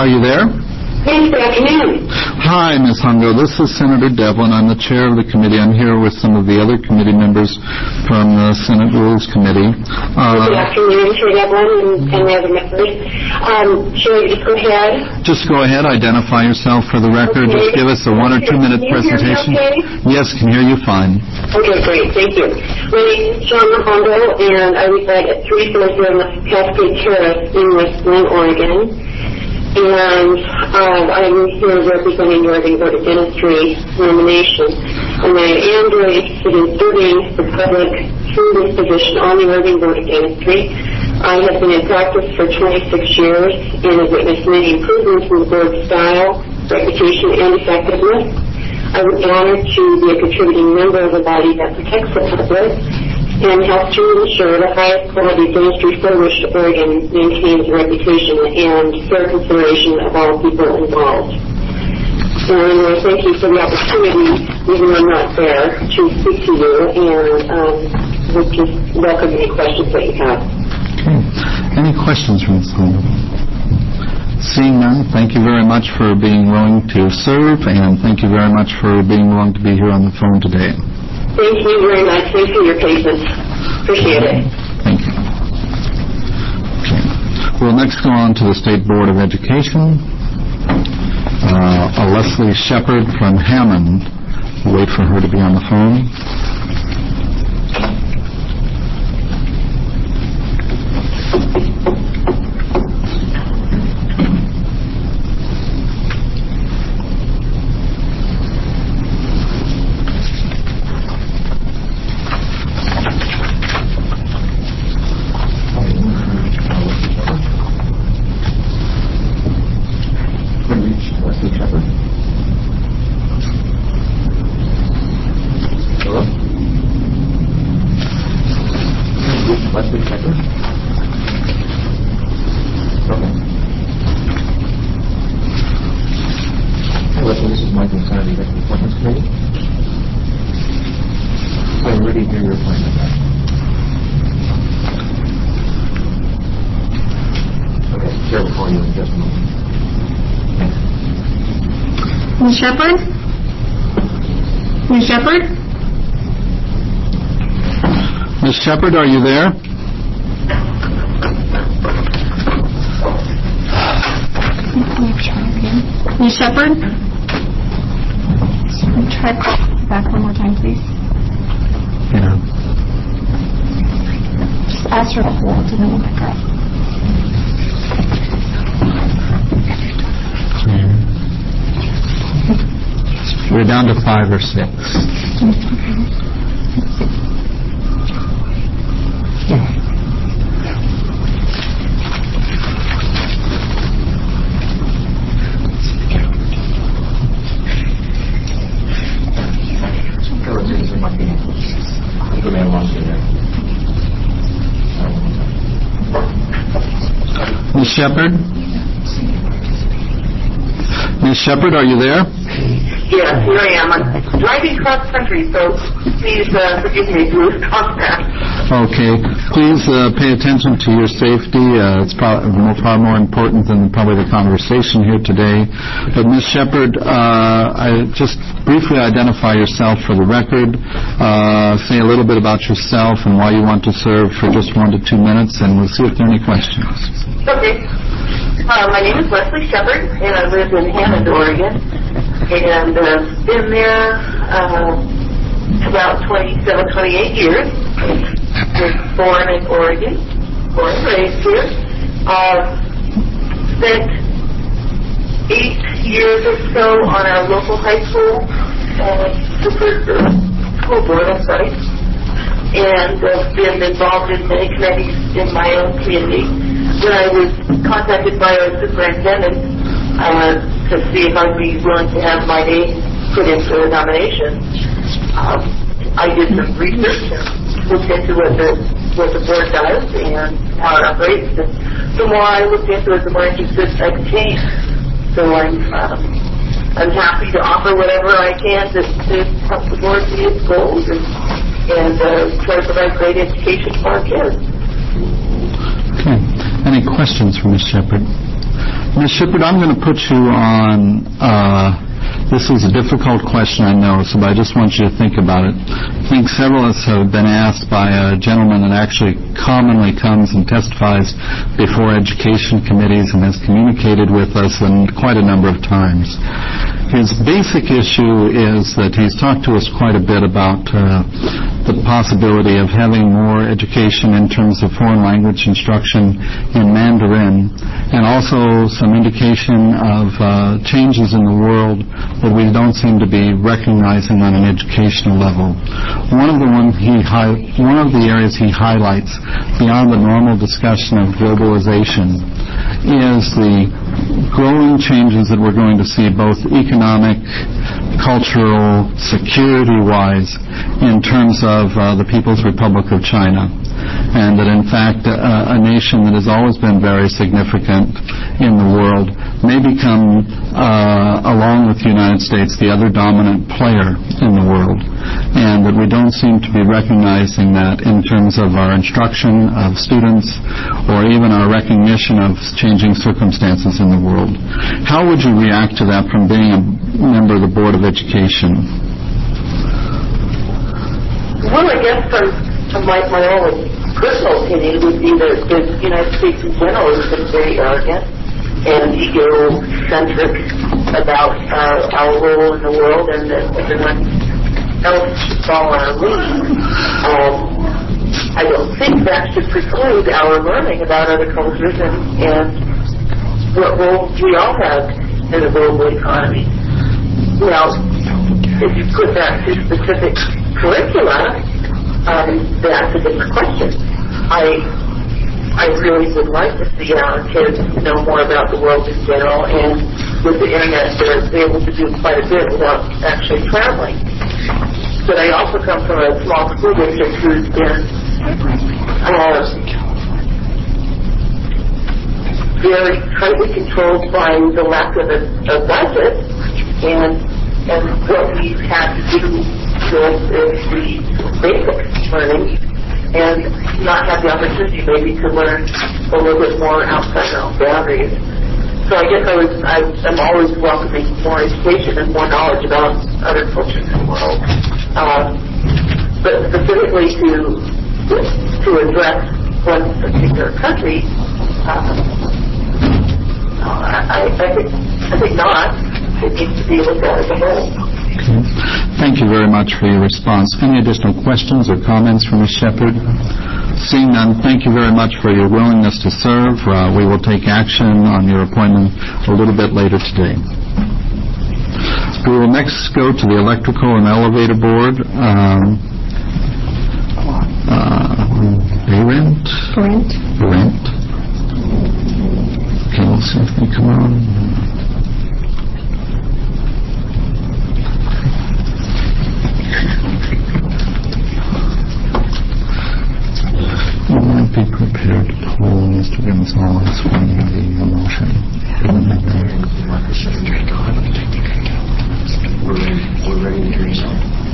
Are you there? Yes, good afternoon. Hi, Ms. Hungo. This is Senator Devlin. I'm the chair of the committee. I'm here with some of the other committee members from the Senate Rules Committee. Good afternoon, Chair Devlin and the other members. Should I just go ahead? Just go ahead. Identify yourself for the record. Okay. Just give us a 1 or 2 minute presentation. Can you hear me okay? Yes, can hear you fine. Okay, great. Thank you. My name is John Hungo, and I reside at 340 Cascade Terrace in West Glen, Oregon. And I'm here representing the Oregon Board of Dentistry nomination. And I am very interested in serving the public through this position on the Oregon Board of Dentistry. I have been in practice for 26 years and have witnessed many improvements in the board's style, reputation, and effectiveness. I would be honored to be a contributing member of a body that protects the public and helps to ensure the highest quality dentistry for which Oregon maintains a reputation and fair consideration of all people involved. And I want to thank you for the opportunity, even though I'm not there, to speak to you, and would just welcome any questions that you have. Okay. Any questions from Ms. Hungo? Seeing none, thank you very much for being willing to serve, and thank you very much for being willing to be here on the phone today. Thank you very much. Thanks for your patience. Appreciate it. Thank you. Okay. We'll next go on to the State Board of Education. Leslie Shepard from Hammond. We'll wait for her to be on the phone. Ms. Shepard? Ms. Shepard? Ms. Shepard, are you there? Ms. Shepard? Try back one more time, please. Yeah. Just ask her to hold and then we'll pick her up. We're down to 5 or 6. Ms. Shepard? Ms. Shepard, are you there? Yes, here I am. I'm driving cross country, so please forgive me if you lose contact. Okay. Please pay attention to your safety. It's far more important than probably the conversation here today. But Ms. Shepard, just briefly identify yourself for the record. Say a little bit about yourself and why you want to serve for just 1 to 2 minutes, and we'll see if there are any questions. Okay. My name is Leslie Shepard, and I live in Hammond, Oregon. And been there about 27, 28 years. Was born in Oregon, born and raised here. Spent 8 years or so on our local high school, school board, I'm sorry, and been involved in many committees in my own community. When I was contacted by our superintendent to see if I'd be willing to have my name put in for the nomination, I did some research and looked into what the board does and how it operates. And the more I looked into it, the more interested I became. So I'm happy to offer whatever I can to help the board meet its goals and try to provide great education for our kids. Okay. Any questions for Ms. Shepard? Ms. Shepard, I'm going to put you on, this is a difficult question, I know, so I just want you to think about it. I think several of us have been asked by a gentleman that actually commonly comes and testifies before education committees and has communicated with us quite a number of times. His basic issue is that he's talked to us quite a bit about the possibility of having more education in terms of foreign language instruction in Mandarin, and also some indication of changes in the world that we don't seem to be recognizing on an educational level. One of the areas he highlights beyond the normal discussion of globalization is the growing changes that we're going to see both economic, cultural, security-wise in terms of the People's Republic of China. And that, in fact, a nation that has always been very significant in the world may become, along with the United States, the other dominant player in the world. And that we don't seem to be recognizing that in terms of our instruction of students or even our recognition of changing circumstances in the world. How would you react to that from being a member of the Board of Education? Well, I guess from my own personal opinion would be that the United States in general has been very arrogant and egocentric about our role in the world, and that everyone else should follow our lead. I don't think that should preclude our learning about other cultures and what roles we all have in the global economy. Now, if you put that to specific curricula, that's a different question. I really would like to see our kids know more about the world in general, and with the internet they're able to do quite a bit without actually traveling. But I also come from a small school district who's been very tightly controlled by the lack of a budget, and what we've had to do with is the basic learning and not have the opportunity maybe to learn a little bit more outside our own boundaries. So I guess I'm always welcoming more education and more knowledge about other cultures in the world. But specifically to address one particular country, I think not. It needs to be looked at as a whole. Okay. Thank you very much for your response. Any additional questions or comments from Ms. Shepard? Seeing none, thank you very much for your willingness to serve. We will take action on your appointment a little bit later today. We will next go to the Electrical and Elevator Board. Brent. Okay, we'll see if they come on. We might be prepared to poll Mr. Gonzalez when the motion. We're ready to hear you.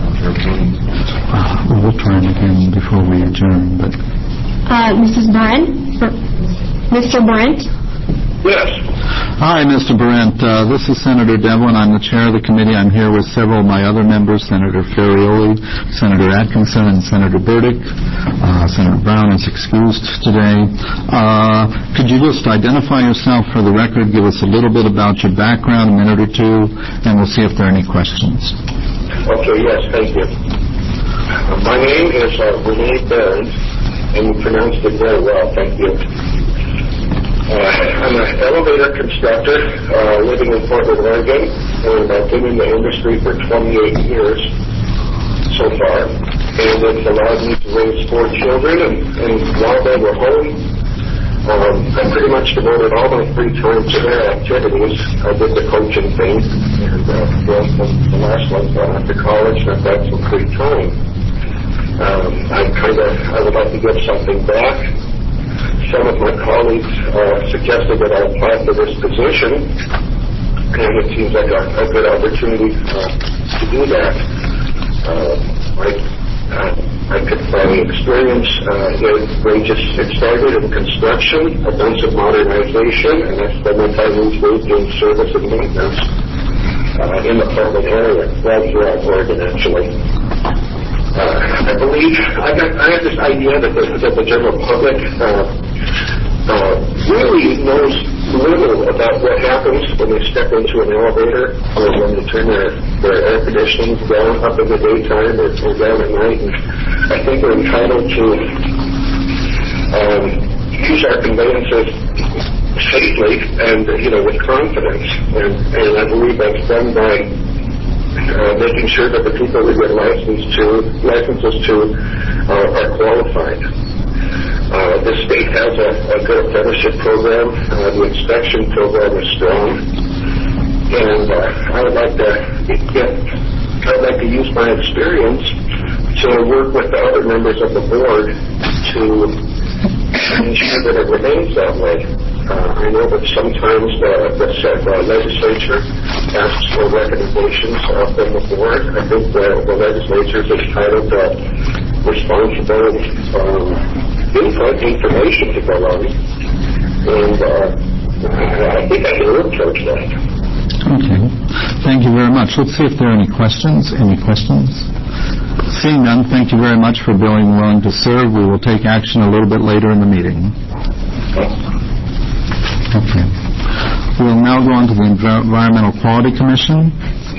We'll try it again before we adjourn, but... Mrs. Brent? Mr. Brent? Yes. Hi, Mr. Brent. This is Senator Devlin. I'm the chair of the committee. I'm here with several of my other members, Senator Ferrioli, Senator Atkinson, and Senator Burdick. Senator Brown is excused today. Could you just identify yourself for the record, give us a little bit about your background, a minute or two, and we'll see if there are any questions. Okay, yes, thank you. My name is Renee Burns, and you pronounced it very well, thank you. I'm an elevator constructor living in Portland, Oregon, and I've been in the industry for 28 years so far, and it's allowed me to raise 4 children, and while they were home, I pretty much devoted all my free time to their activities. I did the coaching thing, and the last one's gone off to college, and I've got some free time. I would like to give something back. Some of my colleagues suggested that I apply for this position, and it seems like a good opportunity to do that. I could find experience it started in construction, a bunch of modernization, and I spent my time these days doing service and maintenance in the Portland area, right throughout Oregon, actually. I believe I have this idea that the general public really knows little about what happens when they step into an elevator or when they turn their air conditioning down up in the daytime or down at night. And I think we're entitled to use our conveyances safely and with confidence. And I believe that's done by making sure that the people we get licenses to are qualified. The state has a good apprenticeship program. The inspection program is strong, and I would like to use my experience to work with the other members of the board to ensure that it remains that way. I know that sometimes the legislature asks for recommendations from the board. I think the legislature is entitled to responsible input, information to go on, and I think I can work towards that. Okay. Thank you very much. Let's see if there are any questions. Any questions? Seeing none, thank you very much for being willing to serve. We will take action a little bit later in the meeting. Okay. We'll now go on to the Environmental Quality Commission.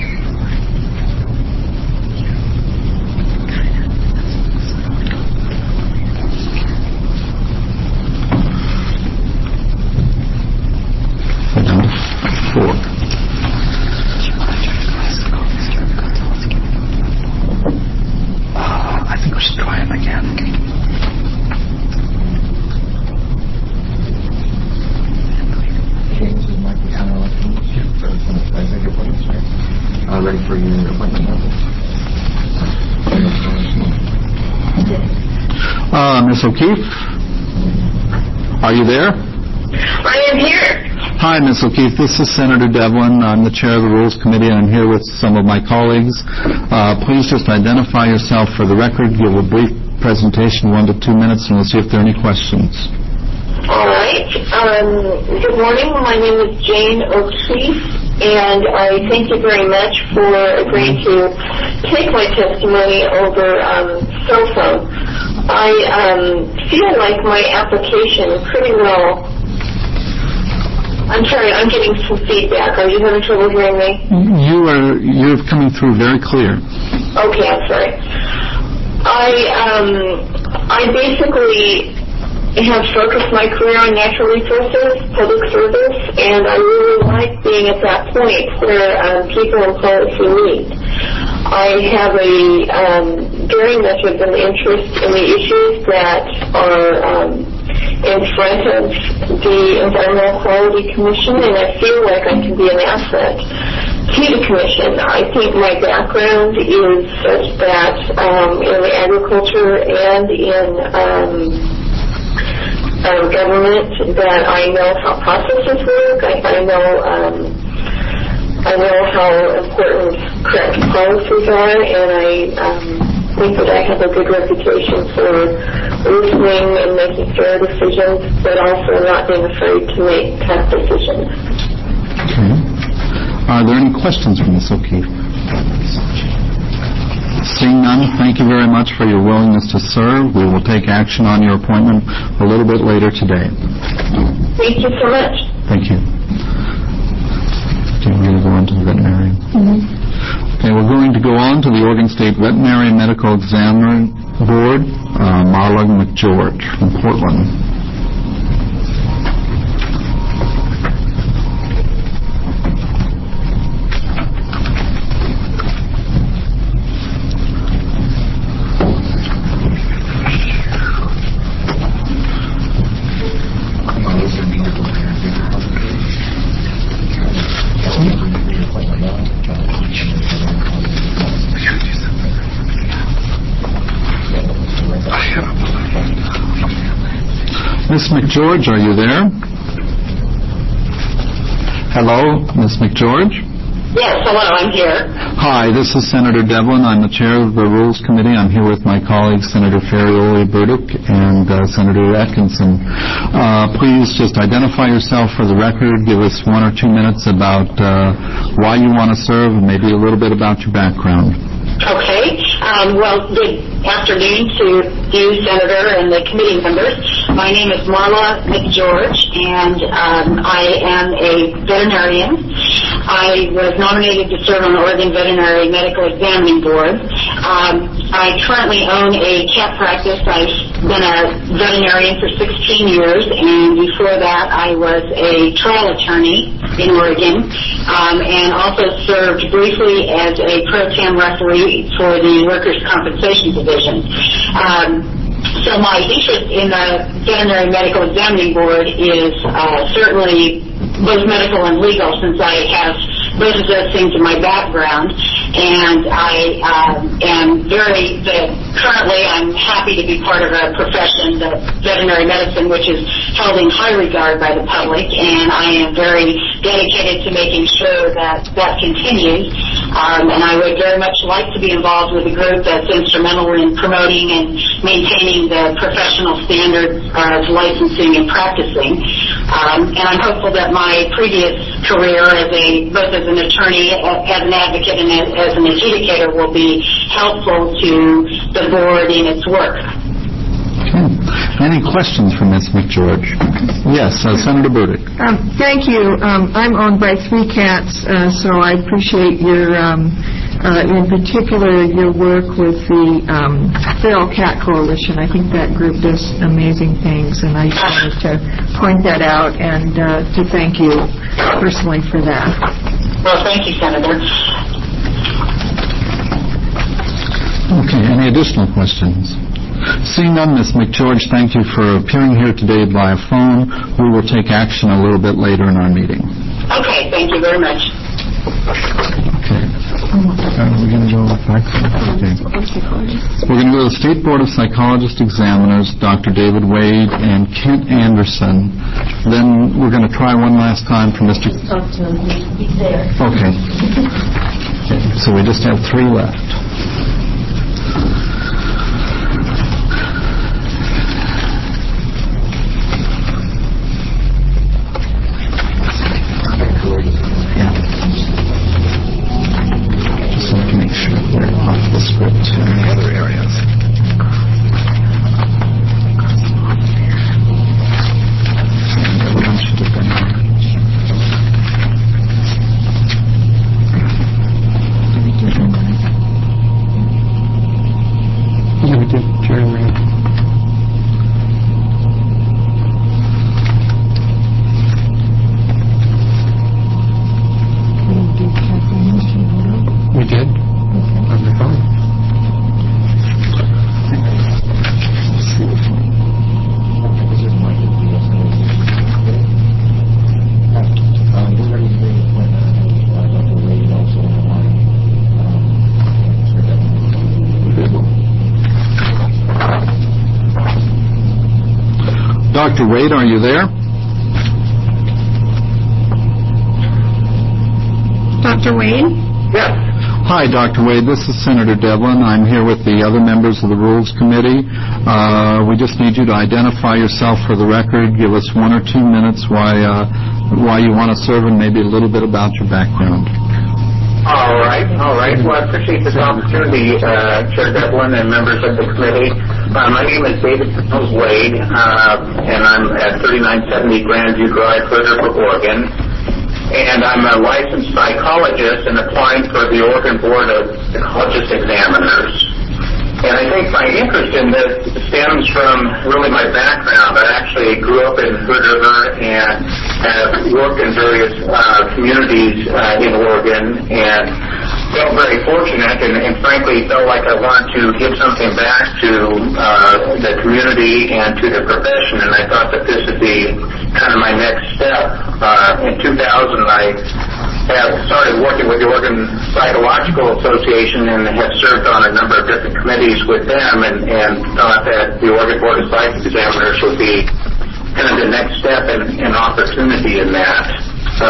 I think we should try him again. Ready for your appointment level. Ms. O'Keefe, are you there? I am here. Hi, Ms. O'Keefe. This is Senator Devlin. I'm the chair of the Rules Committee, and I'm here with some of my colleagues. Please just identify yourself for the record. Give a brief presentation, 1 to 2 minutes, and we'll see if there are any questions. All right. Good morning. My name is Jane O'Keefe, and I thank you very much for agreeing to take my testimony over cell phone. I feel like my application pretty well... I'm sorry, I'm getting some feedback. Are you having trouble hearing me? You're coming through very clear. Okay, I'm sorry. I basically have focused my career on natural resources, public service, and I really like being at that point where people in policy meet. I have a very much of an interest in the issues that are in front of the Environmental Quality Commission, and I feel like I can be an asset to the Commission. I think my background is such that in agriculture and in government that I know how processes work. I know how important correct policies are, and I think that I have a good reputation for listening and making fair decisions, but also not being afraid to make tough decisions. Okay. Are there any questions for Ms. O'Keefe? Seeing none, thank you very much for your willingness to serve. We will take action on your appointment a little bit later today. Thank you so much. Thank you. Okay, we're going to go on to the veterinary. Okay, we're going to go on to the Oregon State Veterinary Medical Examiner Board, Marla McGeorge from Portland. Ms. McGeorge, are you there? Hello, Ms. McGeorge? Yes, hello, I'm here. Hi, this is Senator Devlin. I'm the chair of the Rules Committee. I'm here with my colleagues, Senator Ferrioli-Burdick and Senator Atkinson. Please just identify yourself for the record. Give us 1 or 2 minutes about why you want to serve and maybe a little bit about your background. Okay. Well, good afternoon to you, Senator, and the committee members. My name is Marla McGeorge, and I am a veterinarian. I was nominated to serve on the Oregon Veterinary Medical Examining Board. I currently own a cat practice. I've been a veterinarian for 16 years, and before that I was a trial attorney in Oregon, and also served briefly as a pro tem referee for the Workers' Compensation Division. So my interest in the Veterinary Medical Examining Board is certainly both medical and legal, since I have both of those things in my background, and I am currently I'm happy to be part of a profession, the veterinary medicine, which is held in high regard by the public, and I am very dedicated to making sure that that continues, and I would very much like to be involved with a group that's instrumental in promoting and maintaining the professional standards of licensing and practicing, and I'm hopeful that my previous career both as an attorney, as an advocate, and as an adjudicator will be helpful to the board in its work. Okay. Any questions for Ms. McGeorge? Yes, Senator Burdick. Thank you. I'm owned by 3 cats, so I appreciate your, in particular, your work with the Feral Cat Coalition. I think that group does amazing things, and I just wanted to point that out and to thank you personally for that. Well, thank you, Senator. Okay, any additional questions? Seeing none, Ms. McGeorge, thank you for appearing here today by phone. We will take action a little bit later in our meeting. Okay, thank you very much. Okay. We're going to go back. Okay. We're going to go to the State Board of Psychologist Examiners, Dr. David Wade and Kent Anderson. Then we're going to try one last time for Mr. He's there. Okay. So we just have 3 left. Just have to make sure they're off the script in the other areas. Everyone should have been here. Yeah, we did. Jerry ran. We did. On the phone. Dr. Wade, are you there? Dr. Wade? Yes. Hi, Dr. Wade. This is Senator Devlin. I'm here with the other members of the Rules Committee. We just need you to identify yourself for the record. Give us 1 or 2 minutes why you want to serve and maybe a little bit about your background. All right. Well, I appreciate this opportunity, Chair Devlin and members of the committee. My name is David Wade, and I'm at 3970 Grandview Drive, Rutherford, Oregon. And I'm a licensed psychologist and applying for the Oregon Board of Psychologist Examiners. And I think my interest in this stems from really my background. I actually grew up in Hood River and have worked in various communities in Oregon and felt very fortunate and frankly felt like I wanted to give something back to the community and to the profession, and I thought that this would be kind of my next step. In 2000, I have started working with the Oregon Psychological Association and have served on a number of different committees with them and thought that the Oregon Board of Psych Examiners would be kind of the next step and opportunity in that. I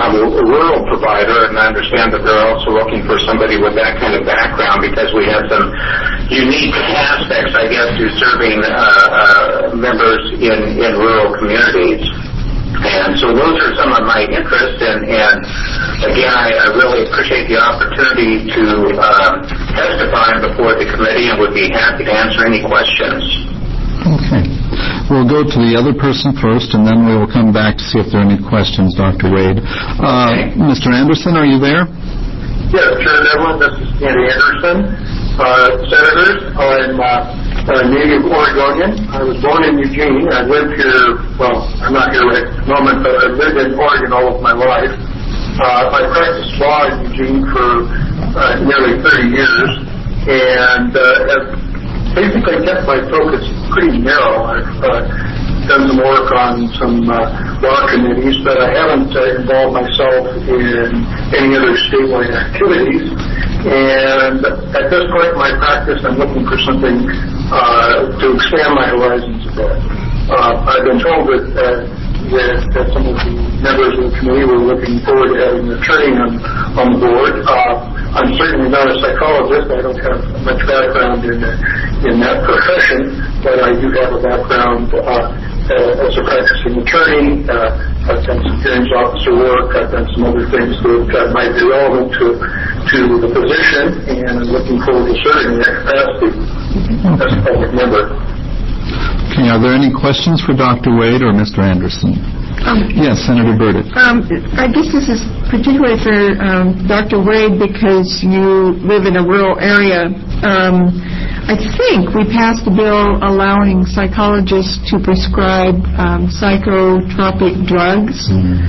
rural provider, and I understand that they're also looking for somebody with that kind of background because we have some unique aspects, I guess, to serving members in rural communities. And so those are some of my interests, and again, I really appreciate the opportunity to testify before the committee and would be happy to answer any questions. Okay. We'll go to the other person first, and then we will come back to see if there are any questions, Dr. Wade. Mr. Anderson, are you there? Yes, Chair Devlin, this is Andy Anderson. Senators, I'm a native Oregonian. I was born in Eugene. I lived here, well, I'm not here right at the moment, but I've lived in Oregon all of my life. I practiced law in Eugene for nearly 30 years, and have basically kept my focus pretty narrow. I've done some work on some law committees, but I haven't involved myself in any other statewide activities. And at this point in my practice, I'm looking for something to expand my horizons a bit. I've been told that some of the members of the committee were looking forward to having an attorney on the board. I'm certainly not a psychologist. I don't have much background in that profession, but I do have a background as a practicing attorney. I've done some hearings officer work. I've done some other things that might be relevant to the position, and I'm looking forward to serving in that capacity as a public member. Okay, are there any questions for Dr. Wade or Mr. Anderson? Yes, Senator Burdick. I guess this is particularly for Dr. Wade because you live in a rural area. I think we passed a bill allowing psychologists to prescribe psychotropic drugs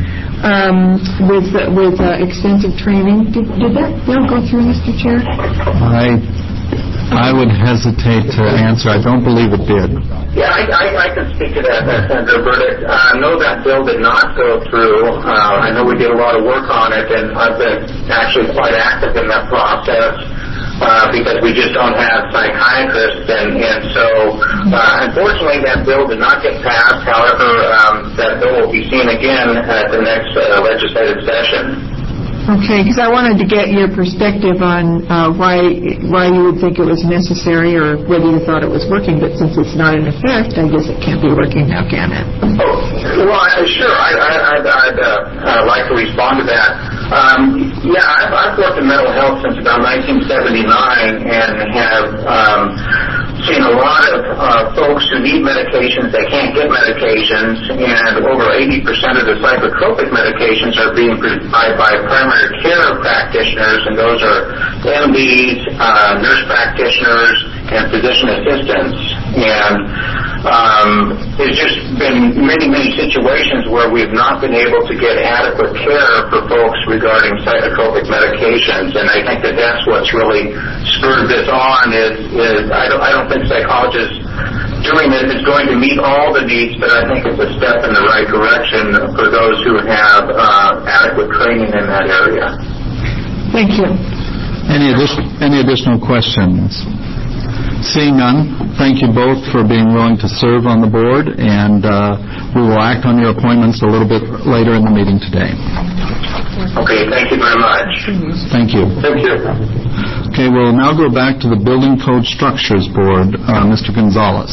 with extensive training. Did that bill go through, Mr. Chair? I would hesitate to answer. I don't believe it did. Yeah, I can speak to that, Senator Burdick. No, that bill did not go through. I know we did a lot of work on it, and I've been actually quite active in that process because we just don't have psychiatrists, and so unfortunately that bill did not get passed. However, that bill will be seen again at the next legislative session. Okay, because I wanted to get your perspective on why you would think it was necessary or whether you thought it was working, but since it's not in effect, I guess it can't be working now, can it? Well, sure. I'd like to respond to that. I've worked in mental health since about 1979 and have seen a lot of folks who need medications that can't get medications, and over 80% of the psychotropic medications are being prescribed by primary care practitioners, and those are MDs, nurse practitioners, and physician assistants. And there's just been many situations where we've not been able to get adequate care for folks regarding psychotropic medications, and I think that that's what's really spurred this on is I don't think psychologists doing this is going to meet all the needs, but I think it's a step in the right direction for those who have adequate training in that area. Thank you. Any additional questions? Seeing none, thank you both for being willing to serve on the board, and we will act on your appointments a little bit later in the meeting today. Okay, thank you very much. Thank you. Thank you. Okay, we'll now go back to the Building Code Structures Board. Mr. Gonzalez.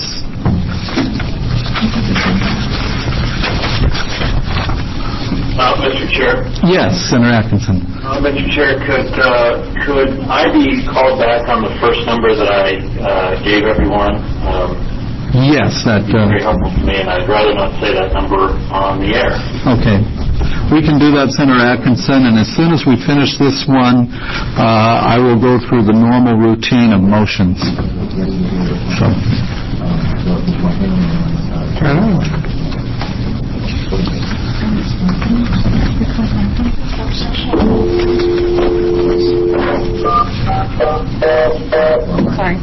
Mr. Chair. Yes, Senator Atkinson. Mr. Chair, could I be called back on the first number that I gave everyone? Yes, that would be very helpful to me, and I'd rather not say that number on the air. Okay. We can do that, Senator Atkinson, and as soon as we finish this one, I will go through the normal routine of motions. Sorry.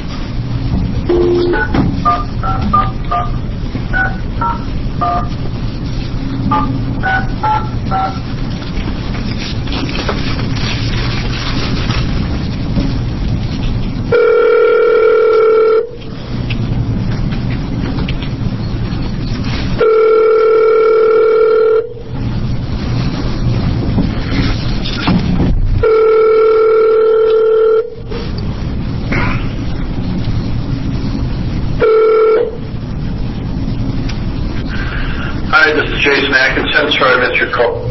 What's your code?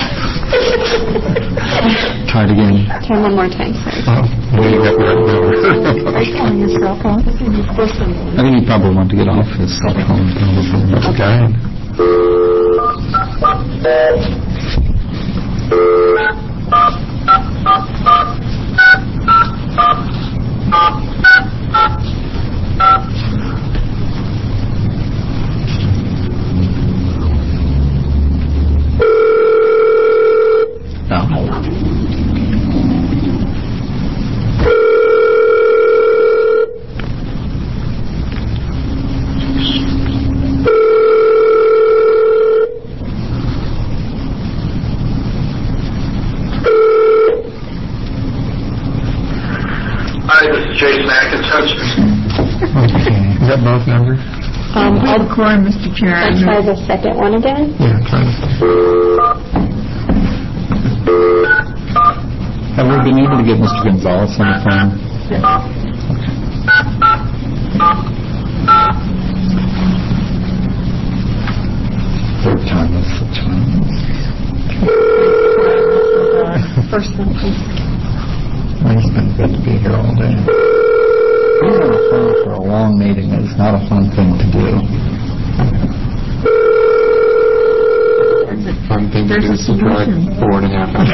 Try it again. Try one more time, sorry. Are you calling your cell phone? I think he probably wanted to get off his cell phone. Okay. Jason Atkinson. Okay. Is that both numbers? I'll quorum, Mr. Chair. I'll try the second one again. Yeah, try it. Have we been able to get Mr. Gonzalez on the phone? Third time is the charm. First one, please. It's been good to be here all day. Being on the phone for a long meeting is not a fun thing to do. Fun thing to do is to drive 4.5 hours.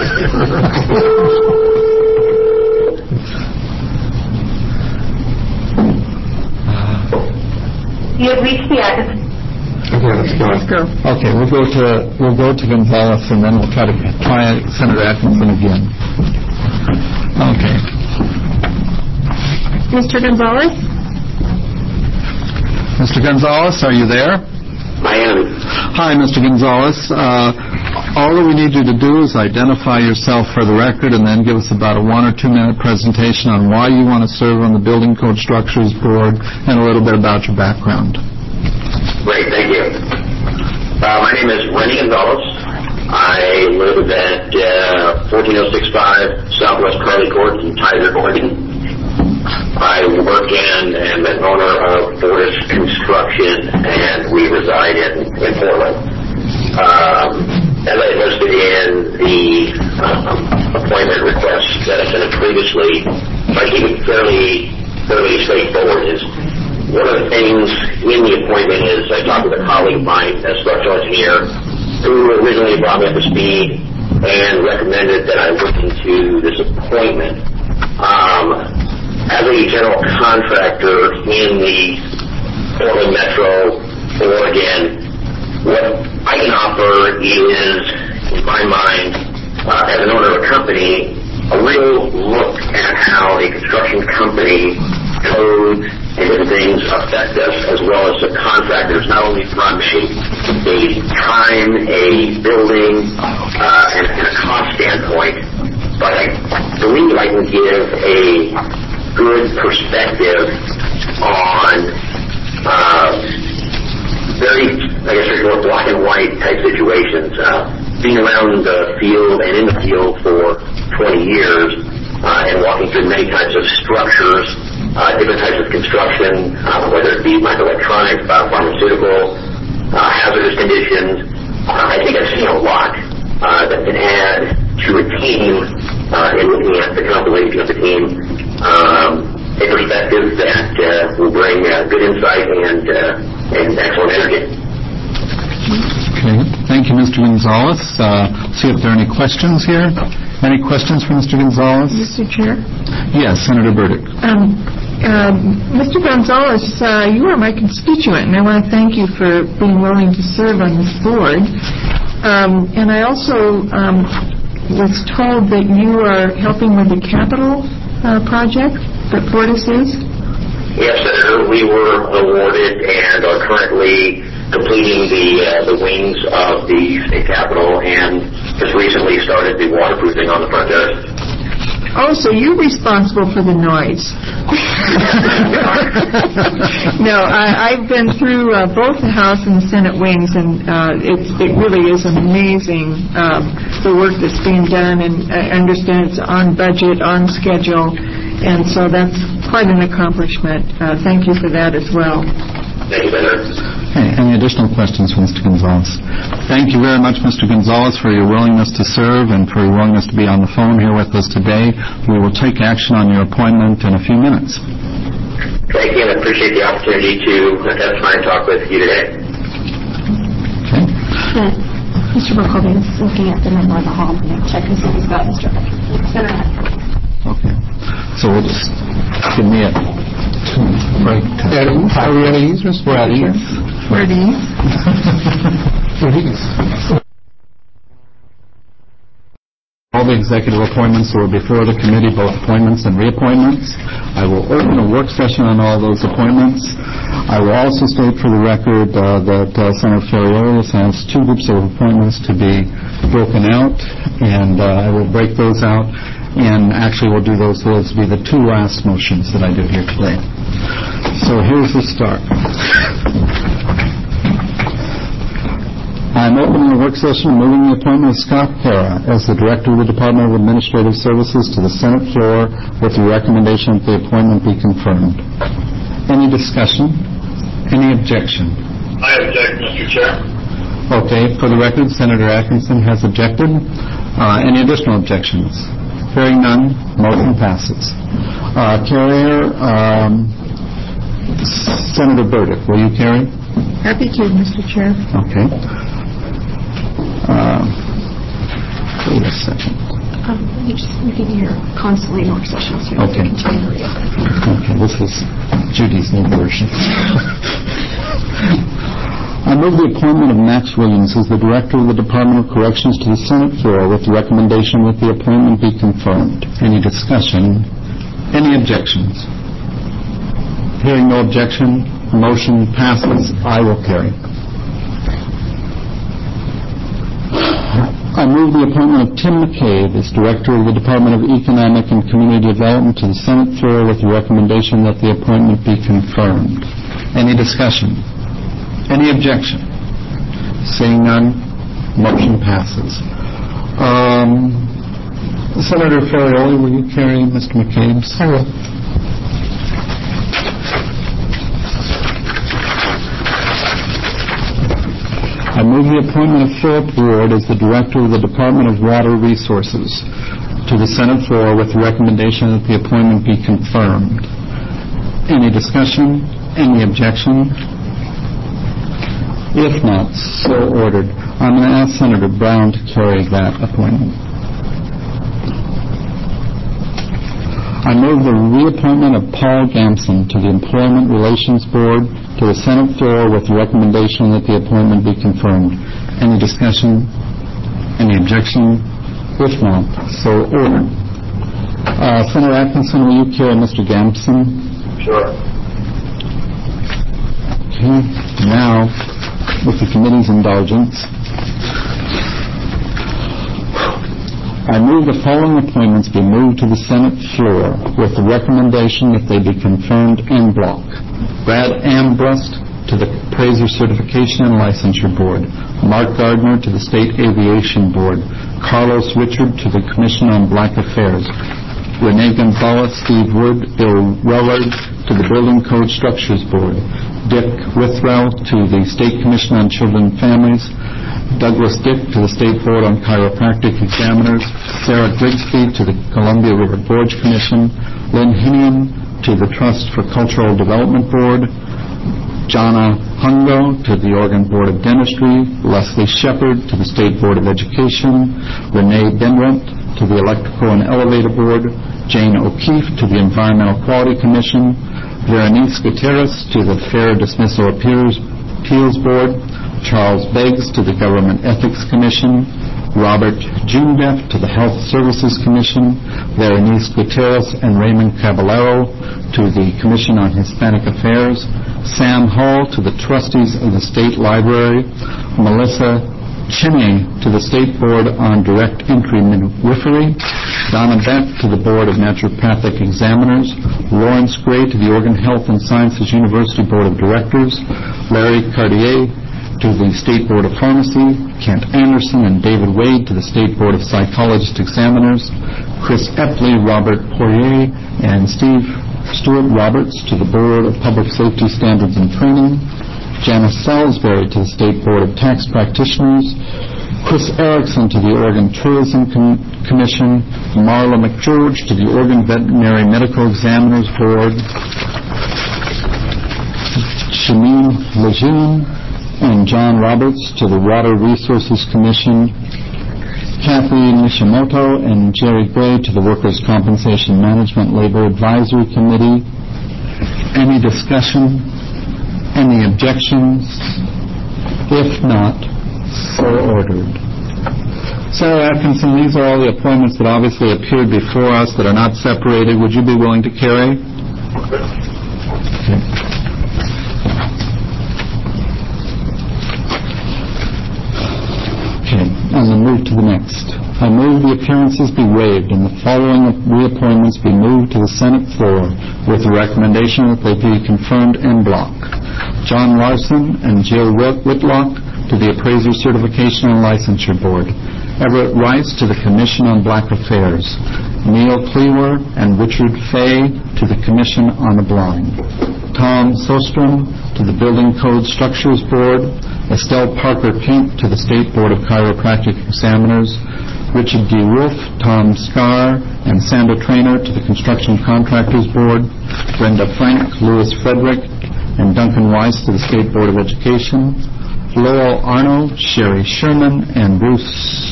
You have reached the Atkinson. Okay, let's go. Okay, we'll go to Gonzalez, and then we'll try Senator Atkinson again. Okay. Mr. Gonzalez? Mr. Gonzalez, are you there? I am. Hi, Mr. Gonzalez. All that we need you to do is identify yourself for the record and then give us about a 1 or 2 minute presentation on why you want to serve on the Building Code Structures Board and a little bit about your background. Great, thank you. My name is Rennie Gonzalez. I live at 14065 Southwest Carly Court in Tyler, Oregon. I work in and am an owner of Fortis Construction, and we reside in Portland. As I listed in the appointment request that I sent previously, I keep it fairly straightforward. Is one of the things in the appointment is I talked with a colleague of mine, a structural engineer, who originally brought me up to speed and recommended that I look into this appointment. As a general contractor in the Portland Metro, Oregon, what I can offer is, in my mind, as an owner of a company, a real look at how a construction company codes and different things affect us, as well as the contractors, not only from a time, a building, and a cost standpoint, but I believe I can give a good perspective on very, I guess, more black and white type situations. Being around the field and in the field for 20 years and walking through many types of structures, different types of construction, whether it be microelectronics, biopharmaceutical, hazardous conditions. I think I've seen a lot that can add to a team in looking at the compilation of the team, a perspective that will bring good insight and excellent energy. Okay. Thank you, Mr. Gonzalez. See if there are any questions here. Any questions for Mr. Gonzalez? Mr. Chair? Yes, Senator Burdick. Mr. Gonzalez, you are my constituent, and I want to thank you for being willing to serve on this board. And I also was told that you are helping with the capital project that Fortis is. Yes, Senator. We were awarded and are currently completing the wings of the state capitol and just recently started the waterproofing on the front deck. Oh, so you're responsible for the noise. No, I've been through both the House and the Senate wings, and it really is amazing the work that's being done, and I understand it's on budget, on schedule, and so that's quite an accomplishment. Thank you for that as well. Thank you, Senator. Okay, any additional questions for Mr. Gonzalez? Thank you very much, Mr. Gonzalez, for your willingness to serve and for your willingness to be on the phone here with us today. We will take action on your appointment in a few minutes. Thank you, and I appreciate the opportunity to testify and talk with you today. Okay. Mr. Burkholder is looking at the number of the hall and check and see if he's got Mr. Okay. So we'll just give me a break. Are we at ease, Mr. We're at ease. We're at ease. We're at ease. All the executive appointments were before the committee, both appointments and reappointments. I will open a work session on all those appointments. I will also state for the record that Senator Ferriolis has two groups of appointments to be broken out, and I will break those out, and actually we'll do those will be the two last motions that I do here today. So here's the start. I'm opening the work session moving the appointment of Scott Para as the Director of the Department of Administrative Services to the Senate floor with the recommendation that the appointment be confirmed. Any discussion? Any objection? I object, Mr. Chair. Okay, for the record, Senator Atkinson has objected. Any additional objections? Hearing none, motion passes. Carrier, Senator Burdick, will you carry? Happy to, Mr. Chair. Okay. Wait a second. We can hear constantly in work sessions. So okay. Okay, this is Judy's new version. I move the appointment of Max Williams as the Director of the Department of Corrections to the Senate floor with the recommendation that the appointment be confirmed. Any discussion? Any objections? Hearing no objection, motion passes. I will carry. I move the appointment of Tim McCabe as Director of the Department of Economic and Community Development to the Senate floor with the recommendation that the appointment be confirmed. Any discussion? Any objection? Seeing none, motion passes. Senator Ferrioli, will you carry Mr. McCabe's? I will. I move the appointment of Philip Ward as the Director of the Department of Water Resources to the Senate floor with the recommendation that the appointment be confirmed. Any discussion? Any objection? If not, so ordered. I'm going to ask Senator Brown to carry that appointment. I move the reappointment of Paul Gamson to the Employment Relations Board to the Senate floor with the recommendation that the appointment be confirmed. Any discussion? Any objection? If not, so ordered. Senator Atkinson, will you carry Mr. Gamson? Sure. Okay. Now, with the committee's indulgence, I move the following appointments be moved to the Senate floor with the recommendation that they be confirmed en bloc. Brad Ambrust to the Appraiser Certification and Licensure Board, Mark Gardner to the State Aviation Board, Carlos Richard to the Commission on Black Affairs, Renee Gonzalez, Steve Wood, Bill Wellard to the Building Code Structures Board, Dick Withrell to the State Commission on Children and Families, Douglas Dick to the State Board on Chiropractic Examiners, Sarah Grigsby to the Columbia River Gorge Commission, Lynn Hinian to the Trust for Cultural Development Board, Jana Hungo to the Oregon Board of Dentistry, Leslie Shepard to the State Board of Education, Renee Benrent to the Electrical and Elevator Board, Jane O'Keefe to the Environmental Quality Commission, Veronice Gutierrez to the Fair Dismissal Appeals Board, Charles Beggs to the Government Ethics Commission, Robert Jundeff to the Health Services Commission, Veronice Gutierrez and Raymond Caballero to the Commission on Hispanic Affairs, Sam Hall to the Trustees of the State Library, Melissa Cheney to the State Board on Direct Entry Midwifery, Donna Beck to the Board of Naturopathic Examiners, Lawrence Gray to the Oregon Health and Sciences University Board of Directors, Larry Cartier to the State Board of Pharmacy, Kent Anderson and David Wade to the State Board of Psychologist Examiners, Chris Epley, Robert Poirier, and Stuart Roberts to the Board of Public Safety Standards and Training, Janice Salisbury to the State Board of Tax Practitioners, Chris Erickson to the Oregon Tourism Commission, Marla McGeorge to the Oregon Veterinary Medical Examiners Board, Shameen Lejeune and John Roberts to the Water Resources Commission, Kathy Nishimoto and Jerry Gray to the Workers' Compensation Management Labor Advisory Committee. Any discussion? Any objections? If not, so ordered. Sarah Atkinson, these are all the appointments that obviously appeared before us that are not separated. Would you be willing to carry? Okay. And then move to the next. I move the appearances be waived and the following reappointments be moved to the Senate floor with the recommendation that they be confirmed en bloc. John Larson and Jill Whitlock to the Appraiser Certification and Licensure Board. Everett Rice to the Commission on Black Affairs. Neil Cleaver and Richard Fay to the Commission on the Blind. Tom Sostrom to the Building Code Structures Board. Estelle Parker Kemp to the State Board of Chiropractic Examiners. Richard D. Wolf, Tom Scar, and Sandra Traynor to the Construction Contractors Board. Brenda Frank, Louis Frederick, and Duncan Weiss to the State Board of Education. Lowell Arnold, Sherry Sherman, and Bruce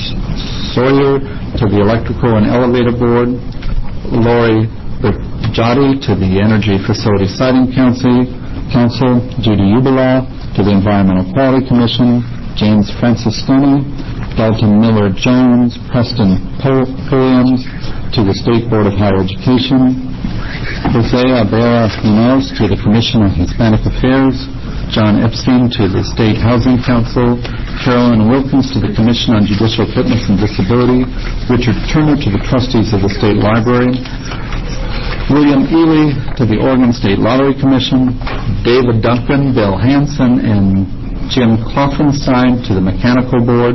Sawyer to the Electrical and Elevator Board. Lori Berjotti to the Energy Facility Siting Council. Judy Ubala to the Environmental Quality Commission. James Francisconi, Dalton Miller Jones, Preston Pulliams to the State Board of Higher Education. Jose Abera Munoz to the Commission on Hispanic Affairs. John Epstein to the State Housing Council. Carolyn Wilkins to the Commission on Judicial Fitness and Disability. Richard Turner to the Trustees of the State Library. William Ely to the Oregon State Lottery Commission. David Duncan, Bill Hansen, and Jim Klopfenstein to the Mechanical Board.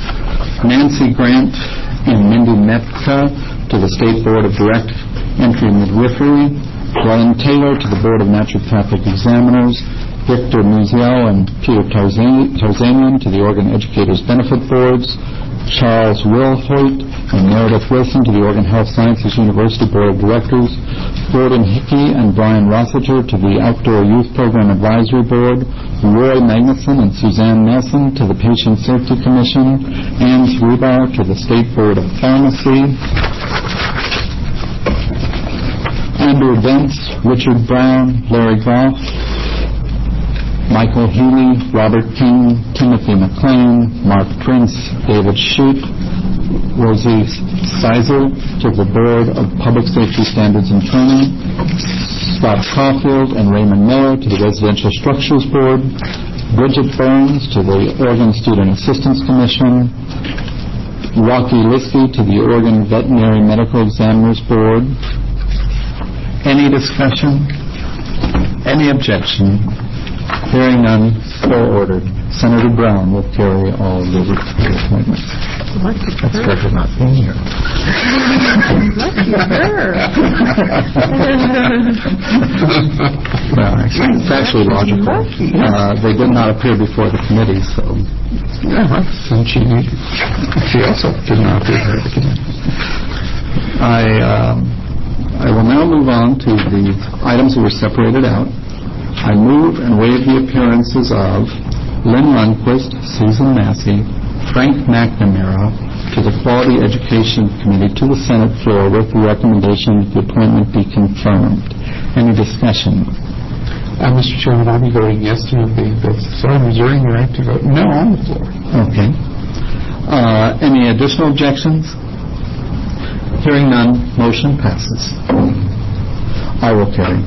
Nancy Grant and Mindy Metka to the State Board of Direct Entry Midwifery. Glenn Taylor to the Board of Naturopathic Examiners. Victor Musiel and Peter Tarzanian to the Oregon Educators Benefit Boards. Charles Wilhoit and Meredith Wilson to the Oregon Health Sciences University Board of Directors. Gordon Hickey and Brian Rossiter to the Outdoor Youth Program Advisory Board. Roy Magnuson and Suzanne Nelson to the Patient Safety Commission. Ann Rebar to the State Board of Pharmacy. Andrew Bentz, Richard Brown, Larry Goff, Michael Healy, Robert King, Timothy McLean, Mark Prince, David Shute, Rosie Sizer to the Board of Public Safety Standards and Training, Scott Caulfield and Raymond Miller to the Residential Structures Board, Bridget Burns to the Oregon Student Assistance Commission, Rocky Liskey to the Oregon Veterinary Medical Examiners Board. Any discussion? Any objection? Hearing none, so ordered. Senator Brown will carry all the appointments. That's for not being here. Lucky her. Well, it's actually logical. They did not appear before the committee, so... And she also did not appear before the committee. I will now move on to the items that were separated out. I move and waive the appearances of Lynn Lundquist, Susan Massey, Frank McNamara to the Quality Education Committee to the Senate floor with the recommendation that the appointment be confirmed. Any discussion? Mr. Chairman, I'll be voting yes to this. So I'm reserving the right to vote no on the floor. Okay. Any additional objections? Hearing none, motion passes. I will carry.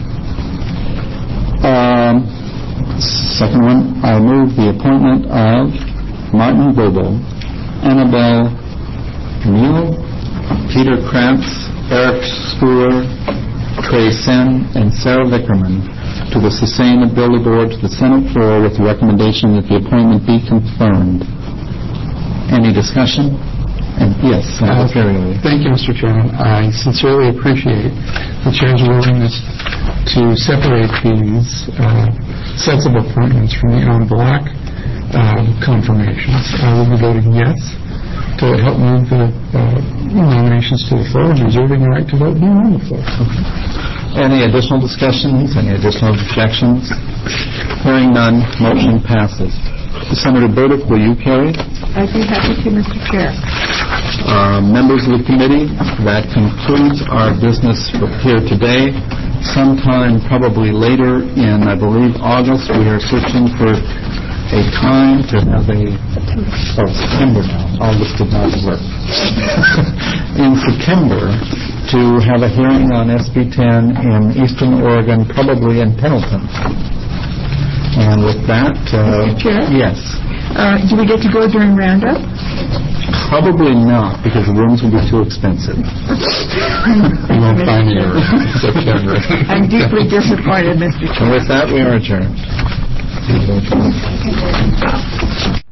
Second one, I move the appointment of Martin Goebel, Annabelle Neal, Peter Krantz, Eric Schooler, Trey Sen, and Sarah Vickerman to the Sustainability Board to the Senate floor with the recommendation that the appointment be confirmed. Any discussion? And yes, thank you, Mr. Chairman. I sincerely appreciate the Chair's willingness to separate these sets of appointments from the en bloc confirmations. I will be voting yes to help move the nominations to the floor and reserving the right to vote no on the floor. Any additional discussions? Any additional objections? Hearing none, motion passes. Senator Burdick, will you carry? I'd be happy to, Mr. Chair. Members of the committee, that concludes our business here today. Sometime probably later in, I believe, August, we are searching for a time to have September now. August did not work. In September, to have a hearing on SB 10 in Eastern Oregon, probably in Pendleton. And with that, Mr. Chair? Yes. Do we get to go during roundup? Probably not, because the rooms will be too expensive. You won't find me in September. I'm deeply disappointed, Mr. Chair. And with that, we are adjourned.